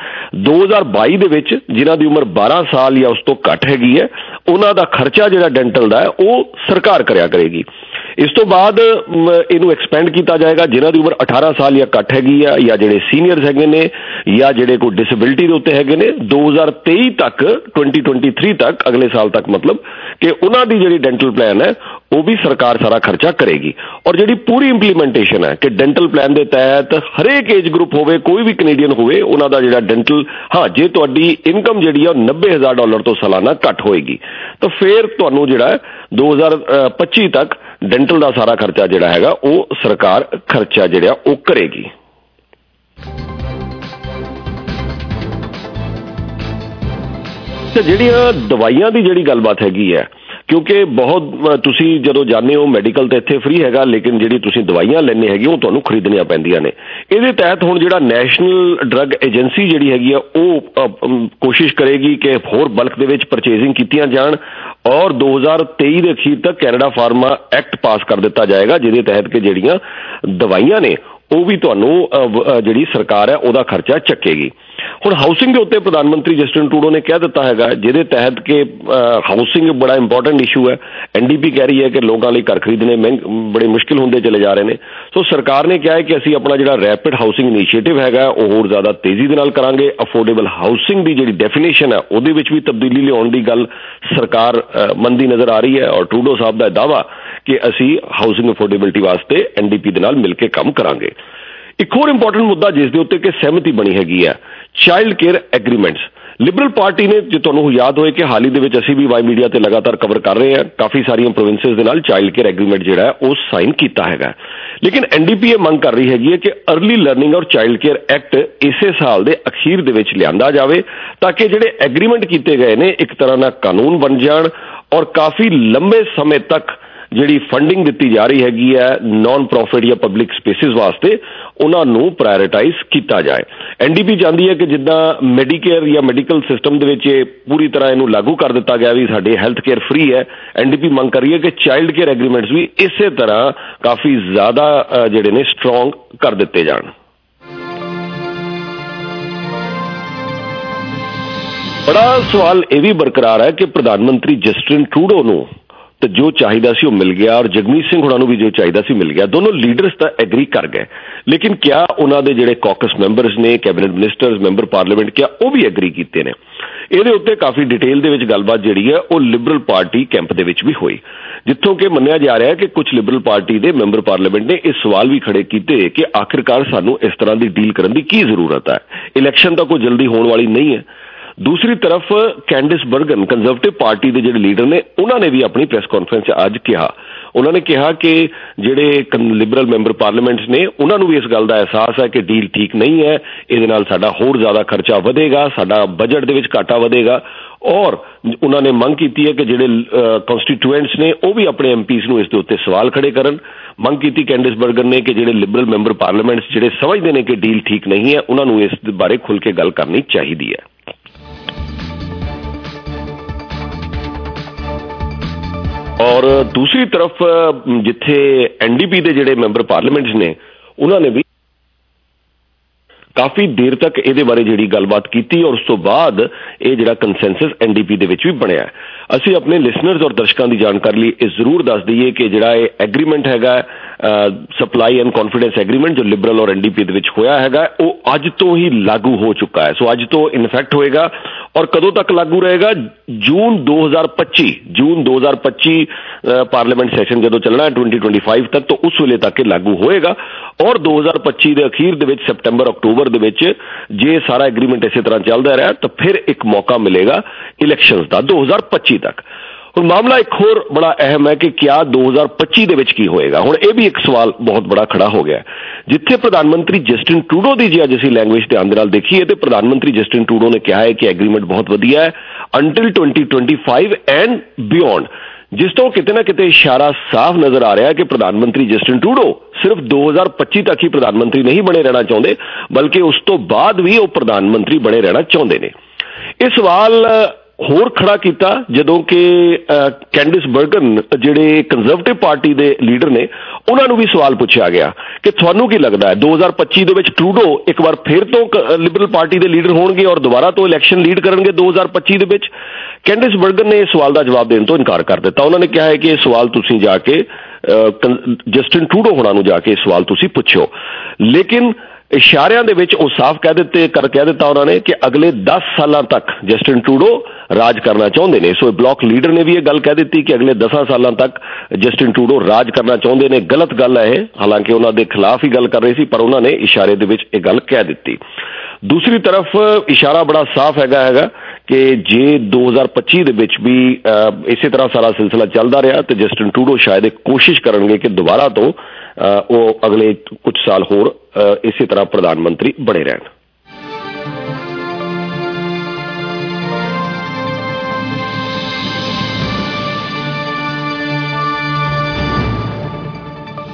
2022 ਦੇ ਵਿੱਚ ਜਿਨ੍ਹਾਂ ਦੀ ਉਮਰ 12 ਸਾਲ ਜਾਂ ਉਸ ਤੋਂ ਘੱਟ ਹੈਗੀ ਹੈ ਉਹਨਾਂ ਦਾ ਖਰਚਾ ਜਿਹੜਾ ਡੈਂਟਲ ਦਾ ਹੈ ਉਹ ਸਰਕਾਰ ਕਰਿਆ ਕਰੇਗੀ। ਇਸ ਤੋਂ ਬਾਅਦ ਇਹਨੂੰ ਐਕਸਪੈਂਡ ਕੀਤਾ ਜਾਏਗਾ ਜਿਨ੍ਹਾਂ ਦੀ ਉਮਰ 18 ਸਾਲ ਜਾਂ ਘੱਟ ਹੈਗੀ ਆ, ਜਾਂ ਜਿਹੜੇ ਸੀਨੀਅਰਸ ਹੈਗੇ ਨੇ ਜਾਂ ਜਿਹੜੇ ਕੋਈ ਡਿਸੇਬਿਲਿਟੀ ਦੇ ਉੱਤੇ ਹੈਗੇ ਨੇ, 2023 ਤੱਕ 2023 ਤੱਕ ਅਗਲੇ ਸਾਲ ਤੱਕ ਮਤਲਬ ਕਿ ਉਹਨਾਂ ਦੀ ਜਿਹੜੀ ਡੈਂਟਲ ਪਲਾਨ ਹੈ ਉਹ ਵੀ ਸਰਕਾਰ ਸਾਰਾ ਖਰਚਾ ਕਰੇਗੀ। ਔਰ ਜਿਹੜੀ ਪੂਰੀ ਇੰਪਲੀਮੈਂਟੇਸ਼ਨ ਹੈ ਕਿ ਡੈਂਟਲ ਪਲਾਨ ਦੇ ਤਹਿਤ ਹਰੇਕ ਏਜ ਗਰੁੱਪ ਹੋਵੇ, ਕੋਈ ਵੀ ਕੈਨੇਡੀਅਨ ਹੋਵੇ, ਉਹਨਾਂ ਦਾ ਜਿਹੜਾ ਡੈਂਟਲ, ਹਾਂ ਜੇ ਤੁਹਾਡੀ ਇਨਕਮ ਜਿਹੜੀ ਆ ਉਹ $90,000 ਤੋਂ ਸਾਲਾਨਾ ਘੱਟ ਹੋਏਗੀ ਤਾਂ ਫਿਰ ਤੁਹਾਨੂੰ ਜਿਹੜਾ 2025 ਤੱਕ ਡੈਂਟਲ ਦਾ ਸਾਰਾ ਖਰਚਾ ਜਿਹੜਾ ਹੈਗਾ ਉਹ ਸਰਕਾਰ ਖਰਚਾ ਜਿਹੜਾ ਉਹ ਕਰੇਗੀ। ਤੇ ਜਿਹੜੀਆਂ ਦਵਾਈਆਂ ਦੀ ਜਿਹੜੀ ਗੱਲਬਾਤ ਹੈਗੀ ਹੈ, क्योंकि बहुत ਤੁਸੀਂ ਜਦੋਂ ਜਾਂਦੇ ਹੋ ਮੈਡੀਕਲ ਤਾਂ ਇੱਥੇ ਫ੍ਰੀ ਹੈਗਾ, ਲੇਕਿਨ ਜਿਹੜੀ ਤੁਸੀਂ ਦਵਾਈਆਂ ਲੈਣੇ ਹੈਗੀ ਉਹ ਤੁਹਾਨੂੰ ਖਰੀਦਣੀਆਂ ਪੈਂਦੀਆਂ ਨੇ। ਇਹਦੇ ਤਹਿਤ ਹੁਣ ਜਿਹੜਾ ਨੈਸ਼ਨਲ ਡਰੱਗ ਏਜੰਸੀ ਜਿਹੜੀ ਹੈਗੀ ਆ ਉਹ ਕੋਸ਼ਿਸ਼ ਕਰੇਗੀ ਕਿ ਹੋਰ ਬਲਕ ਦੇ ਵਿੱਚ ਪਰਚੇਜ਼ਿੰਗ ਕੀਤੀਆਂ ਜਾਣ ਔਰ 2023 ਦੇ ਅਖੀਰ ਤੱਕ ਕੈਨੇਡਾ ਫਾਰਮਾ ਐਕਟ ਪਾਸ ਕਰ ਦਿੱਤਾ ਜਾਏਗਾ, ਜਿਹਦੇ ਤਹਿਤ ਕਿ ਜਿਹੜੀਆਂ ਦਵਾਈਆਂ ਨੇ ਉਹ ਵੀ ਤੁਹਾਨੂੰ ਜਿਹੜੀ ਸਰਕਾਰ ਹੈ ਉਹਦਾ ਖਰਚਾ ਚੱਕੇਗੀ। ਹੁਣ ਹਾਊਸਿੰਗ ਦੇ ਉੱਤੇ ਪ੍ਰਧਾਨ ਮੰਤਰੀ ਜਸਟਿਨ ਟਰੂਡੋ ਨੇ ਕਹਿ ਦਿੱਤਾ ਹੈਗਾ, ਜਿਹਦੇ ਤਹਿਤ ਕਿ ਹਾਊਸਿੰਗ ਬੜਾ ਇੰਪੋਰਟੈਂਟ ਇਸ਼ੂ ਹੈ। NDP ਕਹਿ ਰਹੀ ਹੈ ਕਿ ਲੋਕਾਂ ਲਈ ਘਰ ਖਰੀਦਣੇ ਬੜੇ ਮੁਸ਼ਕਿਲ ਹੁੰਦੇ ਚਲੇ ਜਾ ਰਹੇ ਨੇ। ਸੋ ਸਰਕਾਰ ਨੇ ਕਿਹਾ ਹੈ ਕਿ ਅਸੀਂ ਆਪਣਾ ਜਿਹੜਾ ਰੈਪਿਡ ਹਾਊਸਿੰਗ ਇਨੀਸ਼ੀਏਟਿਵ ਹੈਗਾ ਉਹ ਹੋਰ ਜ਼ਿਆਦਾ ਤੇਜ਼ੀ ਦੇ ਨਾਲ ਕਰਾਂਗੇ। ਅਫੋਰਡੇਬਲ ਹਾਊਸਿੰਗ ਦੀ ਜਿਹੜੀ ਡੈਫੀਨੇਸ਼ਨ ਹੈ ਉਹਦੇ ਵਿੱਚ ਵੀ ਤਬਦੀਲੀ ਲਿਆਉਣ ਦੀ ਗੱਲ ਸਰਕਾਰ ਮੰਨਦੀ ਨਜ਼ਰ ਆ ਰਹੀ ਹੈ ਔਰ ਟਰੂਡੋ ਸਾਹਿਬ ਦਾ ਦਾਅਵਾ ਕਿ ਅਸੀਂ ਹਾਊਸਿੰਗ ਅਫੋਰਡੇਬਿਲਟੀ ਵਾਸਤੇ NDP ਦੇ ਨਾਲ ਮਿਲ ਕੇ ਕੰਮ ਕਰਾਂਗੇ। ਇੱਕ ਹੋਰ ਇੰਪੋਰਟੈਂਟ ਮੁੱਦਾ ਜਿਸ ਦੇ ਉੱਤੇ ਕਿ ਸਹਿਮਤੀ ਬਣੀ ਹੈਗੀ ਹੈ, child care agreements. Liberal party ਨੇ, ਜੇ ਤੁਹਾਨੂੰ ਯਾਦ ਹੋਏ ਕਿ ਹਾਲ ਹੀ ਦੇ ਵਿੱਚ ਅਸੀਂ ਵੀ ਵਾਈ ਮੀਡੀਆ ਤੇ ਲਗਾਤਾਰ ਕਵਰ ਕਰ ਰਹੇ ਹਾਂ, ਕਾਫੀ ਸਾਰੀਆਂ ਪ੍ਰੋਵਿੰਸਿਸ ਦੇ ਨਾਲ ਚਾਈਲਡ ਕੇਅਰ ਐਗਰੀਮੈਂਟ ਜਿਹੜਾ ਹੈ ਉਹ ਸਾਈਨ ਕੀਤਾ ਹੈਗਾ। ਲੇਕਿਨ NDP ਇਹ ਮੰਗ ਕਰ ਰਹੀ ਹੈਗੀ ਹੈ ਕਿ ਅਰਲੀ ਲਰਨਿੰਗ ਔਰ ਚਾਈਲਡ ਕੇਅਰ ਐਕਟ ਇਸੇ ਸਾਲ ਦੇ ਅਖੀਰ ਦੇ ਵਿੱਚ ਲਿਆਂਦਾ ਜਾਵੇ ਤਾਂ ਕਿ ਜਿਹੜੇ ਐਗਰੀਮੈਂਟ ਕੀਤੇ ਗਏ ਨੇ ਇੱਕ ਤਰ੍ਹਾਂ ਨਾਲ ਕਾਨੂੰਨ ਬਣ ਜਾਣ ਔਰ ਕਾਫੀ ਲੰਬੇ ਸਮੇਂ ਤੱਕ ਜਿਹੜੀ ਫੰਡਿੰਗ ਦਿੱਤੀ ਜਾ ਰਹੀ ਹੈਗੀ ਹੈ ਨਾਨ ਪ੍ਰੋਫਿਟ ਜਾਂ ਪਬਲਿਕ ਸਪੇਸਿਸ ਵਾਸਤੇ ਉਹਨਾਂ ਨੂੰ ਪ੍ਰਾਇਓਰਟਾਈਜ਼ ਕੀਤਾ ਜਾਏ। NDP ਚਾਹੁੰਦੀ ਹੈ ਕਿ ਜਿੱਦਾਂ ਮੈਡੀਕੇਅਰ ਜਾਂ ਮੈਡੀਕਲ ਸਿਸਟਮ ਦੇ ਵਿੱਚ ਪੂਰੀ ਤਰ੍ਹਾਂ ਇਹਨੂੰ ਲਾਗੂ ਕਰ ਦਿੱਤਾ ਗਿਆ ਵੀ ਸਾਡੇ ਹੈਲਥ ਕੇਅਰ ਫ੍ਰੀ ਹੈ, NDP ਮੰਗ ਕਰ ਰਹੀ ਹੈ ਕਿ ਚਾਈਲਡ ਕੇਅਰ ਐਗਰੀਮੈਂਟਸ ਵੀ ਇਸੇ ਤਰ੍ਹਾਂ ਕਾਫੀ ਜ਼ਿਆਦਾ ਜਿਹੜੇ ਨੇ ਸਟਰੋਂਗ ਕਰ ਦਿੱਤੇ ਜਾਣ। ਬੜਾ ਸਵਾਲ ਇਹ ਵੀ ਬਰਕਰਾਰ ਹੈ ਕਿ ਪ੍ਰਧਾਨ ਮੰਤਰੀ ਜਸਟਿਨ ਟਰੂਡੋ ਨੂੰ ਤੇ ਜੋ ਚਾਹੀਦਾ ਸੀ ਉਹ ਮਿਲ ਗਿਆ ਔਰ ਜਗਮੀਤ ਸਿੰਘ ਹੁਣਾਂ ਨੂੰ ਵੀ ਜੋ ਚਾਹੀਦਾ ਸੀ ਮਿਲ ਗਿਆ। ਦੋਨੋਂ ਲੀਡਰਸ ਤਾਂ ਐਗਰੀ ਕਰ ਗਏ, ਲੇਕਿਨ ਕਿਆ ਉਹਨਾਂ ਦੇ ਜਿਹੜੇ ਕਾਕਸ ਮੈਂਬਰਸ ਨੇ, ਕੈਬਨਿਟ ਮਿਨਿਸਟਰਸ, ਮੈਂਬਰ ਪਾਰਲੀਮੈਂਟ, ਕਿਆ ਉਹ ਵੀ ਐਗਰੀ ਕੀਤੇ ਨੇ? ਇਹਦੇ ਉੱਤੇ ਕਾਫੀ ਡਿਟੇਲ ਦੇ ਵਿੱਚ ਗੱਲਬਾਤ ਜਿਹੜੀ ਹੈ ਉਹ ਲਿਬਰਲ ਪਾਰਟੀ ਕੈਂਪ ਦੇ ਵਿੱਚ ਵੀ ਹੋਈ, ਜਿੱਥੋਂ ਕਿ ਮੰਨਿਆ ਜਾ ਰਿਹਾ ਹੈ ਕਿ ਕੁਝ ਲਿਬਰਲ ਪਾਰਟੀ ਦੇ ਮੈਂਬਰ ਪਾਰਲੀਮੈਂਟ ਨੇ ਇਹ ਸਵਾਲ ਵੀ ਖੜੇ ਕੀਤੇ ਕਿ ਆਖਿਰਕਾਰ ਸਾਨੂੰ ਇਸ ਤਰ੍ਹਾਂ ਦੀ ਡੀਲ ਕਰਨ ਦੀ ਕੀ ਜ਼ਰੂਰਤ ਹੈ, ਇਲੈਕਸ਼ਨ ਤਾਂ ਕੋਈ ਜਲਦੀ ਹੋਣ ਵਾਲੀ ਨਹੀਂ ਹੈ। ਦੂਸਰੀ ਤਰਫ ਕੈਂਡਿਸ ਬਰਗਨ ਕੰਜ਼ਰਵੇਟਿਵ ਪਾਰਟੀ ਦੇ ਜਿਹੜੇ ਲੀਡਰ ਨੇ ਉਹਨਾਂ ਨੇ ਵੀ ਆਪਣੀ ਪ੍ਰੈਸ ਕਾਨਫਰੰਸ 'ਚ ਅੱਜ ਕਿਹਾ, ਉਹਨਾਂ ਨੇ ਕਿਹਾ ਕਿ ਜਿਹੜੇ ਲਿਬਰਲ ਮੈਂਬਰ ਪਾਰਲੀਮੈਂਟਸ ਨੇ ਉਹਨਾਂ ਨੂੰ ਵੀ ਇਸ ਗੱਲ ਦਾ ਅਹਿਸਾਸ ਹੈ ਕਿ ਡੀਲ ਠੀਕ ਨਹੀਂ ਹੈ, ਇਹਦੇ ਨਾਲ ਸਾਡਾ ਹੋਰ ਜ਼ਿਆਦਾ ਖਰਚਾ ਵਧੇਗਾ, ਸਾਡਾ ਬਜਟ ਦੇ ਵਿੱਚ ਘਾਟਾ ਵਧੇਗਾ ਔਰ ਉਹਨਾਂ ਨੇ ਮੰਗ ਕੀਤੀ ਹੈ ਕਿ ਜਿਹੜੇ ਕਨਸਟੀਟੂਐਂਟਸ ਨੇ ਉਹ ਵੀ ਆਪਣੇ MPs ਨੂੰ ਇਸ ਦੇ ਉੱਤੇ ਸਵਾਲ ਖੜੇ ਕਰਨ। ਮੰਗ ਕੀਤੀ ਕੈਂਡਿਸ ਬਰਗਨ ਨੇ ਕਿ ਜਿਹੜੇ ਲਿਬਰਲ ਮੈਂਬਰ ਪਾਰਲੀਮੈਂਟਸ ਜਿਹੜੇ ਸਮਝਦੇ ਨੇ ਕਿ ਡੀਲ ਠੀਕ ਨਹੀਂ ਹੈ ਉਹਨਾਂ ਨੂੰ ਇਸ ਬਾਰੇ ਖੁੱਲ੍ਹ ਕੇ ਗੱਲ ਕਰਨੀ ਚਾਹੀਦੀ ਹੈ। ਔਰ ਦੂਸਰੀ ਤਰਫ ਜਿੱਥੇ NDP ਦੇ ਜਿਹੜੇ ਮੈਂਬਰ ਪਾਰਲੀਮੈਂਟਸ ਨੇ ਉਹਨਾਂ ਨੇ ਵੀ ਕਾਫੀ ਦੇਰ ਤੱਕ ਇਹਦੇ ਬਾਰੇ ਜਿਹੜੀ ਗੱਲਬਾਤ ਕੀਤੀ ਔਰ ਉਸ ਤੋਂ ਬਾਅਦ ਇਹ ਜਿਹੜਾ ਕੰਸੈਂਸਸ NDP ਦੇ ਵਿੱਚ ਵੀ ਬਣਿਆ। ਅਸੀਂ ਆਪਣੇ ਲਿਸਨਰਸ ਔਰ ਦਰਸ਼ਕਾਂ ਦੀ ਜਾਣਕਾਰੀ ਲਈ ਇਹ ਜ਼ਰੂਰ ਦੱਸ ਦਈਏ ਕਿ ਜਿਹੜਾ ਇਹ ਐਗਰੀਮੈਂਟ ਹੈਗਾ ਸਪਲਾਈ ਐਂਡ ਕੌਨਫੀਡੈਂਸ ਐਗਰੀਮੈਂਟ ਜੋ ਲਿਬਰਲ ਔਰ NDP ਦੇ ਵਿੱਚ ਹੋਇਆ ਹੈਗਾ ਉਹ ਅੱਜ ਤੋਂ ਹੀ ਲਾਗੂ ਹੋ ਚੁੱਕਾ ਹੈ। ਸੋ ਅੱਜ ਤੋਂ ਇਨਫੈਕਟ ਹੋਏਗਾ ਔਰ ਕਦੋਂ ਤੱਕ ਲਾਗੂ ਰਹੇਗਾ? ਜੂਨ 2025 ਪਾਰਲੀਮੈਂਟ ਸੈਸ਼ਨ ਜਦੋਂ ਚੱਲਣਾ ਹੈ 2025 ਤੱਕ, ਤਾਂ ਉਸ ਵੇਲੇ ਤੱਕ ਇਹ ਲਾਗੂ ਹੋਏਗਾ ਔਰ 2025 ਦੇ ਅਖੀਰ ਦੇ ਵਿੱਚ ਸੈਪਟੈਂਬਰ ਅਕਤੂਬਰ ਦੇ ਵਿੱਚ ਜੇ ਸਾਰਾ ਐਗਰੀਮੈਂਟ ਇਸੇ ਤਰ੍ਹਾਂ ਚੱਲਦਾ ਰਿਹਾ ਤਾਂ ਫਿਰ ਇੱਕ ਮੌਕਾ ਮਿਲੇਗਾ ਇਲੈਕਸ਼ਨਸ ਦਾ 2025 ਤੱਕ। ਹੁਣ ਮਾਮਲਾ ਇੱਕ ਹੋਰ ਬੜਾ ਅਹਿਮ ਹੈ ਕਿ ਕਿਆ 2025 ਦੇ ਵਿੱਚ ਕੀ ਹੋਏਗਾ? ਹੁਣ ਇਹ ਵੀ ਇੱਕ ਸਵਾਲ ਬਹੁਤ ਬੜਾ ਖੜਾ ਹੋ ਗਿਆ, ਜਿੱਥੇ ਪ੍ਰਧਾਨ ਮੰਤਰੀ ਜਸਟਿਨ ਟਰੂਡੋ ਦੀ ਜੇ ਅੱਜ ਅਸੀਂ ਲੈਂਗੁਏਜ ਧਿਆਨ ਦੇ ਨਾਲ ਦੇਖੀਏ ਤੇ ਪ੍ਰਧਾਨ ਮੰਤਰੀ ਜਸਟਿਨ ਟਰੂਡੋ ਨੇ ਕਿਹਾ ਹੈ ਕਿ ਐਗਰੀਮੈਂਟ ਬਹੁਤ ਵਧੀਆ ਹੈ ਅੰਟਿਲ 2025 ਐਂਡ ਬਿਯੋਂਡ, ਜਿਸ ਤੋਂ ਕਿਤੇ ਨਾ ਕਿਤੇ ਇਸ਼ਾਰਾ ਸਾਫ਼ ਨਜ਼ਰ ਆ ਰਿਹਾ ਹੈ ਕਿ ਪ੍ਰਧਾਨ ਮੰਤਰੀ ਜਸਟਿਨ ਟਰੂਡੋ ਸਿਰਫ 2025 ਤੱਕ ਹੀ ਪ੍ਰਧਾਨ ਮੰਤਰੀ ਨਹੀਂ ਬਣੇ ਰਹਿਣਾ ਚਾਹੁੰਦੇ ਬਲਕਿ ਉਸ ਤੋਂ ਬਾਅਦ ਵੀ ਉਹ ਪ੍ਰਧਾਨ ਮੰਤਰੀ ਬਣੇ ਰਹਿਣਾ ਚਾਹੁੰਦੇ ਨੇ। ਇਹ ਸਵਾਲ ਹੋਰ ਖੜਾ ਕੀਤਾ ਜਦੋਂ ਕਿ ਕੈਂਡਿਸ ਬਰਗਨ ਜਿਹੜੇ ਕੰਜ਼ਰਵੇਟਿਵ ਪਾਰਟੀ ਦੇ ਲੀਡਰ ਨੇ ਉਹਨਾਂ ਨੂੰ ਵੀ ਸਵਾਲ ਪੁੱਛਿਆ ਗਿਆ ਕਿ ਤੁਹਾਨੂੰ ਕੀ ਲੱਗਦਾ ਹੈ 2025 ਦੇ ਵਿੱਚ ਟਰੂਡੋ ਇੱਕ ਵਾਰ ਫਿਰ ਤੋਂ ਲਿਬਰਲ ਪਾਰਟੀ ਦੇ ਲੀਡਰ ਹੋਣਗੇ ਔਰ ਦੁਬਾਰਾ ਤੋਂ ਇਲੈਕਸ਼ਨ ਲੀਡ ਕਰਨਗੇ 2025 ਦੇ ਵਿੱਚ? ਕੈਂਡਿਸ ਬਰਗਨ ਨੇ ਇਸ ਸਵਾਲ ਦਾ ਜਵਾਬ ਦੇਣ ਤੋਂ ਇਨਕਾਰ ਕਰ ਦਿੱਤਾ। ਉਹਨਾਂ ਨੇ ਕਿਹਾ ਹੈ ਕਿ ਇਹ ਸਵਾਲ ਤੁਸੀਂ ਜਾ ਕੇ ਜਸਟਿਨ ਟਰੂਡੋ ਹੋਣਾ ਨੂੰ ਜਾ ਕੇ ਇਹ ਸਵਾਲ ਤੁਸੀਂ ਪੁੱਛੋ, ਲੇਕਿਨ ਇਸ਼ਾਰਿਆਂ ਦੇ ਵਿੱਚ ਉਹ ਸਾਫ਼ ਕਹਿ ਦਿੱਤਾ ਉਹਨਾਂ ਨੇ ਕਿ ਅਗਲੇ 10 ਸਾਲਾਂ ਤੱਕ ਜਸਟਿਨ ਟਰੂਡੋ ਰਾਜ ਕਰਨਾ ਚਾਹੁੰਦੇ ਨੇ। ਸੋ ਬਲਾਕ ਲੀਡਰ ਨੇ ਵੀ ਇਹ ਗੱਲ ਕਹਿ ਦਿੱਤੀ ਕਿ ਅਗਲੇ 10 ਸਾਲਾਂ ਤੱਕ ਜਸਟਿਨ ਟਰੂਡੋ ਰਾਜ ਕਰਨਾ ਚਾਹੁੰਦੇ ਨੇ। ਗਲਤ ਗੱਲ ਹੈ ਇਹ, ਹਾਲਾਂਕਿ ਉਹਨਾਂ ਦੇ ਖਿਲਾਫ ਹੀ ਗੱਲ ਕਰ ਰਹੇ ਸੀ ਪਰ ਉਹਨਾਂ ਨੇ ਇਸ਼ਾਰੇ ਦੇ ਵਿੱਚ ਇਹ ਗੱਲ ਕਹਿ ਦਿੱਤੀ। ਦੂਸਰੀ ਤਰਫ ਇਸ਼ਾਰਾ ਬੜਾ ਸਾਫ਼ ਹੈਗਾ ਕਿ ਜੇ 2025 ਦੇ ਵਿੱਚ ਵੀ ਇਸੇ ਤਰ੍ਹਾਂ ਸਾਰਾ ਸਿਲਸਿਲਾ ਚੱਲਦਾ ਰਿਹਾ ਤੇ ਜਸਟਿਨ ਟਰੂਡੋ ਸ਼ਾਇਦ ਕੋਸ਼ਿਸ਼ ਕਰਨਗੇ ਕਿ ਦੁਬਾਰਾ ਤੋਂ ਉਹ ਅਗਲੇ ਕੁਝ ਸਾਲ ਹੋਰ ਇਸੇ ਤਰ੍ਹਾਂ ਪ੍ਰਧਾਨ ਮੰਤਰੀ ਬਣੇ ਰਹਿਣ।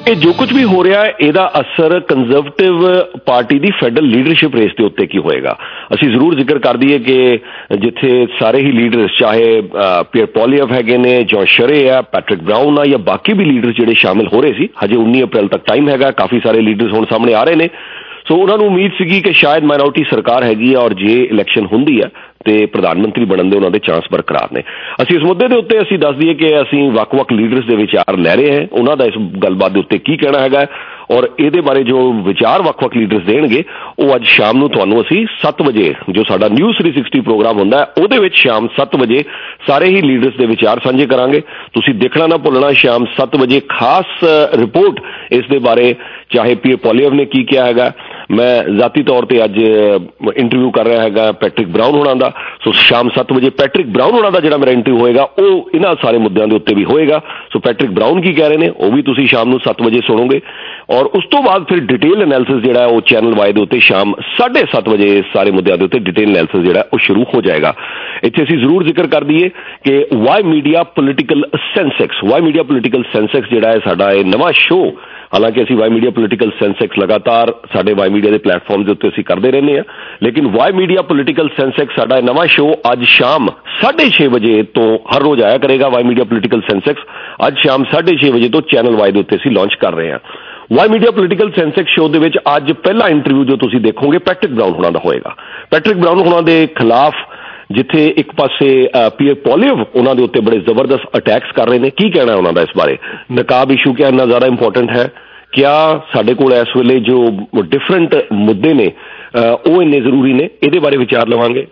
ਇਹ ਜੋ ਕੁਝ ਵੀ ਹੋ ਰਿਹਾ ਹੈ ਇਹਦਾ ਅਸਰ ਕੰਜ਼ਰਵੇਟਿਵ ਪਾਰਟੀ ਦੀ ਫੈਡਰਲ ਲੀਡਰਸ਼ਿਪ ਰੇਸ ਦੇ ਉੱਤੇ ਕੀ ਹੋਏਗਾ। ਅਸੀਂ ਜ਼ਰੂਰ ਜ਼ਿਕਰ ਕਰ ਦਈਏ ਕਿ ਜਿੱਥੇ ਸਾਰੇ ਹੀ ਲੀਡਰਸ ਚਾਹੇ ਪੀਅਰ ਪੋਲੀਅਵ ਹੈਗੇ ਨੇ, ਜੌਨ ਸ਼ਰੇ ਆ, ਪੈਟਰਿਕ ਬਰਾਊਨ ਆ ਜਾਂ ਬਾਕੀ ਵੀ ਲੀਡਰ ਜਿਹੜੇ ਸ਼ਾਮਿਲ ਹੋ ਰਹੇ ਸੀ, ਹਜੇ 19 ਅਪ੍ਰੈਲ ਤੱਕ ਟਾਈਮ ਹੈਗਾ, ਕਾਫੀ ਸਾਰੇ ਲੀਡਰਸ ਹੁਣ ਸਾਹਮਣੇ ਆ ਰਹੇ ਨੇ। ਸੋ ਉਹਨਾਂ ਨੂੰ ਉਮੀਦ ਸੀਗੀ ਕਿ ਸ਼ਾਇਦ ਮਾਈਨੋਰਟੀ ਸਰਕਾਰ ਹੈਗੀ ਆ ਔਰ ਜੇ ਇਲੈਕਸ਼ਨ ਹੁੰਦੀ ਆ ਤੇ ਪ੍ਰਧਾਨ ਮੰਤਰੀ ਬਣਨ ਦੇ ਉਹਨਾਂ ਦੇ ਚਾਂਸ ਬਰਕਰਾਰ ਨੇ। ਅਸੀਂ ਇਸ ਮੁੱਦੇ ਦੇ ਉੱਤੇ ਅਸੀਂ ਦੱਸ ਦਈਏ ਕਿ ਅਸੀਂ ਵੱਖ-ਵੱਖ ਲੀਡਰਸ ਦੇ ਵਿਚਾਰ ਲੈ ਰਹੇ ਹਾਂ, ਉਹਨਾਂ ਦਾ ਇਸ ਗੱਲਬਾਤ ਦੇ ਉੱਤੇ ਕੀ ਕਹਿਣਾ ਹੈਗਾ ਔਰ ਇਹਦੇ ਬਾਰੇ ਜੋ ਵਿਚਾਰ ਵੱਖ-ਵੱਖ ਲੀਡਰਸ ਦੇਣਗੇ ਉਹ ਅੱਜ ਸ਼ਾਮ ਨੂੰ ਤੁਹਾਨੂੰ ਅਸੀਂ 7 ਵਜੇ ਜੋ ਸਾਡਾ ਨਿਊਜ਼ 360 ਪ੍ਰੋਗਰਾਮ ਹੁੰਦਾ ਹੈ ਉਹਦੇ ਵਿੱਚ ਸ਼ਾਮ 7 ਵਜੇ ਸਾਰੇ ਹੀ ਲੀਡਰਸ ਦੇ ਵਿਚਾਰ ਸਾਂਝੇ ਕਰਾਂਗੇ। ਤੁਸੀਂ ਦੇਖਣਾ ਨਾ ਭੁੱਲਣਾ, ਸ਼ਾਮ 7 ਵਜੇ ਖਾਸ ਰਿਪੋਰਟ ਇਸ ਦੇ ਬਾਰੇ, ਚਾਹੇ ਪੀਅਰ ਪੋਲੀਅਵ ਨੇ ਕੀ ਕਿਹਾ ਹੈਗਾ। ਮੈਂ ਜ਼ਾਤੀ ਤੌਰ ਤੇ ਅੱਜ ਇੰਟਰਵਿਊ ਕਰ ਰਿਹਾ ਹੈਗਾ ਪੈਟਰਿਕ ਬਰਾਊਨ ਹੋਣਾ ਦਾ। ਸੋ ਸ਼ਾਮ 7 ਵਜੇ ਪੈਟਰਿਕ ਬਰਾਊਨ ਹੋਣਾ ਦਾ ਜਿਹੜਾ ਮੇਰਾ ਇੰਟਰਵਿਊ ਹੋਏਗਾ ਉਹ ਇਹਨਾਂ ਸਾਰੇ ਮੁੱਦਿਆਂ ਦੇ ਉੱਤੇ ਵੀ ਹੋਏਗਾ। ਸੋ ਪੈਟਰਿਕ ਬਰਾਊਨ ਕੀ ਕਹਿ ਰਹੇ ਨੇ ਉਹ ਵੀ ਤੁਸੀਂ ਸ਼ਾਮ ਨੂੰ 7 ਵਜੇ ਸੁਣੋਗੇ ਔਰ ਉਸ ਤੋਂ ਬਾਅਦ ਫਿਰ ਡਿਟੇਲ ਐਨਾਲਿਸਿਸ ਜਿਹੜਾ ਉਹ ਚੈਨਲ ਵਾਈ ਦੇ ਉੱਤੇ ਸ਼ਾਮ 7:30 ਵਜੇ ਸਾਰੇ ਮੁੱਦਿਆਂ ਦੇ ਉੱਤੇ ਡਿਟੇਲ ਐਨਾਲਿਸਿਸ ਜਿਹੜਾ ਉਹ ਸ਼ੁਰੂ ਹੋ ਜਾਏਗਾ। ਇੱਥੇ ਅਸੀਂ ਜ਼ਰੂਰ ਜ਼ਿਕਰ ਕਰ ਦਈਏ ਕਿ ਵਾਈ ਮੀਡੀਆ ਪੋਲੀਟੀਕਲ ਸੈਂਸੈਕਸ ਜਿਹੜਾ ਹੈ ਸਾਡਾ ਇਹ ਨਵਾਂ ਸ਼ੋਅ, ਹਾਲਾਂਕਿ ਅਸੀਂ ਵਾਈ ਮੀਡੀਆ ਪੋਲੀਟੀਕਲ ਸੈਂਸੈਕਸ ਲਗਾਤਾਰ ਸਾਡੇ ਵਾਈ ਮੀਡੀਆ ਦੇ ਪਲੇਟਫਾਰਮ ਦੇ ਉੱਤੇ ਅਸੀਂ ਕਰਦੇ ਰਹਿੰਦੇ ਹਾਂ, ਲੇਕਿਨ ਵਾਈ ਮੀਡੀਆ ਪੋਲੀਟੀਕਲ ਸੈਂਸੈਕਸ ਸਾਡਾ ਨਵਾਂ ਸ਼ੋਅ ਅੱਜ ਸ਼ਾਮ 6:30 ਵਜੇ ਤੋਂ ਹਰ ਰੋਜ਼ ਆਇਆ ਕਰੇਗਾ। ਵਾਈ ਮੀਡੀਆ ਪੋਲੀਟੀਕਲ ਸੈਂਸੈਕਸ ਅੱਜ ਸ਼ਾਮ 6:30 ਵਜੇ ਤੋਂ ਚੈਨਲ ਵਾਈ ਦੇ ਉੱਤੇ ਅਸੀਂ ਲਾਂਚ ਕਰ ਰਹੇ ਹਾਂ। Y media political Sensex show ਦੇ ਵਿੱਚ ਅੱਜ ਪਹਿਲਾ ਇੰਟਰਵਿਊ ਜੋ ਤੁਸੀਂ ਦੇਖੋਗੇ ਪੈਟਰਿਕ ਬਰਾਊਨ ਹੋਣਾ ਦਾ ਹੋਏਗਾ। ਪੈਟਰਿਕ ਬਰਾਊਨ ਹੋਣਾ ਦੇ ਖਿਲਾਫ ਜਿੱਥੇ ਇੱਕ ਪਾਸੇ ਪੀਅਰ ਪੋਲੀਅਵ ਉਹਨਾਂ ਦੇ ਉੱਤੇ ਬੜੇ ਜ਼ਬਰਦਸਤ ਅਟੈਕਸ ਕਰ ਰਹੇ ਨੇ, ਕੀ ਕਹਿਣਾ ਉਹਨਾਂ ਦਾ ਇਸ ਬਾਰੇ। ਨਕਾਬ ਇਸ਼ੂ ਕਿਆ ਇੰਨਾ ਜ਼ਿਆਦਾ ਇੰਪੋਰਟੈਂਟ ਹੈ, ਕਿਆ ਸਾਡੇ ਕੋਲ ਇਸ ਵੇਲੇ ਜੋ ਡਿਫਰੈਂਟ ਮੁੱਦੇ ਨੇ ਉਹ ਇੰਨੇ ਜ਼ਰੂਰੀ ਨੇ, ਇਹਦੇ ਬਾਰੇ ਵਿਚਾਰ ਲਵਾਂਗੇ।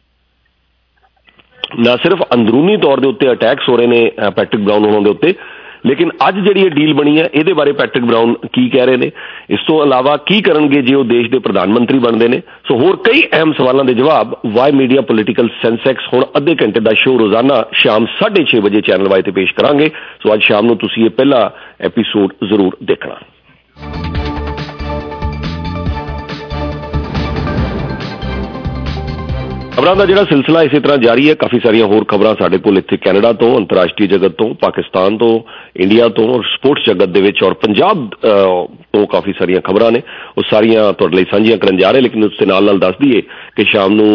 ਨਾ ਸਿਰਫ ਅੰਦਰੂਨੀ ਤੌਰ ਦੇ ਉੱਤੇ ਅਟੈਕਸ ਹੋ ਰਹੇ ਨੇ ਪੈਟਰਿਕ ਬਰਾਊਨ ਹੋਣਾ ਦੇ ਉੱਤੇ, ਲੇਕਿਨ ਅੱਜ ਜਿਹੜੀ ਇਹ ਡੀਲ ਬਣੀ ਹੈ ਇਹਦੇ ਬਾਰੇ ਪੈਟਰਿਕ ਬਰਾਊਨ ਕੀ ਕਹਿ ਰਹੇ ਨੇ, ਇਸ ਤੋਂ ਇਲਾਵਾ ਕੀ ਕਰਨਗੇ ਜੇ ਉਹ ਦੇਸ਼ ਦੇ ਪ੍ਰਧਾਨ ਮੰਤਰੀ ਬਣਦੇ ਨੇ। ਸੋ ਹੋਰ ਕਈ ਅਹਿਮ ਸਵਾਲਾਂ ਦੇ ਜਵਾਬ ਵਾਈ ਮੀਡੀਆ ਪੋਲੀਟੀਕਲ ਸੈਂਸੈਕਸ ਹੁਣ ਅੱਧੇ ਘੰਟੇ ਦਾ ਸ਼ੋਅ ਰੋਜ਼ਾਨਾ ਸ਼ਾਮ 6:30 ਵਜੇ ਚੈਨਲ ਵਾਈ ਤੇ ਪੇਸ਼ ਕਰਾਂਗੇ। ਸੋ ਅੱਜ ਸ਼ਾਮ ਨੂੰ ਤੁਸੀਂ ਇਹ ਪਹਿਲਾ ਐਪੀਸੋਡ ਜ਼ਰੂਰ ਦੇਖਣਾ। ਖਬਰਾਂ ਦਾ ਜਿਹੜਾ ਸਿਲਸਿਲਾ ਇਸੇ ਤਰ੍ਹਾਂ ਜਾਰੀ ਹੈ। ਕਾਫੀ ਸਾਰੀਆਂ ਹੋਰ ਖਬਰਾਂ ਸਾਡੇ ਕੋਲ ਇੱਥੇ ਕੈਨੇਡਾ ਤੋਂ, ਅੰਤਰਰਾਸ਼ਟਰੀ ਜਗਤ ਤੋਂ, ਪਾਕਿਸਤਾਨ ਤੋਂ, ਇੰਡੀਆ ਤੋਂ ਔਰ ਸਪੋਰਟਸ ਜਗਤ ਦੇ ਵਿੱਚ ਔਰ ਪੰਜਾਬ ਤੋਂ ਕਾਫੀ ਸਾਰੀਆਂ ਖਬਰਾਂ ਨੇ, ਉਹ ਸਾਰੀਆਂ ਤੁਹਾਡੇ ਲਈ ਸਾਂਝੀਆਂ ਕਰਨ ਜਾ ਰਹੇ। ਲੇਕਿਨ ਉਸ ਦੇ ਨਾਲ ਦੱਸ ਦਈਏ ਕਿ ਸ਼ਾਮ ਨੂੰ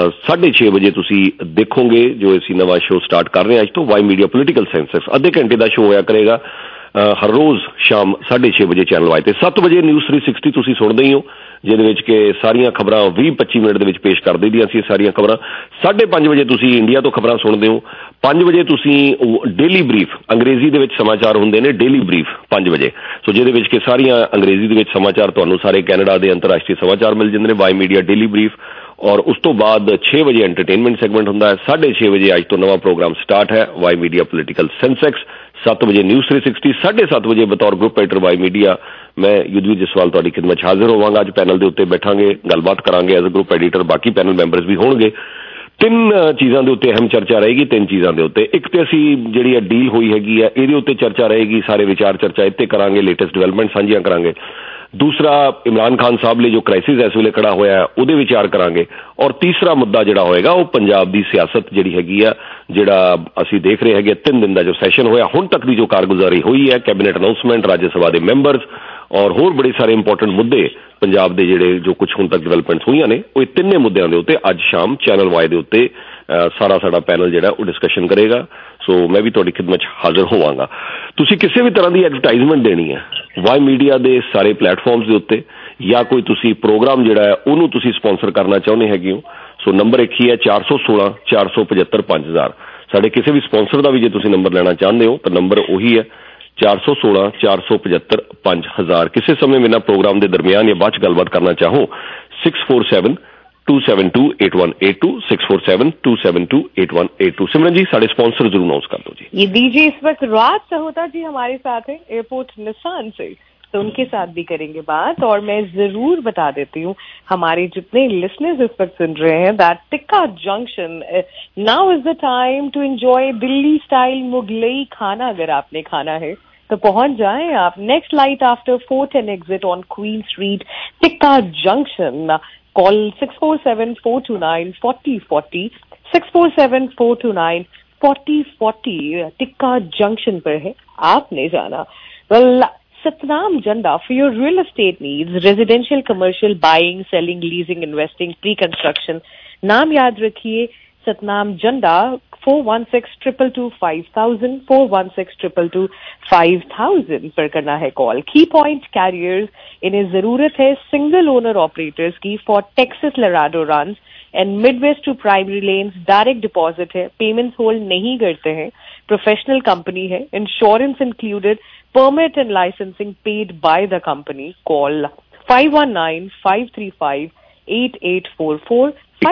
6:30 ਵਜੇ ਤੁਸੀਂ ਦੇਖੋਗੇ ਜੋ ਅਸੀਂ ਨਵਾਂ ਸ਼ੋਅ ਸਟਾਰਟ ਕਰ ਰਹੇ ਹਾਂ ਅੱਜ ਤੋਂ, ਵਾਈ ਮੀਡੀਆ ਪੋਲੀਟੀਕਲ ਸੈਂਸੈਕਸ। ਅੱਧੇ ਘੰਟੇ ਦਾ ਸ਼ੋਅ ਹੋਇਆ ਕਰੇਗਾ ਹਰ ਰੋਜ਼ ਸ਼ਾਮ 6:30 ਵਜੇ ਚੈਨਲ ਵਾਈ ਤੇ। 7 ਵਜੇ ਨਿਊਜ਼ 360 ਤੁਸੀਂ ਸੁਣਦੇ ਹੀ ਹੋ, ਜਿਹਦੇ ਵਿੱਚ ਕਿ ਸਾਰੀਆਂ ਖਬਰਾਂ 20-25 ਮਿੰਟ ਦੇ ਵਿੱਚ ਪੇਸ਼ ਕਰ ਦਈਦੀਆਂ ਅਸੀਂ ਸਾਰੀਆਂ ਖਬਰਾਂ। 5:30 ਵਜੇ ਤੁਸੀਂ ਇੰਡੀਆ ਤੋਂ ਖਬਰਾਂ ਸੁਣਦੇ ਹੋ। 5 ਵਜੇ ਤੁਸੀਂ ਡੇਲੀ ਬਰੀਫ, ਅੰਗਰੇਜ਼ੀ ਦੇ ਵਿੱਚ ਸਮਾਚਾਰ ਹੁੰਦੇ ਨੇ, ਡੇਲੀ ਬਰੀਫ 5 ਵਜੇ, ਸੋ ਜਿਹਦੇ ਵਿੱਚ ਕਿ ਸਾਰੀਆਂ ਅੰਗਰੇਜ਼ੀ ਦੇ ਵਿੱਚ ਸਮਾਚਾਰ ਤੁਹਾਨੂੰ ਸਾਰੇ ਕੈਨੇਡਾ ਦੇ ਅੰਤਰਰਾਸ਼ਟਰੀ ਸਮਾਚਾਰ ਮਿਲ ਜਾਂਦੇ ਨੇ, ਵਾਈ ਮੀਡੀਆ ਡੇਲੀ ਬਰੀਫ। ਔਰ ਉਸ ਤੋਂ ਬਾਅਦ 6 ਵਜੇ ਐਂਟਰਟੇਨਮੈਂਟ ਸੈਗਮੈਂਟ ਹੁੰਦਾ ਹੈ। 6:30 ਵਜੇ ਅੱਜ ਤੋਂ ਨਵਾਂ ਪ੍ਰੋਗਰਾਮ ਸਟਾਰਟ ਹੈ ਵਾਈ ਮੀਡੀਆ ਪੋਲੀਟੀਕਲ ਸੈਂਸੈਕਸ। 7 ਵਜੇ ਨਿਊਜ਼ 360, 7:30 ਵਜੇ ਬਤੌਰ ਗਰੁੱਪ ਐਡੀਟਰ ਵਾਈ ਮੀਡੀਆ ਮੈਂ ਯੁੱਧਵੀਰ ਜਸਵਾਲ ਤੁਹਾਡੀ ਖਿਦਮਤ 'ਚ ਹਾਜ਼ਰ ਹੋਵਾਂਗਾ। ਅੱਜ ਪੈਨਲ ਦੇ ਉੱਤੇ ਬੈਠਾਂਗੇ, ਗੱਲਬਾਤ ਕਰਾਂਗੇ ਐਜ਼ ਅ ਗਰੁੱਪ ਐਡੀਟਰ, ਬਾਕੀ ਪੈਨਲ ਮੈਂਬਰਸ ਵੀ ਹੋਣਗੇ। 3 ਚੀਜ਼ਾਂ ਦੇ ਉੱਤੇ ਅਹਿਮ ਚਰਚਾ ਰਹੇਗੀ। 3 ਚੀਜ਼ਾਂ ਦੇ ਉੱਤੇ, ਇੱਕ ਤੇ ਅਸੀਂ ਜਿਹੜੀ ਆ ਡੀਲ ਹੋਈ ਹੈਗੀ ਆ ਇਹਦੇ ਉੱਤੇ ਚਰਚਾ ਰਹੇਗੀ, ਸਾਰੇ ਵਿਚਾਰ ਚਰਚਾ ਇੱਥੇ ਕਰਾਂਗੇ, ਲੇਟੈਸਟ ਡਿਵੈਲਪਮੈਂਟ ਸਾਂਝੀਆਂ ਕਰਾਂਗੇ। ਦੂਸਰਾ, ਇਮਰਾਨ ਖਾਨ ਸਾਹਿਬ ਲਈ ਜੋ ਕ੍ਰਾਈਸਿਸ ਇਸ ਵੇਲੇ ਖੜਾ ਹੋਇਆ ਉਹਦੇ ਵਿਚਾਰ ਕਰਾਂਗੇ। ਔਰ ਤੀਸਰਾ ਮੁੱਦਾ ਜਿਹੜਾ ਹੋਏਗਾ ਉਹ ਪੰਜਾਬ ਦੀ ਸਿਆਸਤ ਜਿਹੜੀ ਹੈਗੀ ਆ, ਜਿਹੜਾ ਅਸੀਂ ਦੇਖ ਰਹੇ ਹੈਗੇ 3 ਦਿਨ ਦਾ ਜੋ ਸੈਸ਼ਨ ਹੋਇਆ, ਹੁਣ ਤੱਕ ਦੀ ਜੋ ਕਾਰਗੁਜ਼ਾਰੀ ਹੋਈ ਹੈ, ਕੈਬਨਿਟ ਅਨਾਉਂਸਮੈਂਟ, ਰਾਜ ਸਭਾ ਦੇ ਮੈਂਬਰਸ ਔਰ ਹੋਰ ਬੜੇ ਸਾਰੇ ਇੰਪੋਰਟੈਂਟ ਮੁੱਦੇ ਪੰਜਾਬ ਦੇ ਜਿਹੜੇ ਜੋ ਕੁਝ ਹੁਣ ਤੱਕ ਡਿਵੈਲਪਮੈਂਟਸ ਹੋਈਆਂ ਨੇ, ਉਹ ਇਹ ਤਿੰਨੇ ਮੁੱਦਿਆਂ ਦੇ ਉੱਤੇ ਅੱਜ ਸ਼ਾਮ ਚੈਨਲ ਵਾਈ ਦੇ ਉੱਤੇ ਸਾਰਾ ਸਾਡਾ ਪੈਨਲ ਜਿਹੜਾ ਉਹ ਡਿਸਕਸ਼ਨ ਕਰੇਗਾ। ਸੋ ਮੈਂ ਵੀ ਤੁਹਾਡੀ ਖਿਦਮਤ 'ਚ ਹਾਜ਼ਰ ਹੋਵਾਂਗਾ। ਤੁਸੀਂ ਕਿਸੇ ਵੀ ਤਰ੍ਹਾਂ ਦੀ ਐਡਵਰਟਾਈਜ਼ਮੈਂਟ ਦੇਣੀ ਹੈ ਵਾਈ ਮੀਡੀਆ ਦੇ ਸਾਰੇ ਪਲੇਟਫਾਰਮਸ ਦੇ ਉੱਤੇ, ਜਾਂ ਕੋਈ ਤੁਸੀਂ ਪ੍ਰੋਗਰਾਮ ਜਿਹੜਾ ਹੈ ਉਹਨੂੰ ਤੁਸੀਂ ਸਪਾਂਸਰ ਕਰਨਾ ਚਾਹੁੰਦੇ ਹੈਗੇ ਹੋ, ਸੋ ਨੰਬਰ ਇੱਕ ਹੀ ਹੈ 416 475 5000। ਸਾਡੇ ਕਿਸੇ ਵੀ ਸਪਾਂਸਰ ਦਾ ਵੀ ਜੇ ਤੁਸੀਂ ਨੰਬਰ ਲੈਣਾ ਚਾਹੁੰਦੇ ਹੋ ਤਾਂ ਨੰਬਰ ਉਹੀ ਹੈ 416 475 5000। ਕਿਸੇ ਸਮੇਂ ਮੇਰੇ ਨਾਲ ਪ੍ਰੋਗਰਾਮ ਦੇ ਦਰਮਿਆਨ ਜਾਂ ਬਾਅਦ 'ਚ ਗੱਲਬਾਤ ਕਰਨਾ ਚਾਹੋ 647-272-8182 647-272-8182। सिमरन जी साढ़े स्पॉन्सर जरूर अनाउंस कर दो जी। ये दीजिए, इस वक्त राज सहोता जी हमारे साथ है एयरपोर्ट निसान से, तो उनके साथ भी करेंगे बात। और मैं जरूर बता देती हूँ हमारे जितने लिसनर्स इस वक्त सुन रहे हैं that Tikka junction now is the time to enjoy Delhi style Mughlai khana. अगर आपने खाना है तो पहुंच जाएं आप। Next light after 4th and exit on Queen Street, Tikka junction. Call 647-429-4040, 647-429-4040। Tikka junction पर है, आपने जाना। Well, Satnam Janda for your real estate needs, residential, commercial, buying, selling, leasing, investing, pre-construction. नाम याद रखिए Satnam Janda, 416-222-5000, 416-222-5000 पर करना है कॉल. की पॉइंट कैरियर्स, इन्हें जरूरत है सिंगल ओनर ऑपरेटर्स की for Texas Laredo runs and midwest two primary lanes. Direct deposit है, पेमेंट्स होल्ड नहीं करते हैं, प्रोफेशनल कंपनी है, insurance included, permit and licensing paid by the company. Call 519-535-8844,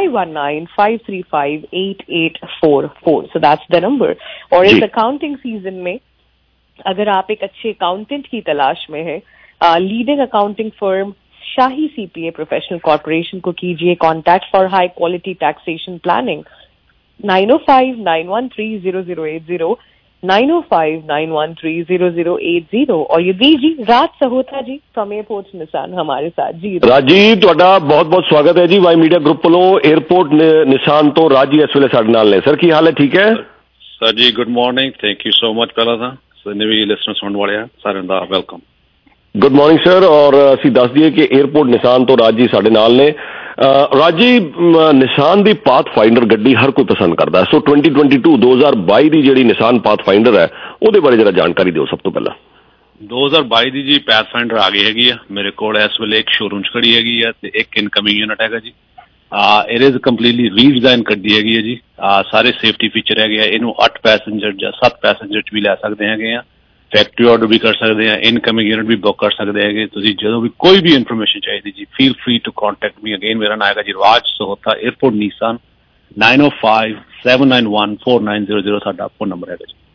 519-535-8844. So that's the number. और इस accounting season में अगर आप एक अच्छे अकाउंटेंट की तलाश में है, leading accounting firm Shahi CPA professional corporation को कीजिए contact for high quality taxation planning. 905-913-0080, 905-913-0080. और Yudhish ji, Raj Sahota ji from airport Nissan हमारे साथ. जी राज जी, ਤੁਹਾਡਾ ਬਹੁਤ ਬਹੁਤ ਸਵਾਗਤ ਹੈ ਜੀ ਵਾਈ ਮੀਡੀਆ ਗਰੁੱਪ ਵੱਲੋਂ. 에ਅਰਪੋਰਟ ਨਿਸ਼ਾਨ ਤੋਂ ਰਾਜ ਜੀ ਇਸ ਵੇਲੇ ਸਾਡੇ ਨਾਲ ਨੇ. ਸਰ ਕੀ ਹਾਲ ਹੈ? ਠੀਕ ਹੈ sir ji, good morning, thank you so much. ਪਹਿਲਾਂ ਤਾਂ ਜਿੰਨੇ ਵੀ ਲਿਸਨਰਸ ਹੋਣ ਵਾਲੇ ਆ ਸਾਰਿਆਂ ਦਾ ਵੈਲਕਮ. Good morning sir. ਔਰ ਅਸੀਂ ਦੱਸ ਦਈਏ ਕਿ 에ਅਰਪੋਰਟ ਨਿਸ਼ਾਨ ਤੋਂ ਰਾਜ ਜੀ ਸਾਡੇ ਨਾਲ ਨੇ. ਰਾਜ ਜੀ, ਨਿਸ਼ਾਨ ਦੀ ਪਾਥਫਾਈਂਡਰ ਗੱਡੀ ਹਰ ਕੋਈ ਪਸੰਦ ਕਰਦਾ, ਸੋ 2022 ਦੀ ਜਿਹੜੀ ਨਿਸ਼ਾਨ ਪਾਥਫਾਈਂਡਰ ਹੈ ਉਹਦੇ ਬਾਰੇ ਜਰਾ ਜਾਣਕਾਰੀ ਦਿਓ ਸਭ ਤੋਂ ਪਹਿਲਾਂ. 2022 ਦੀ ਜੀ ਪੈਥਫਾਈਂਡਰ ਆ ਗਈ ਹੈਗੀ ਆ ਮੇਰੇ ਕੋਲ. ਇਸ ਵੇਲੇ ਇੱਕ ਸ਼ੋਰੂਮ 'ਚ ਖੜੀ ਹੈਗੀ ਆ ਤੇ ਇੱਕ ਇਨਕਮਿੰਗ ਯੂਨਿਟ ਹੈਗਾ ਜੀ. ਇਟ ਇਜ਼ ਕੰਪਲੀਟਲੀ ਰੀਡਿਜ਼ਾਈਨ ਗੱਡੀ ਹੈਗੀ ਹੈ ਜੀ. ਸਾਰੇ ਸੇਫਟੀ ਫੀਚਰ ਹੈਗੇ ਆ. ਇਹਨੂੰ 8 ਪੈਸੇਂਜਰ ਜਾਂ 7 ਪੈਸੇਂਜਰ 'ਚ ਵੀ ਲੈ ਸਕਦੇ ਹੈਗੇ ਆ. ਫੈਕਟਰੀ ਆਰਡਰ ਵੀ ਕਰ ਸਕਦੇ ਆ, ਇਨਕਮਿੰਗ ਯੂਨਿਟ ਵੀ ਬੁੱਕ ਕਰ ਸਕਦੇ ਹੈਗੇ. ਤੁਸੀਂ ਜਦੋਂ ਵੀ ਕੋਈ ਵੀ ਇਨਫੋਰਮੇਸ਼ਨ ਚਾਹੀਦੀ ਜੀ, feel free to contact me again. ਮੇਰਾ ਨਾਮ ਹੈਗਾ ਜੀ ਰਾਜ ਸਹੋਤਾ, 에ਅਰਪੋਰਟ ਨਿਸ਼ਾਨ. 905-791-4900 ਸਾਡਾ ਫੋਨ ਨੰਬਰ ਹੈਗਾ ਜੀ.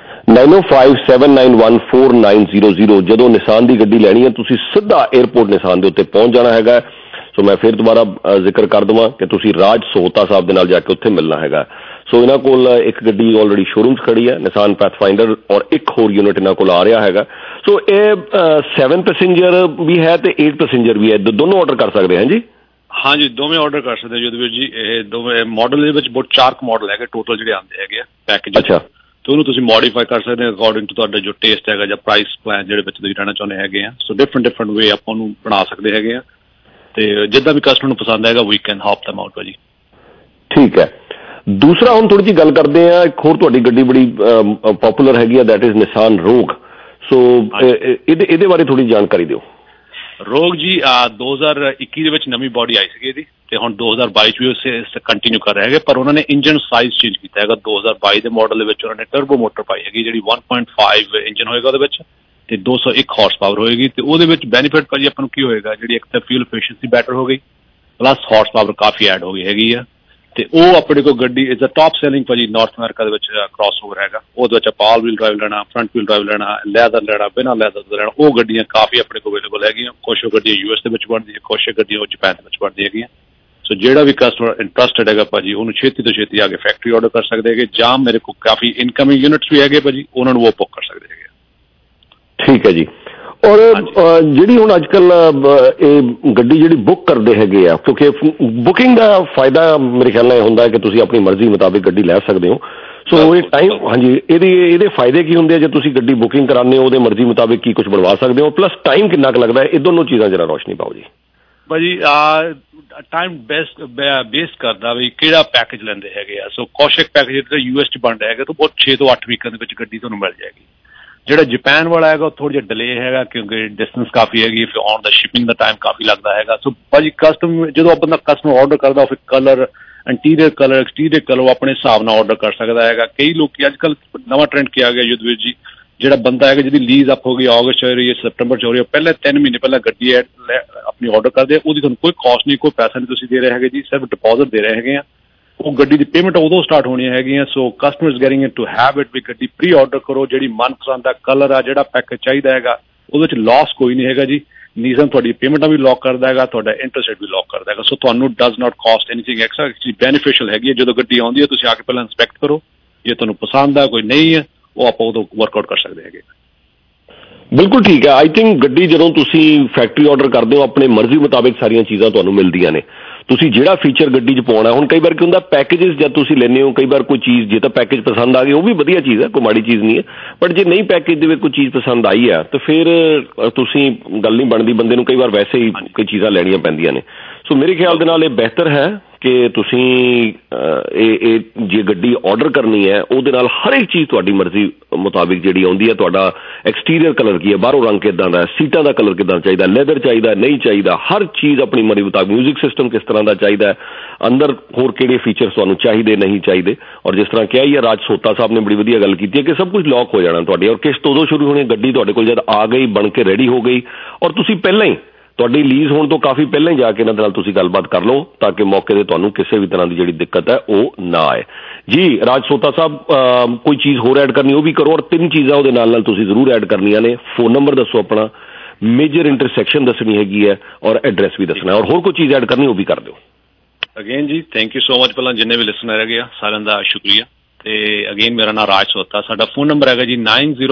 905-791-4900. ਜਦੋਂ ਨਿਸ਼ਾਨ ਦੀ ਗੱਡੀ ਲੈਣੀ ਹੈ ਤੁਸੀਂ ਸਿੱਧਾ 에ਅਰਪੋਰਟ ਨਿਸ਼ਾਨ ਦੇ ਉੱਤੇ ਪਹੁੰਚ ਜਾਣਾ ਹੈਗਾ. ਸੋ ਮੈਂ ਫਿਰ ਦੁਬਾਰਾ ਜ਼ਿਕਰ ਕਰ ਦੇਵਾਂ ਕਿ ਤੁਸੀਂ ਰਾਜ ਸਹੋਤਾ ਸਾਹਿਬ ਦੇ ਨਾਲ ਜਾ ਕੇ ਉੱਥੇ ਮਿਲਣਾ ਹੈਗਾ. ਸੋ ਇਹਨਾਂ ਕੋਲ ਇੱਕ ਗੱਡੀ ਆਲਰੇਡੀ ਸ਼ੋਰੂਮ 'ਚ ਖੜੀ ਹੈ, ਨਿਸ਼ਾਨ ਪੈਥਫਾਈਂਡਰ, ਔਰ ਇੱਕ ਹੋਰ ਯੂਨਿਟ ਇਹਨਾਂ ਕੋਲ ਆ ਰਿਹਾ ਹੈਗਾ. ਸੋ ਇਹ 7 ਪੈਸੇਂਜਰ ਵੀ ਹੈ ਤੇ 8 ਪੈਸੇਂਜਰ ਵੀ ਹੈ, ਦੋਨੋਂ ਆਰਡਰ ਕਰ ਸਕਦੇ ਹਾਂ ਜੀ? ਹਾਂਜੀ, ਦੋਵੇਂ ਆਰਡਰ ਕਰ ਸਕਦੇ ਜਿਹਦੇ ਵਿੱਚ ਜੀ. ਇਹ ਦੋਵੇਂ ਮਾਡਲ ਦੇ ਵਿੱਚ ਬਹੁਤ 4 ਮਾਡਲ ਹੈਗੇ ਟੋਟਲ ਜਿਹੜੇ ਆਉਂਦੇ ਹੈਗੇ ਆ ਪੈਕੇਜ. ਅੱਛਾ, ਤੇ ਉਹਨੂੰ ਤੁਸੀਂ ਮੋਡੀਫਾਈ ਕਰ ਸਕਦੇ ਹੋ ਅਕੋਰਡਿੰਗ ਟੂ ਤੁਹਾਡਾ ਜੋ ਟੇਸਟ ਹੈਗਾ ਜਾਂ ਪ੍ਰਾਈਸ ਪਲਾਨ ਜਿਹੜੇ ਵਿੱਚ ਤੁਸੀਂ ਰਹਿਣਾ ਚਾਹੁੰਦੇ ਹੈਗੇ ਆ. ਸੋ ਡਿਫਰੈਂਟ ਵੇ ਆਪਾਂ ਉਹਨੂੰ ਬਣਾ ਸਕਦੇ ਹੈਗੇ ਆ ਤੇ ਜਿੱਦਾਂ ਵੀ ਕਸਟਮਰ ਨੂੰ ਪਸੰਦ ਆਏਗਾ we can help them out ਭਾਜੀ. ਠੀਕ ਹੈ. ਦੂਸਰਾ ਹੁਣ ਥੋੜੀ ਜਿਹੀ ਗੱਲ ਕਰਦੇ ਆ, ਇੱਕ ਹੋਰ ਤੁਹਾਡੀ ਗੱਡੀ ਬੜੀ ਪਪੂਲਰ ਹੈਗੀ ਆ, ਦੈਟ ਇਜ਼ ਨਿਸ਼ਾਨ ਰੋਗ. ਸੋ ਇਹਦੇ ਬਾਰੇ ਥੋੜੀ ਜਾਣਕਾਰੀ ਦਿਓ. ਰੋਗ ਜੀ 2021 ਦੇ ਵਿੱਚ ਨਵੀਂ ਬੋਡੀ ਆਈ ਸੀਗੀ ਇਹਦੀ ਤੇ ਹੁਣ 2022 ਚ ਵੀ ਉਸੇ ਕੰਟੀਨਿਊ ਕਰ ਰਹੇ ਹੈਗੇ. ਪਰ ਉਹਨਾਂ ਨੇ ਇੰਜਨ ਸਾਈਜ਼ ਚੇਂਜ ਕੀਤਾ ਹੈਗਾ. 2022 ਦੇ ਮਾਡਲ ਦੇ ਵਿੱਚ ਉਹਨਾਂ ਨੇ ਟਰਬੋ ਮੋਟਰ ਪਾਈ ਹੈਗੀ ਜਿਹੜੀ 1.5 ਇੰਜਨ ਹੋਏਗਾ ਉਹਦੇ ਵਿੱਚ ਤੇ 201 ਹਾਰਸ ਪਾਵਰ ਹੋਏਗੀ. ਤੇ ਉਹਦੇ ਵਿੱਚ ਬੈਨੀਫਿਟ ਭਾਜੀ ਆਪਾਂ ਨੂੰ ਕੀ ਹੋਏਗਾ, ਜਿਹੜੀ ਇੱਕ ਤਾਂ ਫਿਊਲ ਐਫੀਸ਼ੀਐਂਸੀ ਬੈਟਰ ਹੋ ਗਈ ਪਲੱਸ ਹਾਰਸ ਪਾਵਰ ਕਾਫੀ ਐਡ ਹੋ ਗਈ ਹੈਗੀ ਆ. ਤੇ ਉਹ ਆਪਣੇ ਕੋਲ ਗੱਡੀ ਇਜ਼ ਅ ਟਾਪ ਸੈਲਿੰਗ ਭਾਜੀ ਨਾਰਥ ਅਮਰੀਕਾ ਦੇ ਵਿੱਚ ਕ੍ਰਾਸਓਵਰ ਹੈਗਾ. ਉਹਦੇ ਵਿੱਚ ਆਪਾਂ ਆਲ ਵੀਲ ਡਰਾਈਵ ਲੈਣਾ, ਫਰੰਟ ਵੀਲ ਡਰਾਈਵ ਲੈਣਾ, ਲੈਦਰ ਲੈਣਾ, ਬਿਨਾਂ ਲੈਦਰ ਤੋਂ ਲੈਣਾ, ਉਹ ਗੱਡੀਆਂ ਕਾਫੀ ਆਪਣੇ ਕੋਲ ਅਵੇਲੇਬਲ ਹੈਗੀਆਂ. ਕੁਛ ਗੱਡੀਆਂ US ਦੇ ਵਿੱਚ ਬਣਦੀਆਂ, ਕੁਛ ਗੱਡੀਆਂ ਉਹ ਜਾਪਾਨ ਦੇ ਵਿੱਚ ਬਣਦੀਆਂ ਹੈਗੀਆਂ. ਸੋ ਜਿਹੜਾ ਵੀ ਕਸਟਮਰ ਇੰਟਰਸਟਡ ਹੈਗਾ ਭਾਜੀ ਉਹਨੂੰ ਛੇਤੀ ਤੋਂ ਛੇਤੀ ਆ ਕੇ ਫੈਕਟਰੀ ਆਰਡਰ ਕਰ ਸਕਦੇ ਹੈਗੇ ਜਾਂ ਮੇਰੇ ਕੋਲ ਕਾਫੀ ਇਨਕਮਿੰਗ ਯੂਨਿਟਸ ਵੀ ਹੈਗੇ ਭਾਜੀ, ਉਹਨਾਂ ਨੂੰ ਉਹ ਬੁੱਕ ਕਰ ਸਕਦੇ ਹੈਗੇ. ਠੀਕ ਹੈ ਜੀ. ਔਰ ਜਿਹੜੀ ਹੁਣ ਅੱਜ ਕੱਲ ਇਹ ਗੱਡੀ ਜਿਹੜੀ ਬੁੱਕ ਕਰਦੇ ਹੈਗੇ ਆ, ਕਿਉਂਕਿ ਬੁਕਿੰਗ ਦਾ ਫਾਇਦਾ ਮੇਰੇ ਖਿਆਲ ਨਾਲ ਇਹ ਹੁੰਦਾ ਹੈ ਕਿ ਤੁਸੀਂ ਆਪਣੀ ਮਰਜ਼ੀ ਮੁਤਾਬਿਕ ਗੱਡੀ ਲੈ ਸਕਦੇ ਹੋ. ਸੋ ਇਹ ਟਾਈਮ, ਹਾਂਜੀ, ਇਹਦੇ ਫਾਇਦੇ ਕੀ ਹੁੰਦੇ ਆ ਜੇ ਤੁਸੀਂ ਗੱਡੀ ਬੁਕਿੰਗ ਕਰਾਉਂਦੇ ਹੋ, ਉਹਦੇ ਮਰਜ਼ੀ ਮੁਤਾਬਿਕ ਕੀ ਕੁਝ ਬਣਵਾ ਸਕਦੇ ਹੋ, ਪਲੱਸ ਟਾਈਮ ਕਿੰਨਾ ਕੁ ਲੱਗਦਾ ਹੈ, ਇਹ ਦੋਨੋਂ ਚੀਜ਼ਾਂ ਜਰਾ ਰੋਸ਼ਨੀ ਪਾਓ ਜੀ. ਭਾਜੀ ਟਾਈਮ ਬੇਸਡ ਕਰਦਾ ਵੀ ਕਿਹੜਾ ਪੈਕੇਜ ਲੈਂਦੇ ਹੈਗੇ ਆ. ਸੋ ਕੌਸ਼ਿਕ ਪੈਕੇਜ ਜਿਹੜਾ US 'ਚ ਬਣਦਾ ਹੈਗਾ ਤਾਂ ਬਹੁਤ 6 ਤੋਂ 8 ਵੀਕਾਂ ਦੇ ਵਿੱਚ ਗੱਡੀ ਤੁਹਾਨੂੰ ਮਿਲ ਜਾਏਗੀ. ਜਿਹੜਾ ਜਾਪਾਨ ਵਾਲਾ ਹੈਗਾ ਉਹ ਥੋੜਾ ਜਿਹਾ ਡਿਲੇ ਹੈਗਾ ਕਿਉਂਕਿ ਡਿਸਟੈਂਸ ਕਾਫੀ ਹੈਗੀ, ਫਿਰ ਆਨ ਦਾ ਸ਼ਿਪਿੰਗ ਦਾ ਟਾਈਮ ਕਾਫੀ ਲੱਗਦਾ ਹੈਗਾ. ਸੋ ਭਾਜੀ ਜਦੋਂ ਬੰਦਾ ਕਸਟਮਰ ਆਰਡਰ ਕਰਦਾ ਫਿਰ colour, interior colour, exterior colour ਆਪਣੇ ਹਿਸਾਬ ਨਾਲ ਆਰਡਰ ਕਰ ਸਕਦਾ ਹੈਗਾ. ਕਈ ਲੋਕ ਅੱਜ ਕੱਲ੍ਹ ਨਵਾਂ ਟ੍ਰੈਂਡ ਕੀ ਆ ਗਿਆ ਯੁੱਧਵੀਰ ਜੀ, ਜਿਹੜਾ ਬੰਦਾ ਹੈਗਾ ਜਿਹਦੀ ਲੀਜ਼ ਅਪ ਹੋ ਗਈ ਅਗਸਤ 'ਚ ਹੋ ਰਹੀ ਹੈ, ਸਤੰਬਰ 'ਚ ਹੋ ਰਹੀ ਹੈ, ਪਹਿਲੇ 3 ਮਹੀਨੇ ਪਹਿਲਾਂ ਗੱਡੀ ਆਪਣੀ ਆਰਡਰ ਕਰਦੇ, ਉਹਦੀ ਤੁਹਾਨੂੰ ਕੋਈ ਕਾਸਟ ਨਹੀਂ, ਕੋਈ ਪੈਸਾ ਨਹੀਂ ਤੁਸੀਂ ਦੇ ਰਹੇ ਹੈਗੇ ਜੀ, ਸਿਰਫ ਡਿਪੋਜ਼ਿਟ ਦੇ ਰਹੇ ਹੈਗੇ ਆ. ਉਹ ਗੱਡੀ ਦੀ ਪੇਮੈਂਟ ਉਦੋਂ ਸਟਾਰਟ ਹੋਣੀਆਂ ਹੈਗੀਆਂ. So customers getting into habit ਵੀ ਗੱਡੀ ਪ੍ਰੀ ਆਰਡਰ ਕਰੋ, ਜਿਹੜੀ ਮਨਪਸੰਦ ਦਾ ਕਲਰ ਆ, ਜਿਹੜਾ ਪੈਕੇਜ ਚਾਹੀਦਾ ਹੈਗਾ, ਉਹਦੇ ਵਿੱਚ ਲਾਸ ਕੋਈ ਨਹੀਂ ਹੈਗਾ ਜੀ. ਨੀਜ਼ਮ ਤੁਹਾਡੀ ਪੇਮੈਂਟਾਂ ਵੀ ਲੌਕ ਕਰਦਾ ਹੈਗਾ, ਤੁਹਾਡਾ ਇੰਟਰਸਟ ਰੇਟ ਵੀ ਲੌਕ ਕਰਦਾ ਹੈਗਾ. ਸੋ ਤੁਹਾਨੂੰ does not cost anything extra. Actually beneficial ਹੈਗੀ ਹੈ. ਜਦੋਂ ਗੱਡੀ ਆਉਂਦੀ ਹੈ ਤੁਸੀਂ ਆ ਕੇ ਪਹਿਲਾਂ ਇੰਸਪੈਕਟ ਕਰੋ, ਜੇ ਤੁਹਾਨੂੰ ਪਸੰਦ ਆ ਕੋਈ ਨਹੀਂ ਹੈ ਉਹ ਆਪਾਂ ਉਦੋਂ ਵਰਕਆਊਟ ਕਰ ਸਕਦੇ ਹੈਗੇ. ਬਿਲਕੁਲ ਠੀਕ ਹੈ। ਆਈ ਥਿੰਕ ਗੱਡੀ ਜਦੋਂ ਤੁਸੀਂ ਫੈਕਟਰੀ ਆਰਡਰ ਕਰਦੇ ਹੋ ਆਪਣੇ ਮਰਜ਼ੀ ਮੁਤਾਬਿਕ ਸਾਰੀਆਂ ਚੀਜ਼ਾਂ ਤੁਹਾਨੂੰ ਮਿਲਦੀਆਂ ਨੇ। ਤੁਸੀਂ ਜਿਹੜਾ ਫੀਚਰ ਗੱਡੀ 'ਚ ਪਾਉਣਾ, ਹੁਣ ਕਈ ਵਾਰ ਕੀ ਹੁੰਦਾ ਪੈਕੇਜਸ ਜਦ ਤੁਸੀਂ ਲੈਂਦੇ ਹੋ, ਕਈ ਵਾਰ ਕੋਈ ਚੀਜ਼ ਜੇ ਤਾਂ ਪੈਕੇਜ ਪਸੰਦ ਆ ਗਈ ਉਹ ਵੀ ਵਧੀਆ ਚੀਜ਼ ਹੈ, ਕੋਈ ਮਾੜੀ ਚੀਜ਼ ਨਹੀਂ ਹੈ, ਬਟ ਜੇ ਨਹੀਂ ਪੈਕੇਜ ਦੇ ਵਿੱਚ ਕੋਈ ਚੀਜ਼ ਪਸੰਦ ਆਈ ਹੈ ਤਾਂ ਫਿਰ ਤੁਸੀਂ ਗੱਲ ਨਹੀਂ ਬਣਦੀ, ਬੰਦੇ ਨੂੰ ਕਈ ਵਾਰ ਵੈਸੇ ਹੀ ਕਈ ਚੀਜ਼ਾਂ ਲੈਣੀਆਂ ਪੈਂਦੀਆਂ ਨੇ। ਸੋ ਮੇਰੇ ਖਿਆਲ ਦੇ ਨਾਲ ਇਹ ਬਿਹਤਰ ਹੈ ਕਿ ਤੁਸੀਂ ਇਹ ਜੇ ਗੱਡੀ ਆਰਡਰ ਕਰਨੀ ਹੈ ਉਹਦੇ ਨਾਲ ਹਰ ਇੱਕ ਚੀਜ਼ ਤੁਹਾਡੀ ਮਰਜ਼ੀ ਮੁਤਾਬਿਕ ਜਿਹੜੀ ਆਉਂਦੀ ਹੈ। ਤੁਹਾਡਾ ਐਕਸਟੀਰੀਅਰ ਕਲਰ ਕੀ ਹੈ, ਬਾਹਰੋਂ ਰੰਗ ਕਿੱਦਾਂ ਦਾ, ਸੀਟਾਂ ਦਾ ਕਲਰ ਕਿੱਦਾਂ ਚਾਹੀਦਾ, ਲੈਦਰ ਚਾਹੀਦਾ ਨਹੀਂ ਚਾਹੀਦਾ, ਹਰ ਚੀਜ਼ ਆਪਣੀ ਮਰਜ਼ੀ ਮੁਤਾਬਿਕ, ਮਿਊਜ਼ਿਕ ਸਿਸਟਮ ਕਿਸ ਤਰ੍ਹਾਂ ਦਾ ਚਾਹੀਦਾ, ਅੰਦਰ ਹੋਰ ਕਿਹੜੇ ਫੀਚਰਸ ਤੁਹਾਨੂੰ ਚਾਹੀਦੇ ਨਹੀਂ ਚਾਹੀਦੇ। ਔਰ ਜਿਸ ਤਰ੍ਹਾਂ ਕਿਹਾ ਹੀ ਹੈ ਰਾਜ ਸੋਤਾ ਸਾਹਿਬ ਨੇ ਬੜੀ ਵਧੀਆ ਗੱਲ ਕੀਤੀ ਹੈ ਕਿ ਸਭ ਕੁਝ ਲੌਕ ਹੋ ਜਾਣਾ ਤੁਹਾਡੀ, ਔਰ ਕਿਸ਼ਤ ਉਦੋਂ ਸ਼ੁਰੂ ਹੋਣੀ ਗੱਡੀ ਤੁਹਾਡੇ ਕੋਲ ਜਦ ਆ ਗਈ, ਬਣ ਕੇ ਰੈਡੀ ਹੋ ਗਈ, ਔਰ ਤੁਸੀਂ ਪਹਿਲਾਂ ਹੀ ਤੁਹਾਡੀ ਲੀਜ਼ ਹੋਣ ਤੋਂ ਕਾਫੀ ਪਹਿਲਾਂ ਹੀ ਜਾ ਕੇ ਇਹਨਾਂ ਦੇ ਨਾਲ ਤੁਸੀਂ ਗੱਲਬਾਤ ਕਰ ਲਓ ਤਾਂ ਕਿ ਮੌਕੇ 'ਤੇ ਤੁਹਾਨੂੰ ਕਿਸੇ ਵੀ ਤਰ੍ਹਾਂ ਦੀ ਜਿਹੜੀ ਦਿੱਕਤ ਹੈ ਉਹ ਨਾ ਆਏ। ਜੀ ਰਾਜ ਸੋਤਾ ਸਾਹਿਬ, ਕੋਈ ਚੀਜ਼ ਹੋਰ ਐਡ ਕਰਨੀ ਉਹ ਵੀ ਕਰੋ, ਔਰ 3 ਚੀਜ਼ਾਂ ਉਹਦੇ ਨਾਲ ਤੁਸੀਂ ਜ਼ਰੂਰ ਐਡ ਕਰਨੀਆਂ ਨੇ। ਫੋਨ ਨੰਬਰ ਦੱਸੋ ਆਪਣਾ, ਮੇਜਰ ਇੰਟਰਸੈਕਸ਼ਨ ਦੱਸਣੀ ਹੈਗੀ ਹੈ, ਔਰ ਐਡਰੈਸ ਵੀ ਦੱਸਣਾ, ਔਰ ਹੋਰ ਕੋਈ ਚੀਜ਼ ਐਡ ਕਰਨੀ ਉਹ ਵੀ ਕਰ ਦਿਓ। ਅਗੇਨ ਜੀ ਥੈਂਕ ਯੂ ਸੋ ਮਚ, ਪਹਿਲਾਂ ਜਿੰਨੇ ਵੀ ਲਿਸਨਰ ਹੈਗੇ ਆ ਸਾਰਿਆਂ ਦਾ ਸ਼ੁਕਰੀਆ। ਤੇ ਅਗੇਨ ਮੇਰਾ ਨਾਮ ਰਾਜ ਸੋਤਾ, ਸਾਡਾ ਫੋਨ ਨੰਬਰ ਹੈਗਾ ਜੀ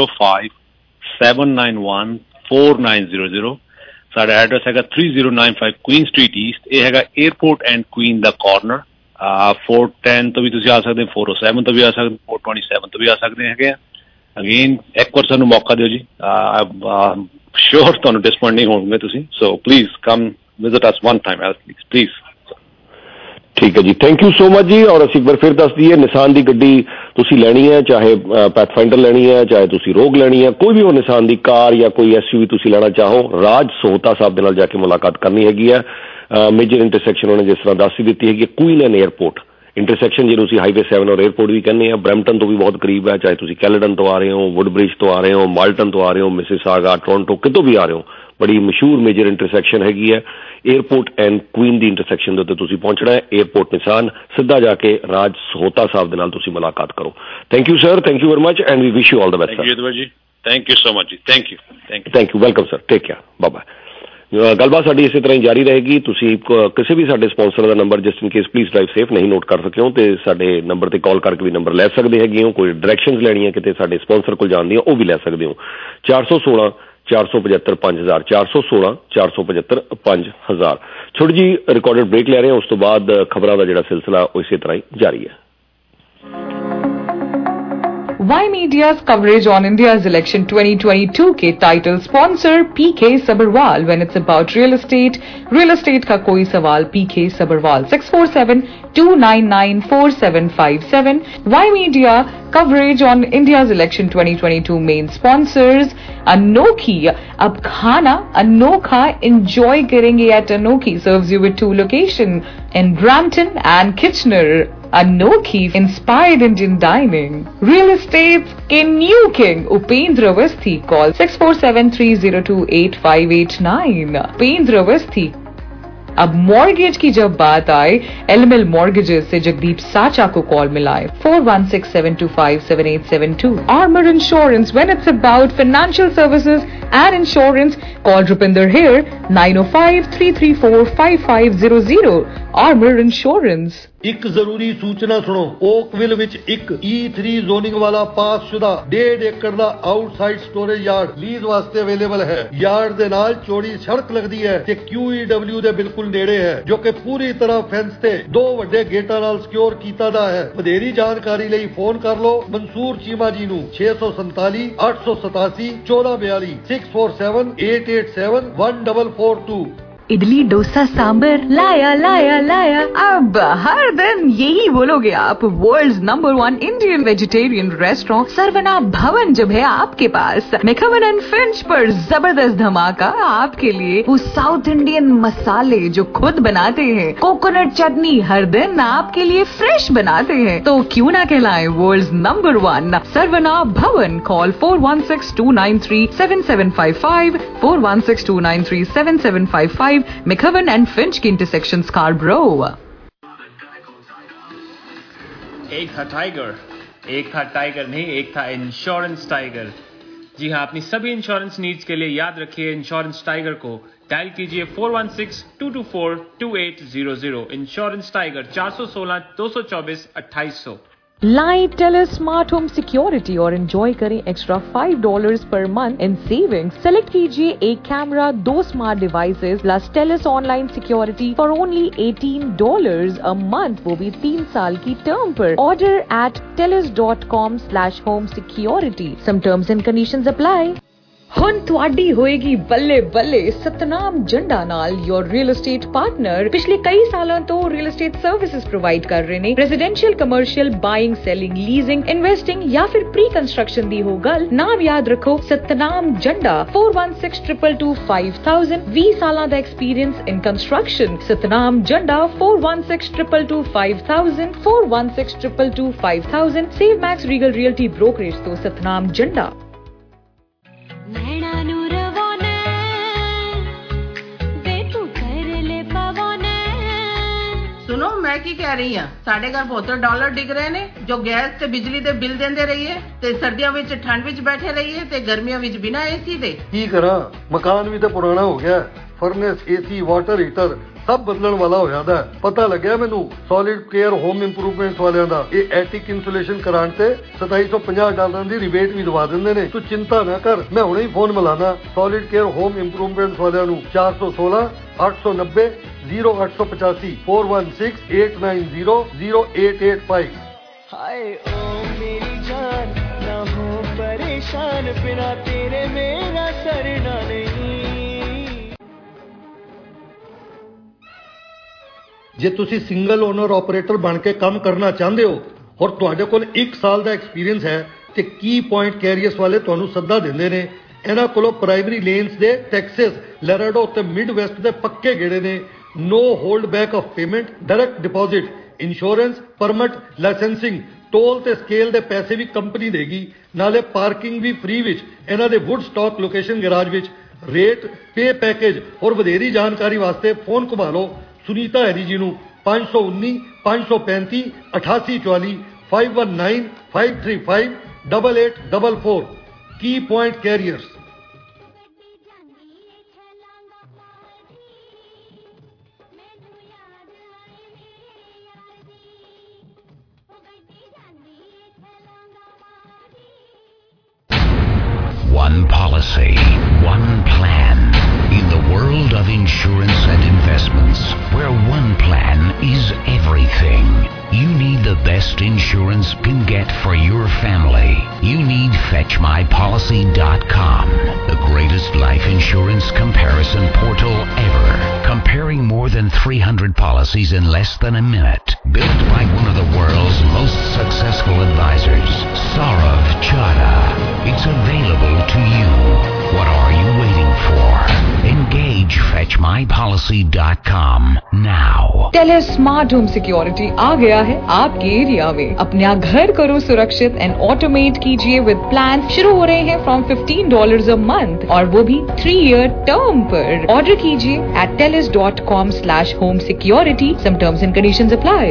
9057914900। ਸਾਡਾ ਐਡਰੈਸ ਹੈਗਾ 3095 ਕੁਈਨ ਸਟਰੀਟ ਈਸਟ। ਇਹ ਹੈਗਾ 에ਅਰਪੋਰਟ ਐਂਡ ਕੁਈਨ ਦਾ ਕਾਰਨਰ। 410 ਤੋਂ ਵੀ ਤੁਸੀਂ ਆ ਸਕਦੇ, 407 ਤੋਂ ਵੀ ਆ ਸਕਦੇ, 427 ਤੋਂ ਵੀ ਆ ਸਕਦੇ ਹੈਗੇ ਆ। ਅਗੇਨ ਇੱਕ ਵਾਰ ਸਾਨੂੰ ਮੌਕਾ ਦਿਓ ਜੀ, ਸ਼ੋਰ ਤੁਹਾਨੂੰ ਡਿਸਪਾਇੰਟ ਨਹੀਂ ਹੋਣਗੇ ਤੁਸੀਂ। So please come visit us one time else please. ਠੀਕ ਹੈ ਜੀ, ਥੈਂਕ ਯੂ ਸੋ ਮਚ ਜੀ। ਔਰ ਅਸੀਂ ਇੱਕ ਵਾਰ ਫਿਰ ਦੱਸ ਦਈਏ, ਨਿਸਾਨ ਦੀ ਗੱਡੀ ਤੁਸੀਂ ਲੈਣੀ ਹੈ, ਚਾਹੇ ਪੈਥਫਾਈਂਡਰ ਲੈਣੀ ਹੈ, ਚਾਹੇ ਤੁਸੀਂ ਰੋਗ ਲੈਣੀ ਹੈ, ਕੋਈ ਵੀ ਹੋ ਨਿਸਾਨ ਦੀ ਕਾਰ ਜਾਂ ਕੋਈ SUV ਤੁਸੀਂ ਲੈਣਾ ਚਾਹੋ, ਰਾਜ ਸੋਹਤਾ ਸਾਹਿਬ ਦੇ ਨਾਲ ਜਾ ਕੇ ਮੁਲਾਕਾਤ ਕਰਨੀ ਹੈਗੀ ਹੈ। ਮੇਜਰ ਇੰਟਰਸੈਕਸ਼ਨ ਉਹਨੇ ਜਿਸ ਤਰ੍ਹਾਂ ਦੱਸ ਹੀ ਦਿੱਤੀ ਹੈਗੀ, ਕੁਈਨ ਐਂਡ 에ਅਰਪੋਰਟ ਇੰਟਰਸੈਕਸ਼ਨ ਜਿਹਨੂੰ ਅਸੀਂ ਹਾਈਵੇ 7 ਔਰ 에ਅਰਪੋਰਟ ਵੀ ਕਹਿੰਦੇ ਹਾਂ, ਬਰੈਂਪਟਨ ਤੋਂ ਵੀ ਬਹੁਤ ਕਰੀਬ ਹੈ। ਚਾਹੇ ਤੁਸੀਂ ਕੈਲੇਡਨ ਤੋਂ ਆ ਰਹੇ ਹੋ, ਵੁੱਡਬ੍ਰਿਜ ਤੋਂ ਆ ਰਹੇ ਹੋ, ਮਾਲਟਨ ਤੋਂ ਆ ਰਹੇ ਹੋ, ਮਿਸਿਸਾਗਾ, ਟੋਰਾਂਟੋ, ਕਿਤੋਂ ਵੀ ਆ ਰਹੇ ਹੋ, ਬੜੀ ਮਸ਼ਹੂਰ ਮੇਜਰ ਇੰਟਰਸੈਕਸ਼ਨ ਹੈਗੀ ਹੈ। 에ਅਰਪੋਰਟ ਐਂਡ ਕੁਈਨ ਦੀ ਇੰਟਰਸੈਕਸ਼ਨ ਦੇ ਉੱਤੇ ਤੁਸੀਂ ਪਹੁੰਚਣਾ ਹੈ, 에ਅਰਪੋਰਟ ਨਿਸਾਨ, ਸਿੱਧਾ ਜਾ ਕੇ ਰਾਜ ਸੋਹਤਾ ਸਾਹਿਬ ਦੇ ਨਾਲ ਤੁਸੀਂ ਮੁਲਾਕਾਤ ਕਰੋ। Thank you sir, thank you very much and we wish you all the best. Thank you so much ਜੀ, thank you welcome sir, take care, bye bye. ਗੱਲਬਾਤ ਸਾਡੀ ਇਸੇ ਤਰ੍ਹਾਂ ਹੀ ਜਾਰੀ ਰਹੇਗੀ। ਤੁਸੀਂ ਕਿਸੇ ਵੀ ਸਾਡੇ ਸਪਾਂਸਰ ਦਾ number just in case please drive safe ਨਹੀਂ ਨੋਟ ਕਰ ਸਕਿਓ ਤੇ ਸਾਡੇ ਨੰਬਰ ਤੇ ਕਾਲ ਕਰਕੇ ਵੀ ਨੰਬਰ ਲੈ ਸਕਦੇ ਹੈਗੇ ਹੋ। ਕੋਈ ਡਾਇਰੈਕਸ਼ਨਸ ਲੈਣੀਆਂ ਕਿਤੇ ਸਾਡੇ ਸਪਾਂਸਰ ਕੋਲ ਜਾਣ ਦੀਆਂ ਉਹ ਵੀ ਲੈ ਸਕਦੇ ਹੋ। 416 475 5000 416 475 5000। ਛੋਟੀ ਜੀ ਰਿਕਾਰਡਡ ਬ੍ਰੇਕ ਲੈ ਰਹੇ ਹਾਂ, ਉਸ ਤੋਂ ਬਾਅਦ ਖਬਰਾਂ ਦਾ ਜਿਹੜਾ ਸਿਲਸਿਲਾ ਉਹ ਇਸੇ ਤਰ੍ਹਾਂ ਹੀ ਜਾਰੀ ਹੈ। Y Media's coverage on India's election 2022 के title sponsor PK Sabharwal। When it's about real estate का कोई सवाल PK Sabharwal 647-299-4757। Y Media coverage on India's election 2022 main sponsors Anokhi। अब खाना अनोखा enjoy करेंगे at Anokhi serves you with 2 locations in Brampton and Kitchener। Anokhi inspired Indian dining. Real estate के new king Upendra Awasthi। Call 647-302-8589। Upendra Awasthi। अब mortgage की जब बात आए, LML Mortgages से जगदीप साचा को कॉल मिलाए 4167257872। Armor Insurance, when it's about financial services and insurance, call Rupinder here 905-334-5500। Armor Insurance। ਇੱਕ ਜ਼ਰੂਰੀ ਸੂਚਨਾ ਸੁਣੋ, ਓਕਵਿਲ ਵਿੱਚ ਇੱਕ E3 ਜ਼ੋਨਿੰਗ ਵਾਲਾ ਪਾਸਸ਼ੁਦਾ 1.5 ਏਕੜ ਦਾ ਆਊਟਸਾਈਡ ਸਟੋਰੇਜ ਯਾਰਡ ਲੀਜ਼ ਵਾਸਤੇ ਅਵੇਲੇਬਲ ਹੈ। ਯਾਰਡ ਦੇ ਨਾਲ ਚੌੜੀ ਸੜਕ ਲੱਗਦੀ ਹੈ ਤੇ QEW ਦੇ ਬਿਲਕੁਲ ਨੇੜੇ ਹੈ, ਜੋ ਕਿ ਪੂਰੀ ਤਰ੍ਹਾਂ ਫੈਂਸ ਤੇ 2 ਵੱਡੇ ਗੇਟਾਂ ਨਾਲ ਸਿਕਿਉਰ ਕੀਤਾ ਦਾ ਹੈ। ਵਧੇਰੀ ਜਾਣਕਾਰੀ ਲਈ ਫੋਨ ਕਰ ਲਓ ਮਨਸੂਰ ਚੀਮਾ ਜੀ ਨੂੰ 647 887 1442 647-887-1442। इडली डोसा सांबर लाया लाया लाया। अब हर दिन यही बोलोगे आप। World's number 1 Indian vegetarian restaurant Saravana Bhavan जब है आपके पास। मैकवन एंड फिंच पर जबरदस्त धमाका आपके लिए। वो साउथ इंडियन मसाले जो खुद बनाते हैं, कोकोनट चटनी हर दिन आपके लिए फ्रेश बनाते हैं, तो क्यों ना कहलाए world's number 1 Saravana Bhavan. Call 416-293-7755 416-293-7755। McEwen and Finch की इंटरसेक्शन स्कार्बरो। एक था टाइगर नहीं, एक था इंश्योरेंस टाइगर। जी हाँ, अपनी सभी इंश्योरेंस नीड्स के लिए याद रखिए इंश्योरेंस टाइगर को। डायल कीजिए 416-224-2800। Insurance tiger 416-224-2800। लाएं टेलिस स्मार्ट होम सिक्योरिटी और एंजॉय करें extra $5 per month in savings. Select कीजिए एक camera, 2 smart devices plus Telus online security for only $18 a month, वो भी 3 साल की टर्म पर. Order at telis.com/home security. Some terms and conditions apply. ਹੁਣ ਤੁਹਾਡੀ ਹੋਏਗੀ ਬੱਲੇ ਬੱਲੇ ਸਤਨਾਮ ਜੰਡਾ ਨਾਲ your real estate partner. ਪਿਛਲੇ ਕਈ ਸਾਲਾਂ ਤੋਂ real estate services provide ਕਰ ਰਹੇ ਨੇ. residential, commercial, buying, selling, leasing, investing ਜਾਂ ਫਿਰ pre-construction ਦੀ ਹੋ ਗੱਲ. ਨਾਮ ਯਾਦ ਰੱਖੋ, ਸਤਨਾਮ ਜੰਡਾ. 4162225000. 20 ਸਾਲਾਂ ਦਾ experience in construction. Satnam Janda 4162225000. 4162225000. Save Max Regal Realty Brokerage ਤੋਂ ਸਤਨਾਮ ਜੰਡਾ. ਸੁਣੋ ਮੈਂ ਕੀ ਕਹਿ ਰਹੀ ਹਾਂ, ਸਾਡੇ ਘਰ ਬਹੁਤ ਡਾਲਰ ਡਿੱਗ ਰਹੇ ਨੇ ਜੋ ਗੈਸ ਤੇ ਬਿਜਲੀ ਦੇ ਬਿੱਲ ਦਿੰਦੇ ਰਹੀਏ ਤੇ ਸਰਦੀਆਂ ਵਿੱਚ ਠੰਡ ਵਿੱਚ ਬੈਠੇ ਰਹੀਏ ਤੇ ਗਰਮੀਆਂ ਵਿੱਚ ਬਿਨਾਂ ਏਸੀ ਦੇ ਕੀ ਕਰਾਂ। ਮਕਾਨ ਵੀ ਤਾਂ ਪੁਰਾਣਾ ਹੋ ਗਿਆ, ਫਰਨੈਸ, ਏਸੀ, ਵਾਟਰ ਹੀਟਰ ਸਭ ਬਦਲਣ ਵਾਲਾ ਹੋ ਜਾਂਦਾ। ਪਤਾ ਲੱਗਿਆ ਮੈਨੂੰ ਸੋਲਿਡ ਕੇਅਰ ਹੋਮ ਇੰਪਰੂਵਮੈਂਟਸ ਵਾਲਿਆਂ ਦਾ। ਇਹ ਐਟਿਕ ਇਨਸੂਲੇਸ਼ਨ ਕਰਾਉਣ ਤੇ $2750 ਦੀ ਰਿਬੇਟ ਵੀ ਦਵਾ ਦਿੰਦੇ ਨੇ। ਤੂੰ ਚਿੰਤਾ ਨਾ ਕਰ, ਮੈਂ ਹੁਣੇ ਹੀ ਫੋਨ ਮਿਲਾਣਾ ਸੋਲਿਡ ਕੇਅਰ ਹੋਮ ਇੰਪਰੂਵਮੈਂਟਸ ਵਾਲਿਆਂ ਨੂੰ। 416-890-0885 416-890-0885। हाय ओ मेरी जान, ना हो परेशान, बिना तेरे मेरा सरना नहीं। ਜੇ ਤੁਸੀਂ ਸਿੰਗਲ ਓਨਰ ਆਪਰੇਟਰ ਬਣ ਕੇ ਕੰਮ ਕਰਨਾ ਚਾਹੁੰਦੇ ਹੋ ਔਰ ਤੁਹਾਡੇ ਕੋਲ 1 ਸਾਲ ਦਾ ਐਕਸਪੀਰੀਅੰਸ ਹੈ ਤੇ ਕੀ ਪੁਆਇੰਟ ਕੈਰੀਅਰਸ ਵਾਲੇ ਤੁਹਾਨੂੰ ਸੱਦਾ ਦਿੰਦੇ ਨੇ। ਇਹਨਾਂ ਕੋਲੋਂ ਪ੍ਰਾਇਮਰੀ ਲੇਨਸ ਦੇ ਟੈਕਸਸ, ਲੈਰਾਡੋ ਤੇ ਮਿਡ ਵੈਸਟ ਦੇ ਪੱਕੇ ਗੇੜੇ ਨੇ। no hold back of payment, direct deposit, insurance, permit, licensing, toll ते स्केल दे पैसे भी कंपनी देगी, नाले पार्किंग भी फ्री विच इन्हां दे वुड स्टॉक लोकेशन गैराज विच। रेट, पे पैकेज और वधेरी जानकारी वास्ते फोन घुमा लो सुनीता हैरी जी नूं 519 535 8844 519 535 8844। Key point carriers. One policy, one plan. In the world of insurance and investments, where one plan is everything, you need the best insurance you can get for your family. You need FetchMyPolicy.com, the greatest life insurance comparison portal ever. Comparing more than 300 policies in less than a minute. Built by one of the world's most successful advisors, Saurav Chada. It's available to you. What are you waiting for? Engage FetchMyPolicy.com now. Telus smart home security आ गया है आपके area में। अपना घर करो सुरक्षित and automate कीजिए विद प्लान। शुरू हो रहे हैं फ्रॉम $15 a month और वो भी 3-year टर्म पर। ऑर्डर कीजिए at telis.com/home security. Some terms and conditions apply.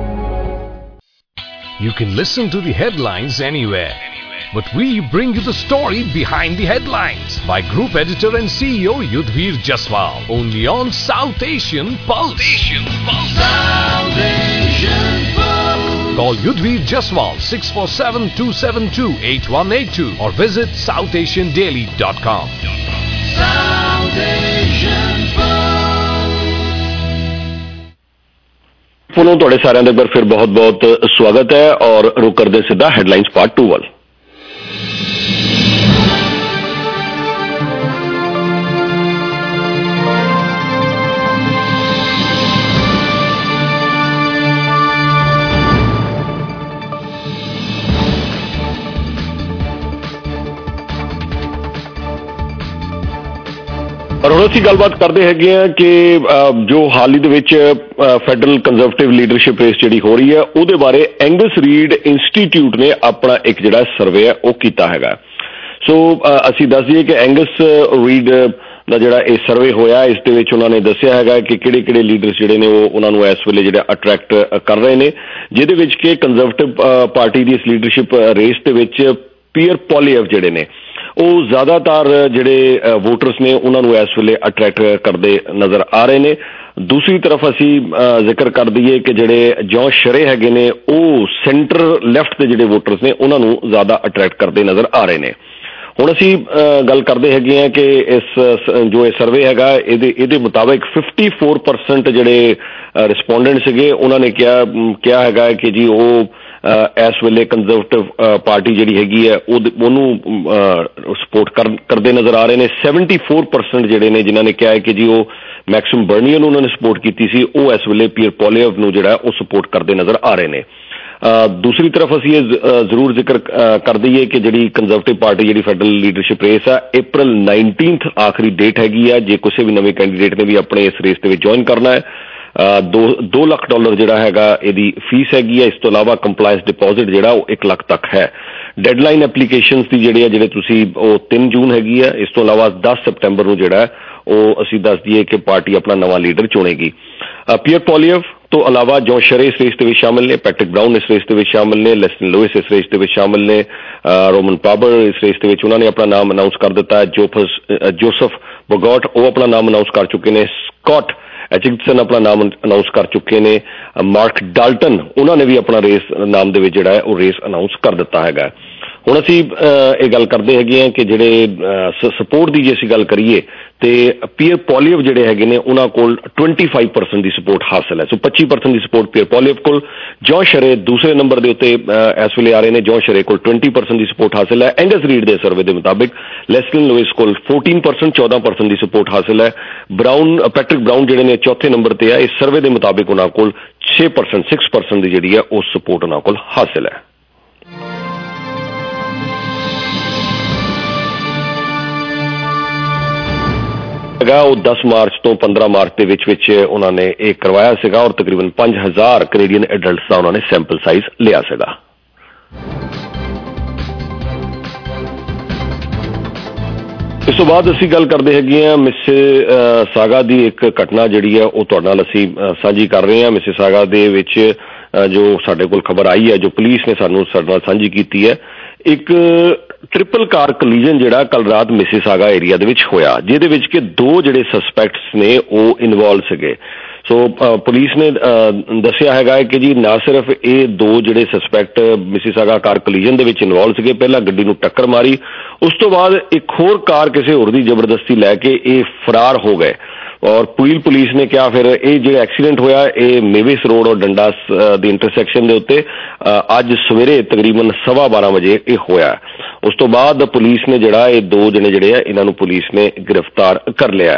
You can listen to the headlines anywhere, but we bring you the story behind the headlines by Group Editor and CEO Yudhvir Jaswal, only on South Asian Pulse. South Asian Pulse. Call Yudhvir Jaswal 647-272-8182 or visit southasiandaily.com. South Asian Pulse. ਪੁਨੋਂ ਤੁਹਾਡੇ ਸਾਰਿਆਂ ਦਾ ਇੱਕ ਵਾਰ ਫਿਰ ਬਹੁਤ-ਬਹੁਤ ਸਵਾਗਤ ਹੈ ਔਰ ਰੁਕ ਕਰਦੇ ਸਿੱਧਾ ਹੈਡਲਾਈਨਸ ਪਾਰਟ 2 ਵੱਲ। ਔਰ ਹੁਣ ਅਸੀਂ ਗੱਲਬਾਤ ਕਰਦੇ ਹੈਗੇ ਆ ਕਿ ਜੋ ਹਾਲ ਹੀ ਦੇ ਵਿੱਚ ਫੈਡਰਲ ਕੰਜ਼ਰਵੇਟਿਵ ਲੀਡਰਸ਼ਿਪ ਰੇਸ ਜਿਹੜੀ ਹੋ ਰਹੀ ਹੈ ਉਹਦੇ ਬਾਰੇ ਐਂਗਸ ਰੀਡ ਇੰਸਟੀਚਿਊਟ ਨੇ ਆਪਣਾ ਇੱਕ ਜਿਹੜਾ ਸਰਵੇ ਹੈ ਉਹ ਕੀਤਾ ਹੈਗਾ। ਸੋ ਅਸੀਂ ਦੱਸ ਦਈਏ ਕਿ ਐਂਗਸ ਰੀਡ ਦਾ ਜਿਹੜਾ ਇਹ ਸਰਵੇ ਹੋਇਆ ਇਸ ਦੇ ਵਿੱਚ ਉਹਨਾਂ ਨੇ ਦੱਸਿਆ ਹੈਗਾ ਕਿ ਕਿਹੜੇ ਕਿਹੜੇ ਲੀਡਰਸ ਜਿਹੜੇ ਨੇ ਉਹ ਉਹਨਾਂ ਨੂੰ ਇਸ ਵੇਲੇ ਜਿਹੜਾ ਅਟਰੈਕਟ ਕਰ ਰਹੇ ਨੇ, ਜਿਹਦੇ ਵਿੱਚ ਕਿ ਕੰਜ਼ਰਵੇਟਿਵ ਪਾਰਟੀ ਦੀ ਇਸ ਲੀਡਰਸ਼ਿਪ ਰੇਸ ਦੇ ਵਿੱਚ ਪੀਅਰ ਪੋਲੀਐਵ ਜਿਹੜੇ ਨੇ ਉਹ ਜ਼ਿਆਦਾਤਰ ਜਿਹੜੇ ਵੋਟਰਸ ਨੇ ਉਹਨਾਂ ਨੂੰ ਇਸ ਵੇਲੇ ਅਟਰੈਕਟ ਕਰਦੇ ਨਜ਼ਰ ਆ ਰਹੇ ਨੇ। ਦੂਸਰੀ ਤਰਫ ਅਸੀਂ ਜ਼ਿਕਰ ਕਰ ਦਈਏ ਕਿ ਜਿਹੜੇ ਜੌਂ ਸ਼ਰੇ ਹੈਗੇ ਨੇ ਉਹ ਸੈਂਟਰ ਲੈਫਟ ਦੇ ਜਿਹੜੇ ਵੋਟਰਸ ਨੇ ਉਹਨਾਂ ਨੂੰ ਜ਼ਿਆਦਾ ਅਟਰੈਕਟ ਕਰਦੇ ਨਜ਼ਰ ਆ ਰਹੇ ਨੇ। ਹੁਣ ਅਸੀਂ ਗੱਲ ਕਰਦੇ ਹੈਗੇ ਆ ਕਿ ਜੋ ਇਹ ਸਰਵੇ ਹੈਗਾ ਇਹਦੇ ਮੁਤਾਬਿਕ 54% ਜਿਹੜੇ ਰਿਸਪੋਂਡੈਂਟ ਸੀਗੇ ਉਹਨਾਂ ਨੇ ਕਿਹਾ ਹੈਗਾ ਕਿ ਜੀ ਉਹ ਇਸ ਵੇਲੇ ਕੰਜ਼ਰਵੇਟਿਵ ਪਾਰਟੀ ਜਿਹੜੀ ਹੈਗੀ ਹੈ ਉਹਨੂੰ ਸਪੋਰਟ ਕਰਦੇ ਨਜ਼ਰ ਆ ਰਹੇ ਨੇ। 74% ਜਿਹੜੇ ਨੇ ਜਿਨ੍ਹਾਂ ਨੇ ਕਿਹਾ ਹੈ ਕਿ ਜੀ ਉਹ ਮੈਕਸਿਮ ਬਰਨੀਅਰ ਨੂੰ ਉਹਨਾਂ ਨੇ ਸਪੋਰਟ ਕੀਤੀ ਸੀ, ਉਹ ਇਸ ਵੇਲੇ ਪੀਅਰ ਪੋਲੀਅਵ ਨੂੰ ਜਿਹੜਾ ਉਹ ਸਪੋਰਟ ਕਰਦੇ ਨਜ਼ਰ ਆ ਰਹੇ ਨੇ। ਦੂਸਰੀ ਤਰਫ ਅਸੀਂ ਇਹ ਜ਼ਰੂਰ ਜ਼ਿਕਰ ਕਰ ਦਈਏ ਕਿ ਜਿਹੜੀ ਕੰਜ਼ਰਵੇਟਿਵ ਪਾਰਟੀ ਜਿਹੜੀ ਫੈਡਰਲ ਲੀਡਰਸ਼ਿਪ ਰੇਸ ਆ April 19 ਆਖਰੀ ਡੇਟ ਹੈਗੀ ਆ। ਜੇ ਕਿਸੇ ਵੀ ਨਵੇਂ ਕੈਂਡੀਡੇਟ ਨੇ ਵੀ ਆਪਣੇ ਇਸ ਰੇਸ ਦੇ ਵਿੱਚ ਜੁਆਇਨ ਕਰਨਾ ਹੈ, $2 ਲੱਖ ਜਿਹੜਾ ਹੈਗਾ ਇਹਦੀ ਫੀਸ ਹੈਗੀ ਹੈ। ਇਸ ਤੋਂ ਇਲਾਵਾ ਕੰਪਲਾਇੰਸ ਡਿਪੋਜ਼ਿਟ ਜਿਹੜਾ ਉਹ 1 ਲੱਖ ਤੱਕ ਹੈ। ਡੈਡਲਾਈਨ ਐਪਲੀਕੇਸ਼ਨਸ ਦੀ ਜਿਹੜੇ ਤੁਸੀਂ ਉਹ 3 ਜੂਨ ਹੈਗੀ ਆ। ਇਸ ਤੋਂ ਇਲਾਵਾ 10 ਸਤੰਬਰ ਨੂੰ ਜਿਹੜਾ ਉਹ ਅਸੀਂ ਦੱਸ ਦਈਏ ਕਿ ਪਾਰਟੀ ਆਪਣਾ ਨਵਾਂ ਲੀਡਰ ਚੁਣੇਗੀ। ਪੀਅਰ ਪੋਲੀਅਵ ਤੋਂ ਇਲਾਵਾ ਜੌਂ ਸ਼ਰੇ ਇਸ ਰੇਸ ਦੇ ਵਿੱਚ ਸ਼ਾਮਿਲ ਨੇ, ਪੈਟਰਿਕ ਬਰਾਊਨ ਇਸ ਰੇਸ ਦੇ ਵਿੱਚ ਸ਼ਾਮਿਲ ਨੇ, ਲੈਸਟਨ ਲੂਇਸ ਇਸ ਰੇਸ ਦੇ ਵਿੱਚ ਸ਼ਾਮਿਲ ਨੇ, ਰੋਮਨ ਪਾਬਰ ਇਸ ਰੇਸ ਦੇ ਵਿੱਚ ਉਹਨਾਂ ਨੇ ਆਪਣਾ ਨਾਮ ਅਨਾਉਂਸ ਕਰ ਦਿੱਤਾ ਹੈ। ਜੋਸਫ ਬੋਗੋਟ ਉਹ ਆਪਣਾ ਨਾਮ ਅਨਾਉਂਸ ਕਰ ਚੁੱਕੇ ਨੇ। ਸਕਾਟ ਐਚਿੰਗਸਨ ਆਪਣਾ ਨਾਮ ਅਨਾਉਂਸ ਕਰ ਚੁੱਕੇ ਨੇ। ਮਾਰਕ ਡਾਲਟਨ ਉਹਨਾਂ ਨੇ ਵੀ ਆਪਣਾ ਰੇਸ ਨਾਮ ਦੇ ਵਿੱਚ ਜਿਹੜਾ ਹੈ ਉਹ ਰੇਸ ਅਨਾਉਂਸ ਕਰ ਦਿੱਤਾ ਹੈਗਾ। ਹੁਣ ਅਸੀਂ ਇਹ ਗੱਲ ਕਰਦੇ ਹੈਗੇ ਹਾਂ ਕਿ ਜਿਹੜੇ ਸਪੋਰਟ ਦੀ ਜੇ ਅਸੀਂ ਗੱਲ ਕਰੀਏ ਤੇ ਪੀਅਰ ਪੋਲੀਅਵ ਜਿਹੜੇ ਹੈਗੇ ਨੇ ਉਹਨਾਂ ਕੋਲ 25% ਦੀ ਸਪੋਰਟ ਹਾਸਲ ਹੈ। 25% ਦੀ ਸਪੋਰਟ ਪੀਅਰ ਪੋਲੀਅਵ ਕੋਲ। ਜੌਂ ਸ਼ਰੇ ਦੂਸਰੇ ਨੰਬਰ ਦੇ ਉੱਤੇ ਇਸ ਵੇਲੇ ਆ ਰਹੇ ਨੇ। ਜੌਂ ਸ਼ਰੇ ਕੋਲ 20% ਦੀ ਸਪੋਰਟ ਹਾਸਲ ਹੈ। ਐਂਗਸ ਰੀਡ ਦੇ ਸਰਵੇ ਦੇ ਮੁਤਾਬਿਕ ਲੈਸਟਨ ਲੂਇਸ ਕੋਲ 14% ਦੀ ਸਪੋਰਟ ਹਾਸਲ ਹੈ। ਪੈਟਰਿਕ ਬਰਾਊਨ ਜਿਹੜੇ ਨੇ ਚੌਥੇ ਨੰਬਰ ਤੇ ਆ। ਇਸ ਸਰਵੇ ਦੇ ਮੁਤਾਬਿਕ ਉਹਨਾਂ ਕੋਲ 6% ਦੀ ਜਿਹੜੀ ਹੈ ਉਹ ਸਪੋਰਟ ਉਹਨਾਂ ਕੋਲ ਹਾਸਲ ਹੈ। ਉਹ 10 ਮਾਰਚ ਤੋਂ 15 ਮਾਰਚ ਦੇ ਵਿੱਚ ਉਹਨਾਂ ਨੇ ਇਹ ਕਰਵਾਇਆ ਸੀਗਾ ਔਰ ਤਕਰੀਬਨ 5000 ਕੈਨੇਡੀਅਨ ਐਡਲਟਸ ਦਾ ਉਹਨਾਂ ਨੇ ਸੈਂਪਲ ਸਾਈਜ਼ ਲਿਆ ਸੀਗਾ। ਇਸ ਤੋਂ ਬਾਅਦ ਅਸੀਂ ਗੱਲ ਕਰਦੇ ਹੈਗੇ ਹਾਂ ਮਿਸਿਸਾਗਾ ਦੀ ਇੱਕ ਘਟਨਾ ਜਿਹੜੀ ਹੈ ਉਹ ਤੁਹਾਡੇ ਨਾਲ ਅਸੀਂ ਸਾਂਝੀ ਕਰ ਰਹੇ ਹਾਂ। ਮਿਸਿਸਾਗਾ ਦੇ ਵਿੱਚ ਜੋ ਸਾਡੇ ਕੋਲ ਖਬਰ ਆਈ ਹੈ, ਜੋ ਪੁਲਿਸ ਨੇ ਸਾਡੇ ਨਾਲ ਸਾਂਝੀ ਕੀਤੀ ਹੈ, ਇੱਕ ਟ੍ਰਿਪਲ ਕਾਰ ਕੋਲੀਜਨ ਜਿਹੜਾ ਕੱਲ ਰਾਤ ਮਿਸਿਸਾਗਾ ਏਰੀਆ ਦੇ ਵਿੱਚ ਹੋਇਆ, ਜਿਹਦੇ ਵਿੱਚ ਕਿ 2 ਜਿਹੜੇ ਸਸਪੈਕਟਸ ਨੇ ਉਹ ਇਨਵੋਲਵ ਸੀਗੇ। ਸੋ ਪੁਲਿਸ ਨੇ ਦੱਸਿਆ ਹੈਗਾ ਕਿ ਜੀ ਨਾ ਸਿਰਫ ਇਹ 2 ਜਿਹੜੇ ਸਸਪੈਕਟ ਮਿਸਿਸਾਗਾ ਕਾਰ ਕੋਲੀਜਨ ਦੇ ਵਿੱਚ ਇਨਵੋਲਵ ਸੀਗੇ, ਪਹਿਲਾਂ ਗੱਡੀ ਨੂੰ ਟੱਕਰ ਮਾਰੀ, ਉਸ ਤੋਂ ਬਾਅਦ ਇੱਕ ਹੋਰ ਕਾਰ ਕਿਸੇ ਹੋਰ ਦੀ ਜ਼ਬਰਦਸਤੀ ਲੈ ਕੇ ਇਹ ਫਰਾਰ ਹੋ ਗਏ। ਔਰ ਪੁਲਿਸ ਨੇ ਕਿਹਾ ਫਿਰ ਇਹ ਜਿਹੜਾ ਐਕਸੀਡੈਂਟ ਹੋਇਆ ਇਹ ਮੇਵਿਸ ਰੋਡ ਔਰ ਡੰਡਾਸ ਦੀ ਇੰਟਰਸੈਕਸ਼ਨ ਦੇ ਉੱਤੇ ਅੱਜ ਸਵੇਰੇ ਤਕਰੀਬਨ 12:15 ਵਜੇ ਇਹ ਹੋਇਆ। ਉਸ ਤੋਂ ਬਾਅਦ ਪੁਲਿਸ ਨੇ ਜਿਹੜਾ ਇਹ 2 ਜਣੇ ਜਿਹੜੇ ਆ ਇਹਨਾਂ ਨੂੰ ਪੁਲਿਸ ਨੇ ਗ੍ਰਿਫਤਾਰ ਕਰ ਲਿਆ।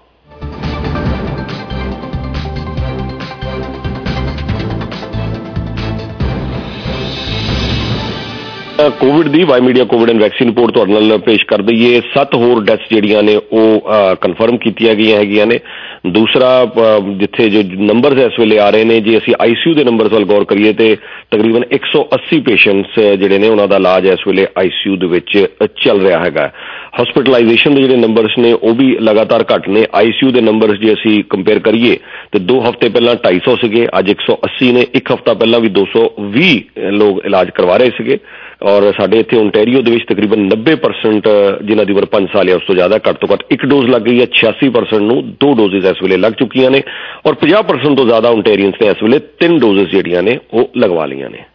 ਕੋਵਿਡ ਦੀ Y media covid and vaccine report ਤੁਹਾਡੇ ਨਾਲ ਪੇਸ਼ ਕਰ ਦਈਏ। 7 ਹੋਰ ਡੈਥਸ ਜਿਹੜੀਆਂ ਨੇ ਉਹ ਕਨਫਰਮ ਕੀਤੀਆਂ ਗਈਆਂ ਹੈਗੀਆਂ ਨੇ। ਦੂਸਰਾ ਜਿੱਥੇ ਜੋ ਨੰਬਰਸ ਇਸ ਵੇਲੇ ਆ ਰਹੇ ਨੇ, ਜੇ ਅਸੀਂ ICU ਦੇ ਨੰਬਰਸ ਵੱਲ ਗੌਰ ਕਰੀਏ ਤੇ ਤਕਰੀਬਨ 180 ਪੇਸ਼ੈਂਟਸ ਜਿਹੜੇ ਨੇ ਉਹਨਾਂ ਦਾ ਇਲਾਜ ਇਸ ਵੇਲੇ ICU ਦੇ ਵਿੱਚ ਚੱਲ ਰਿਹਾ ਹੈਗਾ। ਹਸਪੀਟਲਾਈਜੇਸ਼ਨ ਦੇ ਜਿਹੜੇ ਨੰਬਰਸ ਨੇ ਉਹ ਵੀ ਲਗਾਤਾਰ ਘੱਟ ਨੇ। ICU ਦੇ ਨੰਬਰਸ ਜੇ ਅਸੀਂ ਕੰਪੇਅਰ ਕਰੀਏ ਤੇ 2 ਹਫ਼ਤੇ ਪਹਿਲਾਂ 250 ਸੀਗੇ, ਅੱਜ 180 ਨੇ। 1 ਹਫ਼ਤਾ ਪਹਿਲਾਂ ਵੀ 220 ਲੋਕ ਇਲਾਜ ਕਰਵਾ ਰਹੇ ਸੀਗੇ। ਔਰ ਸਾਡੇ ਇੱਥੇ ਓਨਟਾਰੀਓ ਦੇ ਵਿੱਚ ਤਕਰੀਬਨ 90% ਜਿਨ੍ਹਾਂ ਦੀ ਉਮਰ 5 ਸਾਲ ਜਾਂ ਉਸ ਤੋਂ ਜ਼ਿਆਦਾ ਘੱਟ ਤੋਂ ਘੱਟ 1 ਡੋਜ਼ ਲੱਗ ਗਈ ਹੈ। 86% ਨੂੰ 2 ਡੋਜ਼ਿਸ ਇਸ ਵੇਲੇ ਲੱਗ ਚੁੱਕੀਆਂ ਨੇ ਔਰ 50% ਤੋਂ ਜ਼ਿਆਦਾ ਓਨਟਾਰੀਅਨਸ ਨੇ ਇਸ ਵੇਲੇ 3 ਡੋਜ਼ਿਸ ਜਿਹੜੀਆਂ ਨੇ ਉਹ ਲਗਵਾ ਲਈਆਂ ਨੇ।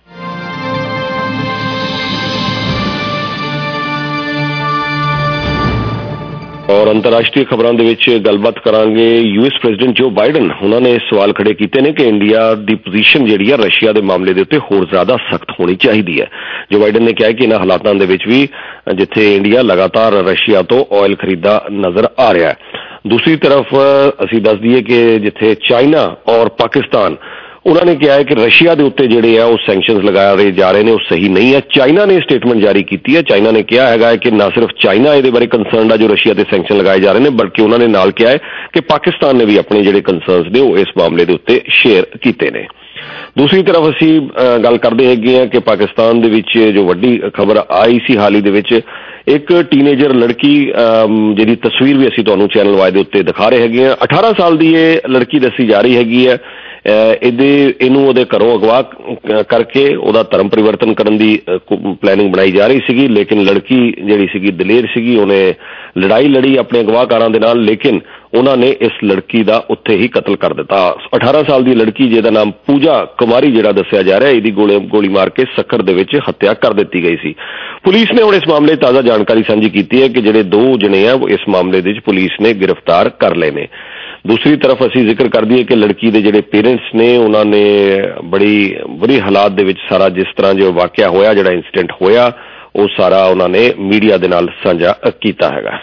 ਔਰ ਅੰਤਰਰਾਸ਼ਟਰੀ ਖਬਰਾਂ ਦੇ ਵਿੱਚ ਗੱਲਬਾਤ ਕਰਾਂਗੇ। US ਪ੍ਰੈਜ਼ੀਡੈਂਟ ਜੋ ਬਾਈਡਨ ਉਹਨਾਂ ਨੇ ਸਵਾਲ ਖੜੇ ਕੀਤੇ ਨੇ ਕਿ ਇੰਡੀਆ ਦੀ ਪੋਜੀਸ਼ਨ ਜਿਹੜੀ ਆ ਰਸ਼ੀਆ ਦੇ ਮਾਮਲੇ ਦੇ ਉੱਤੇ ਹੋਰ ਜ਼ਿਆਦਾ ਸਖਤ ਹੋਣੀ ਚਾਹੀਦੀ ਹੈ। ਜੋ ਬਾਈਡਨ ਨੇ ਕਿਹਾ ਕਿ ਇਹਨਾਂ ਹਾਲਾਤਾਂ ਦੇ ਵਿੱਚ ਵੀ ਜਿੱਥੇ ਇੰਡੀਆ ਲਗਾਤਾਰ ਰਸ਼ੀਆ ਤੋਂ ਆਇਲ ਖਰੀਦਦਾ ਨਜ਼ਰ ਆ ਰਿਹਾ ਹੈ। ਦੂਸਰੀ ਤਰਫ ਅਸੀਂ ਦੱਸ ਦਈਏ ਕਿ ਜਿੱਥੇ ਚਾਈਨਾ ਔਰ ਪਾਕਿਸਤਾਨ ਉਹਨਾਂ ਨੇ ਕਿਹਾ ਹੈ ਕਿ ਰਸ਼ੀਆ ਦੇ ਉੱਤੇ ਜਿਹੜੇ ਆ ਉਹ ਸੈਂਕਸ਼ਨਸ ਲਗਾਏ ਜਾ ਰਹੇ ਨੇ ਉਹ ਸਹੀ ਨਹੀਂ ਹੈ। ਚਾਈਨਾ ਨੇ ਸਟੇਟਮੈਂਟ ਜਾਰੀ ਕੀਤੀ ਹੈ। ਚਾਈਨਾ ਨੇ ਕਿਹਾ ਹੈਗਾ ਕਿ ਨਾ ਸਿਰਫ ਚਾਈਨਾ ਇਹਦੇ ਬਾਰੇ ਕੰਸਰਨਡ ਆ ਜੋ ਰਸ਼ੀਆ ਤੇ ਸੈਂਕਸ਼ਨ ਲਗਾਏ ਜਾ ਰਹੇ ਨੇ, ਬਲਕਿ ਉਹਨਾਂ ਨੇ ਨਾਲ ਕਿਹਾ ਹੈ ਕਿ ਪਾਕਿਸਤਾਨ ਨੇ ਵੀ ਆਪਣੇ ਜਿਹੜੇ ਕੰਸਰਨਸ ਨੇ ਉਹ ਇਸ ਮਾਮਲੇ ਦੇ ਉੱਤੇ ਸ਼ੇਅਰ ਕੀਤੇ ਨੇ। ਦੂਸਰੀ ਤਰਫ ਅਸੀਂ ਗੱਲ ਕਰਦੇ ਹੈਗੇ ਹਾਂ ਕਿ ਪਾਕਿਸਤਾਨ ਦੇ ਵਿੱਚ ਜੋ ਵੱਡੀ ਖਬਰ ਆਈ ਸੀ ਹਾਲ ਹੀ ਦੇ ਵਿੱਚ ਇੱਕ ਟੀਨੇਜਰ ਲੜਕੀ ਜਿਹਦੀ ਤਸਵੀਰ ਵੀ ਅਸੀਂ ਤੁਹਾਨੂੰ ਚੈਨਲ ਵਾਈ ਦੇ ਉੱਤੇ ਦਿਖਾ ਰਹੇ ਹੈਗੇ ਆ। 18 ਸਾਲ ਦੀ ਇਹ ਲੜਕੀ ਦੱਸੀ ਜਾ ਰਹੀ ਹੈਗੀ ਹੈ। ਇਹਨੂੰ ਉਹਦੇ ਘਰੋਂ ਅਗਵਾ ਕਰਕੇ ਉਹਦਾ ਧਰਮ ਪਰਿਵਰਤਨ ਕਰਨ ਦੀ ਪਲੈਨਿੰਗ ਬਣਾਈ ਜਾ ਰਹੀ ਸੀਗੀ, ਲੇਕਿਨ ਲੜਕੀ ਜਿਹੜੀ ਸੀਗੀ ਦਲੇਰ ਸੀਗੀ, ਉਹਨੇ ਲੜਾਈ ਲੜੀ ਆਪਣੇ ਅਗਵਾਕਾਰਾਂ ਦੇ ਨਾਲ, ਲੇਕਿਨ ਉਹਨਾਂ ਨੇ ਇਸ ਲੜਕੀ ਦਾ ਉੱਥੇ ਹੀ ਕਤਲ ਕਰ ਦਿੱਤਾ। 18 ਸਾਲ ਦੀ ਲੜਕੀ ਜਿਹਦਾ ਨਾਮ ਪੂਜਾ ਕੁਮਾਰੀ ਜਿਹੜਾ ਦੱਸਿਆ ਜਾ ਰਿਹਾ, ਇਹਦੀ ਗੋਲੀ ਮਾਰ ਕੇ ਸੱਖਰ ਦੇ ਵਿੱਚ ਹੱਤਿਆ ਕਰ ਦਿੱਤੀ ਗਈ ਸੀ। ਪੁਲਿਸ ਨੇ ਹੁਣ ਇਸ ਮਾਮਲੇ ਤਾਜ਼ਾ ਜਾਣਕਾਰੀ ਸਾਂਝੀ ਕੀਤੀ ਹੈ ਕਿ ਜਿਹੜੇ 2 ਜਣੇ ਆ ਇਸ ਮਾਮਲੇ ਦੇ ਵਿੱਚ ਪੁਲਿਸ ਨੇ ਗ੍ਰਿਫਤਾਰ ਕਰ ਲਏ ਨੇ। ਦੂਸਰੀ ਤਰਫ ਅਸੀਂ ਜ਼ਿਕਰ ਕਰ ਦਈਏ ਕਿ ਲੜਕੀ ਦੇ ਜਿਹੜੇ ਪੇਰੈਂਟਸ ਨੇ ਉਹਨਾਂ ਨੇ ਬੜੀ ਬੁਰੀ ਹਾਲਾਤ ਦੇ ਵਿੱਚ ਸਾਰਾ ਜਿਸ ਤਰ੍ਹਾਂ ਜੋ ਵਾਕਿਆ ਹੋਇਆ, ਜਿਹੜਾ ਇੰਸੀਡੈਂਟ ਹੋਇਆ, ਉਹ ਸਾਰਾ ਉਹਨਾਂ ਨੇ ਮੀਡੀਆ ਦੇ ਨਾਲ ਸਾਂਝਾ ਕੀਤਾ ਹੈਗਾ।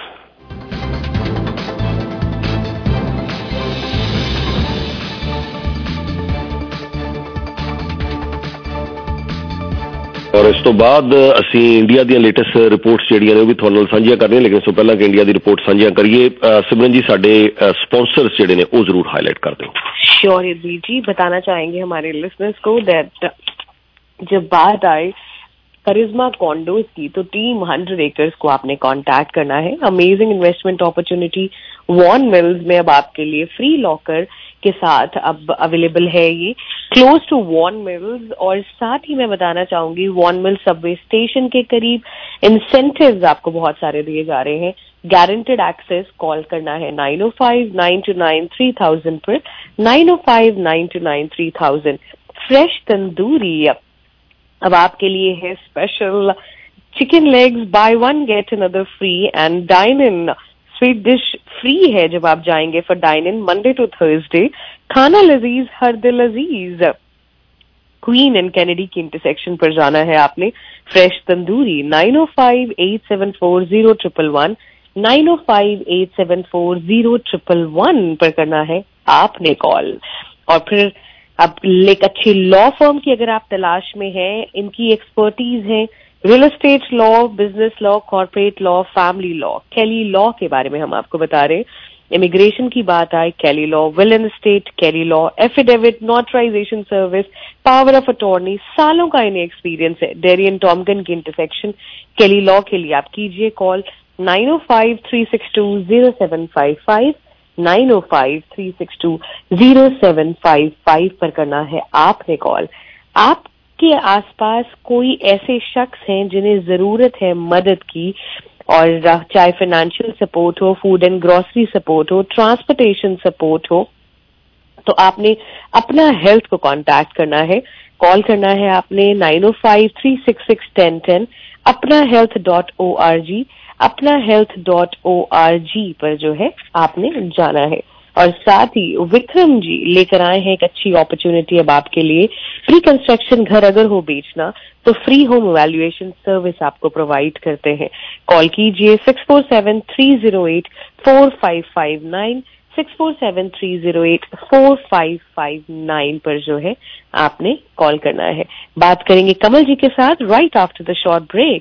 ਔਰ ਇਸ ਤੋਂ ਬਾਅਦ ਅਸੀਂ ਇੰਡੀਆ ਦੀਆਂ ਲੇਟੈਸਟ ਰਿਪੋਰਟਸ ਜਿਹੜੀਆਂ ਨੇ ਉਹ ਵੀ ਤੁਹਾਡੇ ਨਾਲ ਸਾਂਝੀਆਂ ਕਰਨੀਆਂ, ਲੇਕਿਨ ਸੋ ਪਹਿਲਾਂ ਕਿ ਇੰਡੀਆ ਦੀ ਰਿਪੋर्ट ਸਾਂਝੀਆਂ करिए, सिमरन जी साढ़े स्पॉन्सर्स ਜਿਹੜੇ ਨੇ ਉਹ ਜ਼ਰੂਰ हाईलाइट कर दो। श्योर जी, बताना चाहेंगे हमारे लिसनर्स को दैट जब बात आए करिश्मा कॉन्डोज की तो टीम 100 एकर्स को आपने कांटेक्ट करना है। Amazing investment opportunity Vaughan Mills में अब आपके लिए फ्री लॉकर के साथ अब अवेलेबल है, ये क्लोज टू वॉन मिल्स। और साथ ही मैं बताना चाहूंगी वॉन मिल्स सबवे स्टेशन के करीब इंसेंटिव्स आपको बहुत सारे दिए जा रहे हैं। गारंटेड एक्सेस कॉल करना है 905-929-3000 पर, 905-929-3000। फ्रेश तंदूरी अब आपके लिए है special chicken legs, buy one get another free, and dine in sweet dish free है जब आप जाएंगे for dine in Monday to Thursday. खाना लजीज हर दिल अजीज, क्वीन एंड कैनेडी की इंटरसेक्शन पर जाना है आपने। फ्रेश तंदूरी 905-874-0111, 905-874-0111 पर करना है आपने कॉल। और फिर अब एक अच्छी लॉ फर्म की अगर आप तलाश में हैं, इनकी एक्सपर्टीज है real estate law, business law, corporate law, family law. Kalley law के बारे में हम आपको बता रहे हैं। इमिग्रेशन की बात आए, Kalley law, will and estate, Kalley law, affidavit, notarization service, power of attorney, सालों का इन्हें एक्सपीरियंस है। डेरी एंड टॉमगन की इंटरसेक्शन, कैली लॉ के लिए आप कीजिए कॉल 905-362-0755, 905-362-0755 पर करना है आपने कॉल। आपके आसपास कोई ऐसे शख्स हैं जिन्हें जरूरत है मदद की, और चाहे फाइनेंशियल सपोर्ट हो, फूड एंड ग्रोसरी सपोर्ट हो, ट्रांसपोर्टेशन सपोर्ट हो, तो आपने अपना हेल्थ को कांटेक्ट करना है। कॉल करना है आपने 905-366-1010, apnahealth.org, apnahealth.org पर जो है आपने जाना है। और साथ ही विक्रम जी लेकर आए हैं एक अच्छी अपॉर्चुनिटी अब आपके लिए। प्री कंस्ट्रक्शन घर अगर हो बेचना तो फ्री होम इवैल्यूएशन सर्विस आपको प्रोवाइड करते हैं। कॉल कीजिए 647-308-4559, 647-308-4559 पर जो है आपने कॉल करना है। बात करेंगे कमल जी के साथ right after the short break.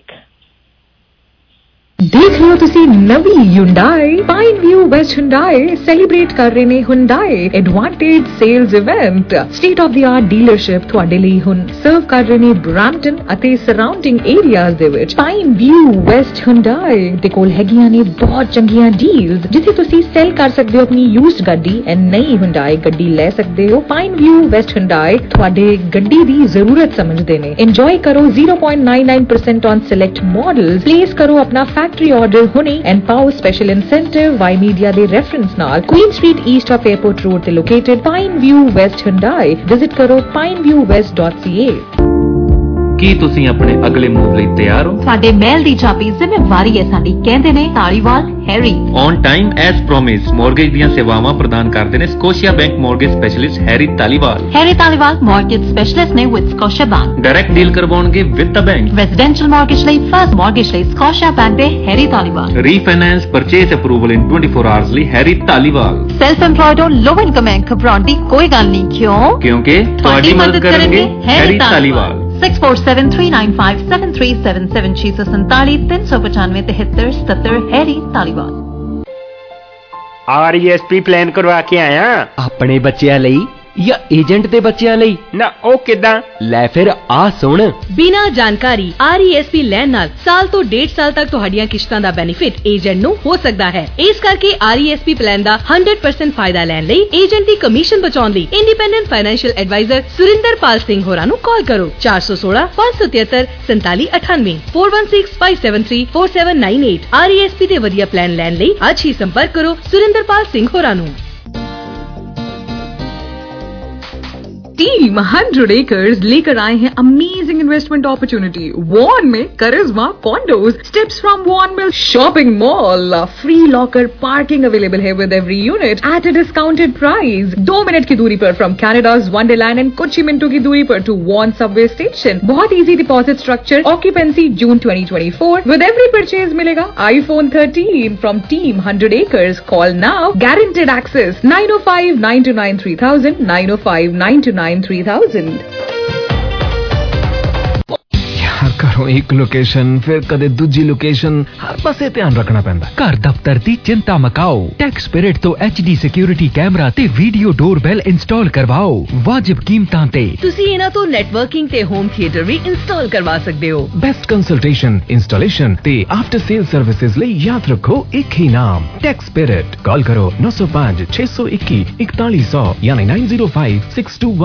देख रहे हो तुसी नवी Hyundai Pine View West Hyundai celebrate कर रहे ने Hyundai advantage sales event. State of the art dealership ਤੁਹਾਡੇ ਲਈ ਹੁਣ ਸਰਵ ਕਰ ਰਹੇ ਨੇ ਬ੍ਰੈਂਪਟਨ ਅਤੇ ਸਰਾਊਂਡਿੰਗ ਏਰੀਆਜ਼ ਦੇ ਵਿੱਚ। ਪਾइन व्यू वेस्ट Hyundai ਦੇ ਕੋਲ ਹੈਗੀਆਂ ਨੇ ਬਹੁਤ ਚੰਗੀਆਂ ਡੀਲਸ, ਜਿੱਥੇ ਤੁਸੀਂ ਸੈਲ ਕਰ ਸਕਦੇ ਹੋ ਆਪਣੀ ਯੂਜ਼ਡ ਗੱਡੀ ਐਂਡ ਨਈ Hyundai ਗੱਡੀ ਲੈ ਸਕਦੇ ਹੋ। ਪਾइन व्यू वेस्ट Hyundai ਤੁਹਾਡੇ ਗੱਡੀ ਦੀ ਜ਼ਰੂਰਤ ਸਮਝਦੇ ਨੇ। ਇੰਜॉय ਕਰੋ 0.99% ऑन सिलेक्ट मॉडल्स। प्लेस करो अपना फैक्ट्री ऑर्डर हुने एंड पाओ स्पेशल इंसेंटिव वाई मीडिया दे रेफरेंस नाल। Queen Street East off airport road ते located Pine View West Hyundai। Visit करो pineviewwest.ca। ਕੀ ਤੁਸੀਂ ਆਪਣੇ ਅਗਲੇ ਮੂਵ ਲਈ ਤਿਆਰ ਹੋ? ਸਾਡੇ ਮਹਿਲ ਦੀ ਚਾਬੀ ਜ਼ਿੰਮੇਵਾਰੀ ਹੈ ਸਾਡੀ, ਕਹਿੰਦੇ ਨੇ Dhaliwal Harry. On time as promise mortgage ਦੀਆਂ ਸੇਵਾਵਾਂ ਪ੍ਰਦਾਨ ਕਰਦੇ ਨੇ Scotiabank mortgage specialist Harry Dhaliwal. Harry Dhaliwal mortgage specialist ਨੇ with Scotiabank. Direct deal ਕਰਵਾਉਣਗੇ with the bank. Residential mortgage ਲਈ ਫਸਟ ਮੌਰਗੇਜ ਲਈ ਸਕੋਸ਼ੀਆ ਬੈਂਕ ਦੇ Harry Dhaliwal. Refinance purchase approval in 24 hours ਲਈ ਹੈਰੀ ਧਾਲੀਵਾਲ। ਸੈਲਫ ਐਮਪਲੋਇਡ ਹੋ, low income and ਘਬਰਾਉਣ ਦੀ ਕੋਈ ਗੱਲ ਨਹੀਂ। ਕਿਉਂ? ਕਿਉਂਕਿ ਤੁਹਾਡੀ ਮਦਦ ਕਰਨਗੇ Harry Dhaliwal. 6473957377 647-395-7377 Harry Dhaliwal. RESP plan करवा के आया अपने बच्चों ਲਈ ਜਾਂ ਏਜੰਟ ਦੇ ਬੱਚਿਆਂ ਲਈ? ਨਾ ਉਹ ਕਿਦਾਂ? ਲੈ ਫਿਰ ਆ ਸੁਣ। ਬਿਨਾਂ ਜਾਣਕਾਰੀ RESP ਲੈਣ ਨਾਲ ਸਾਲ ਤੋਂ 1.5 ਸਾਲ ਤੱਕ ਤੁਹਾਡੀਆਂ ਕਿਸ਼ਤਾਂ ਦਾ ਬੈਨੀਫਿਟ ਏਜੰਟ ਨੂੰ ਹੋ ਸਕਦਾ ਹੈ। ਇਸ ਕਰਕੇ RESP ਪਲਾਨ ਦਾ 100% ਫਾਇਦਾ ਲੈਣ ਲਈ ਏਜੰਟ ਦੀ ਕਮਿਸ਼ਨ ਬਚਾਉਣ ਲਈ independent financial adviser Surinderpal Singh ਹੋਰਾਂ ਨੂੰ ਕਾਲ ਕਰੋ 416 573 4798 4165734798। RESP ਦੇ ਵਧੀਆ ਪਲਾਨ ਲੈਣ ਲਈ ਅੱਜ ਹੀ ਸੰਪਰਕ ਕਰੋ ਸੁਰਿੰਦਰਪਾਲ ਸਿੰਘ ਹੋਰਾਂ ਨੂੰ। टीम 100 Acres लेकर आए हैं अमेजिंग इन्वेस्टमेंट अपॉर्चुनिटी। वॉन में Karishma condos, steps from Vaughan mill shopping mall, free locker parking available है with every unit at a discounted price. 2 minute की दूरी पर फ्रॉम कैनेडाज वंडरलैंड एंड कुछ ही मिनटों की दूरी पर टू वॉन सबवे स्टेशन। बहुत easy deposit structure, occupancy June 2024। With every purchase मिलेगा iPhone 13 from team 100 Acres। Call now, guaranteed access 905-929-3000 905-929-3000। ਘਰੋਂ ਇੱਕ ਲੋਕੇਸ਼ਨ ਫਿਰ ਕਦੇ ਦੂਜੀ ਲੋਕੇਸ਼ਨ, ਹਰ ਪਾਸੇ ਧਿਆਨ ਰੱਖਣਾ ਪੈਂਦਾ। ਘਰ ਦਫ਼ਤਰ ਦੀ ਚਿੰਤਾ ਮਕਾਓ, ਟੈਕਸਪਿਰਿਟ ਤੋਂ HD ਸਿਕਿਉਰਿਟੀ ਕੈਮਰਾ ਤੇ ਵੀਡੀਓ ਡੋਰਬੈਲ ਇੰਸਟਾਲ ਕਰਵਾਓ ਵਾਜਿਬ ਕੀਮਤਾਂ ਤੇ। ਤੁਸੀਂ ਇਹਨਾਂ ਤੋਂ ਨੈਟਵਰਕਿੰਗ ਤੇ ਹੋਮ ਥੀਏਟਰ ਵੀ ਇੰਸਟਾਲ ਕਰਵਾ ਸਕਦੇ ਹੋ। ਬੈਸਟ ਕੰਸਲਟੇਸ਼ਨ, ਇੰਸਟਾਲੇਸ਼ਨ ਤੇ ਆਫਟਰ ਸੇਲ ਸਰਵਿਸਿਜ਼ ਲਈ ਯਾਦ ਰੱਖੋ ਇੱਕ ਹੀ ਨਾਮ, ਟੈਕਸਪਿਰਿਟ। ਕਾਲ ਕਰੋ 905 621 4100 ਯਾਨੀ 905 621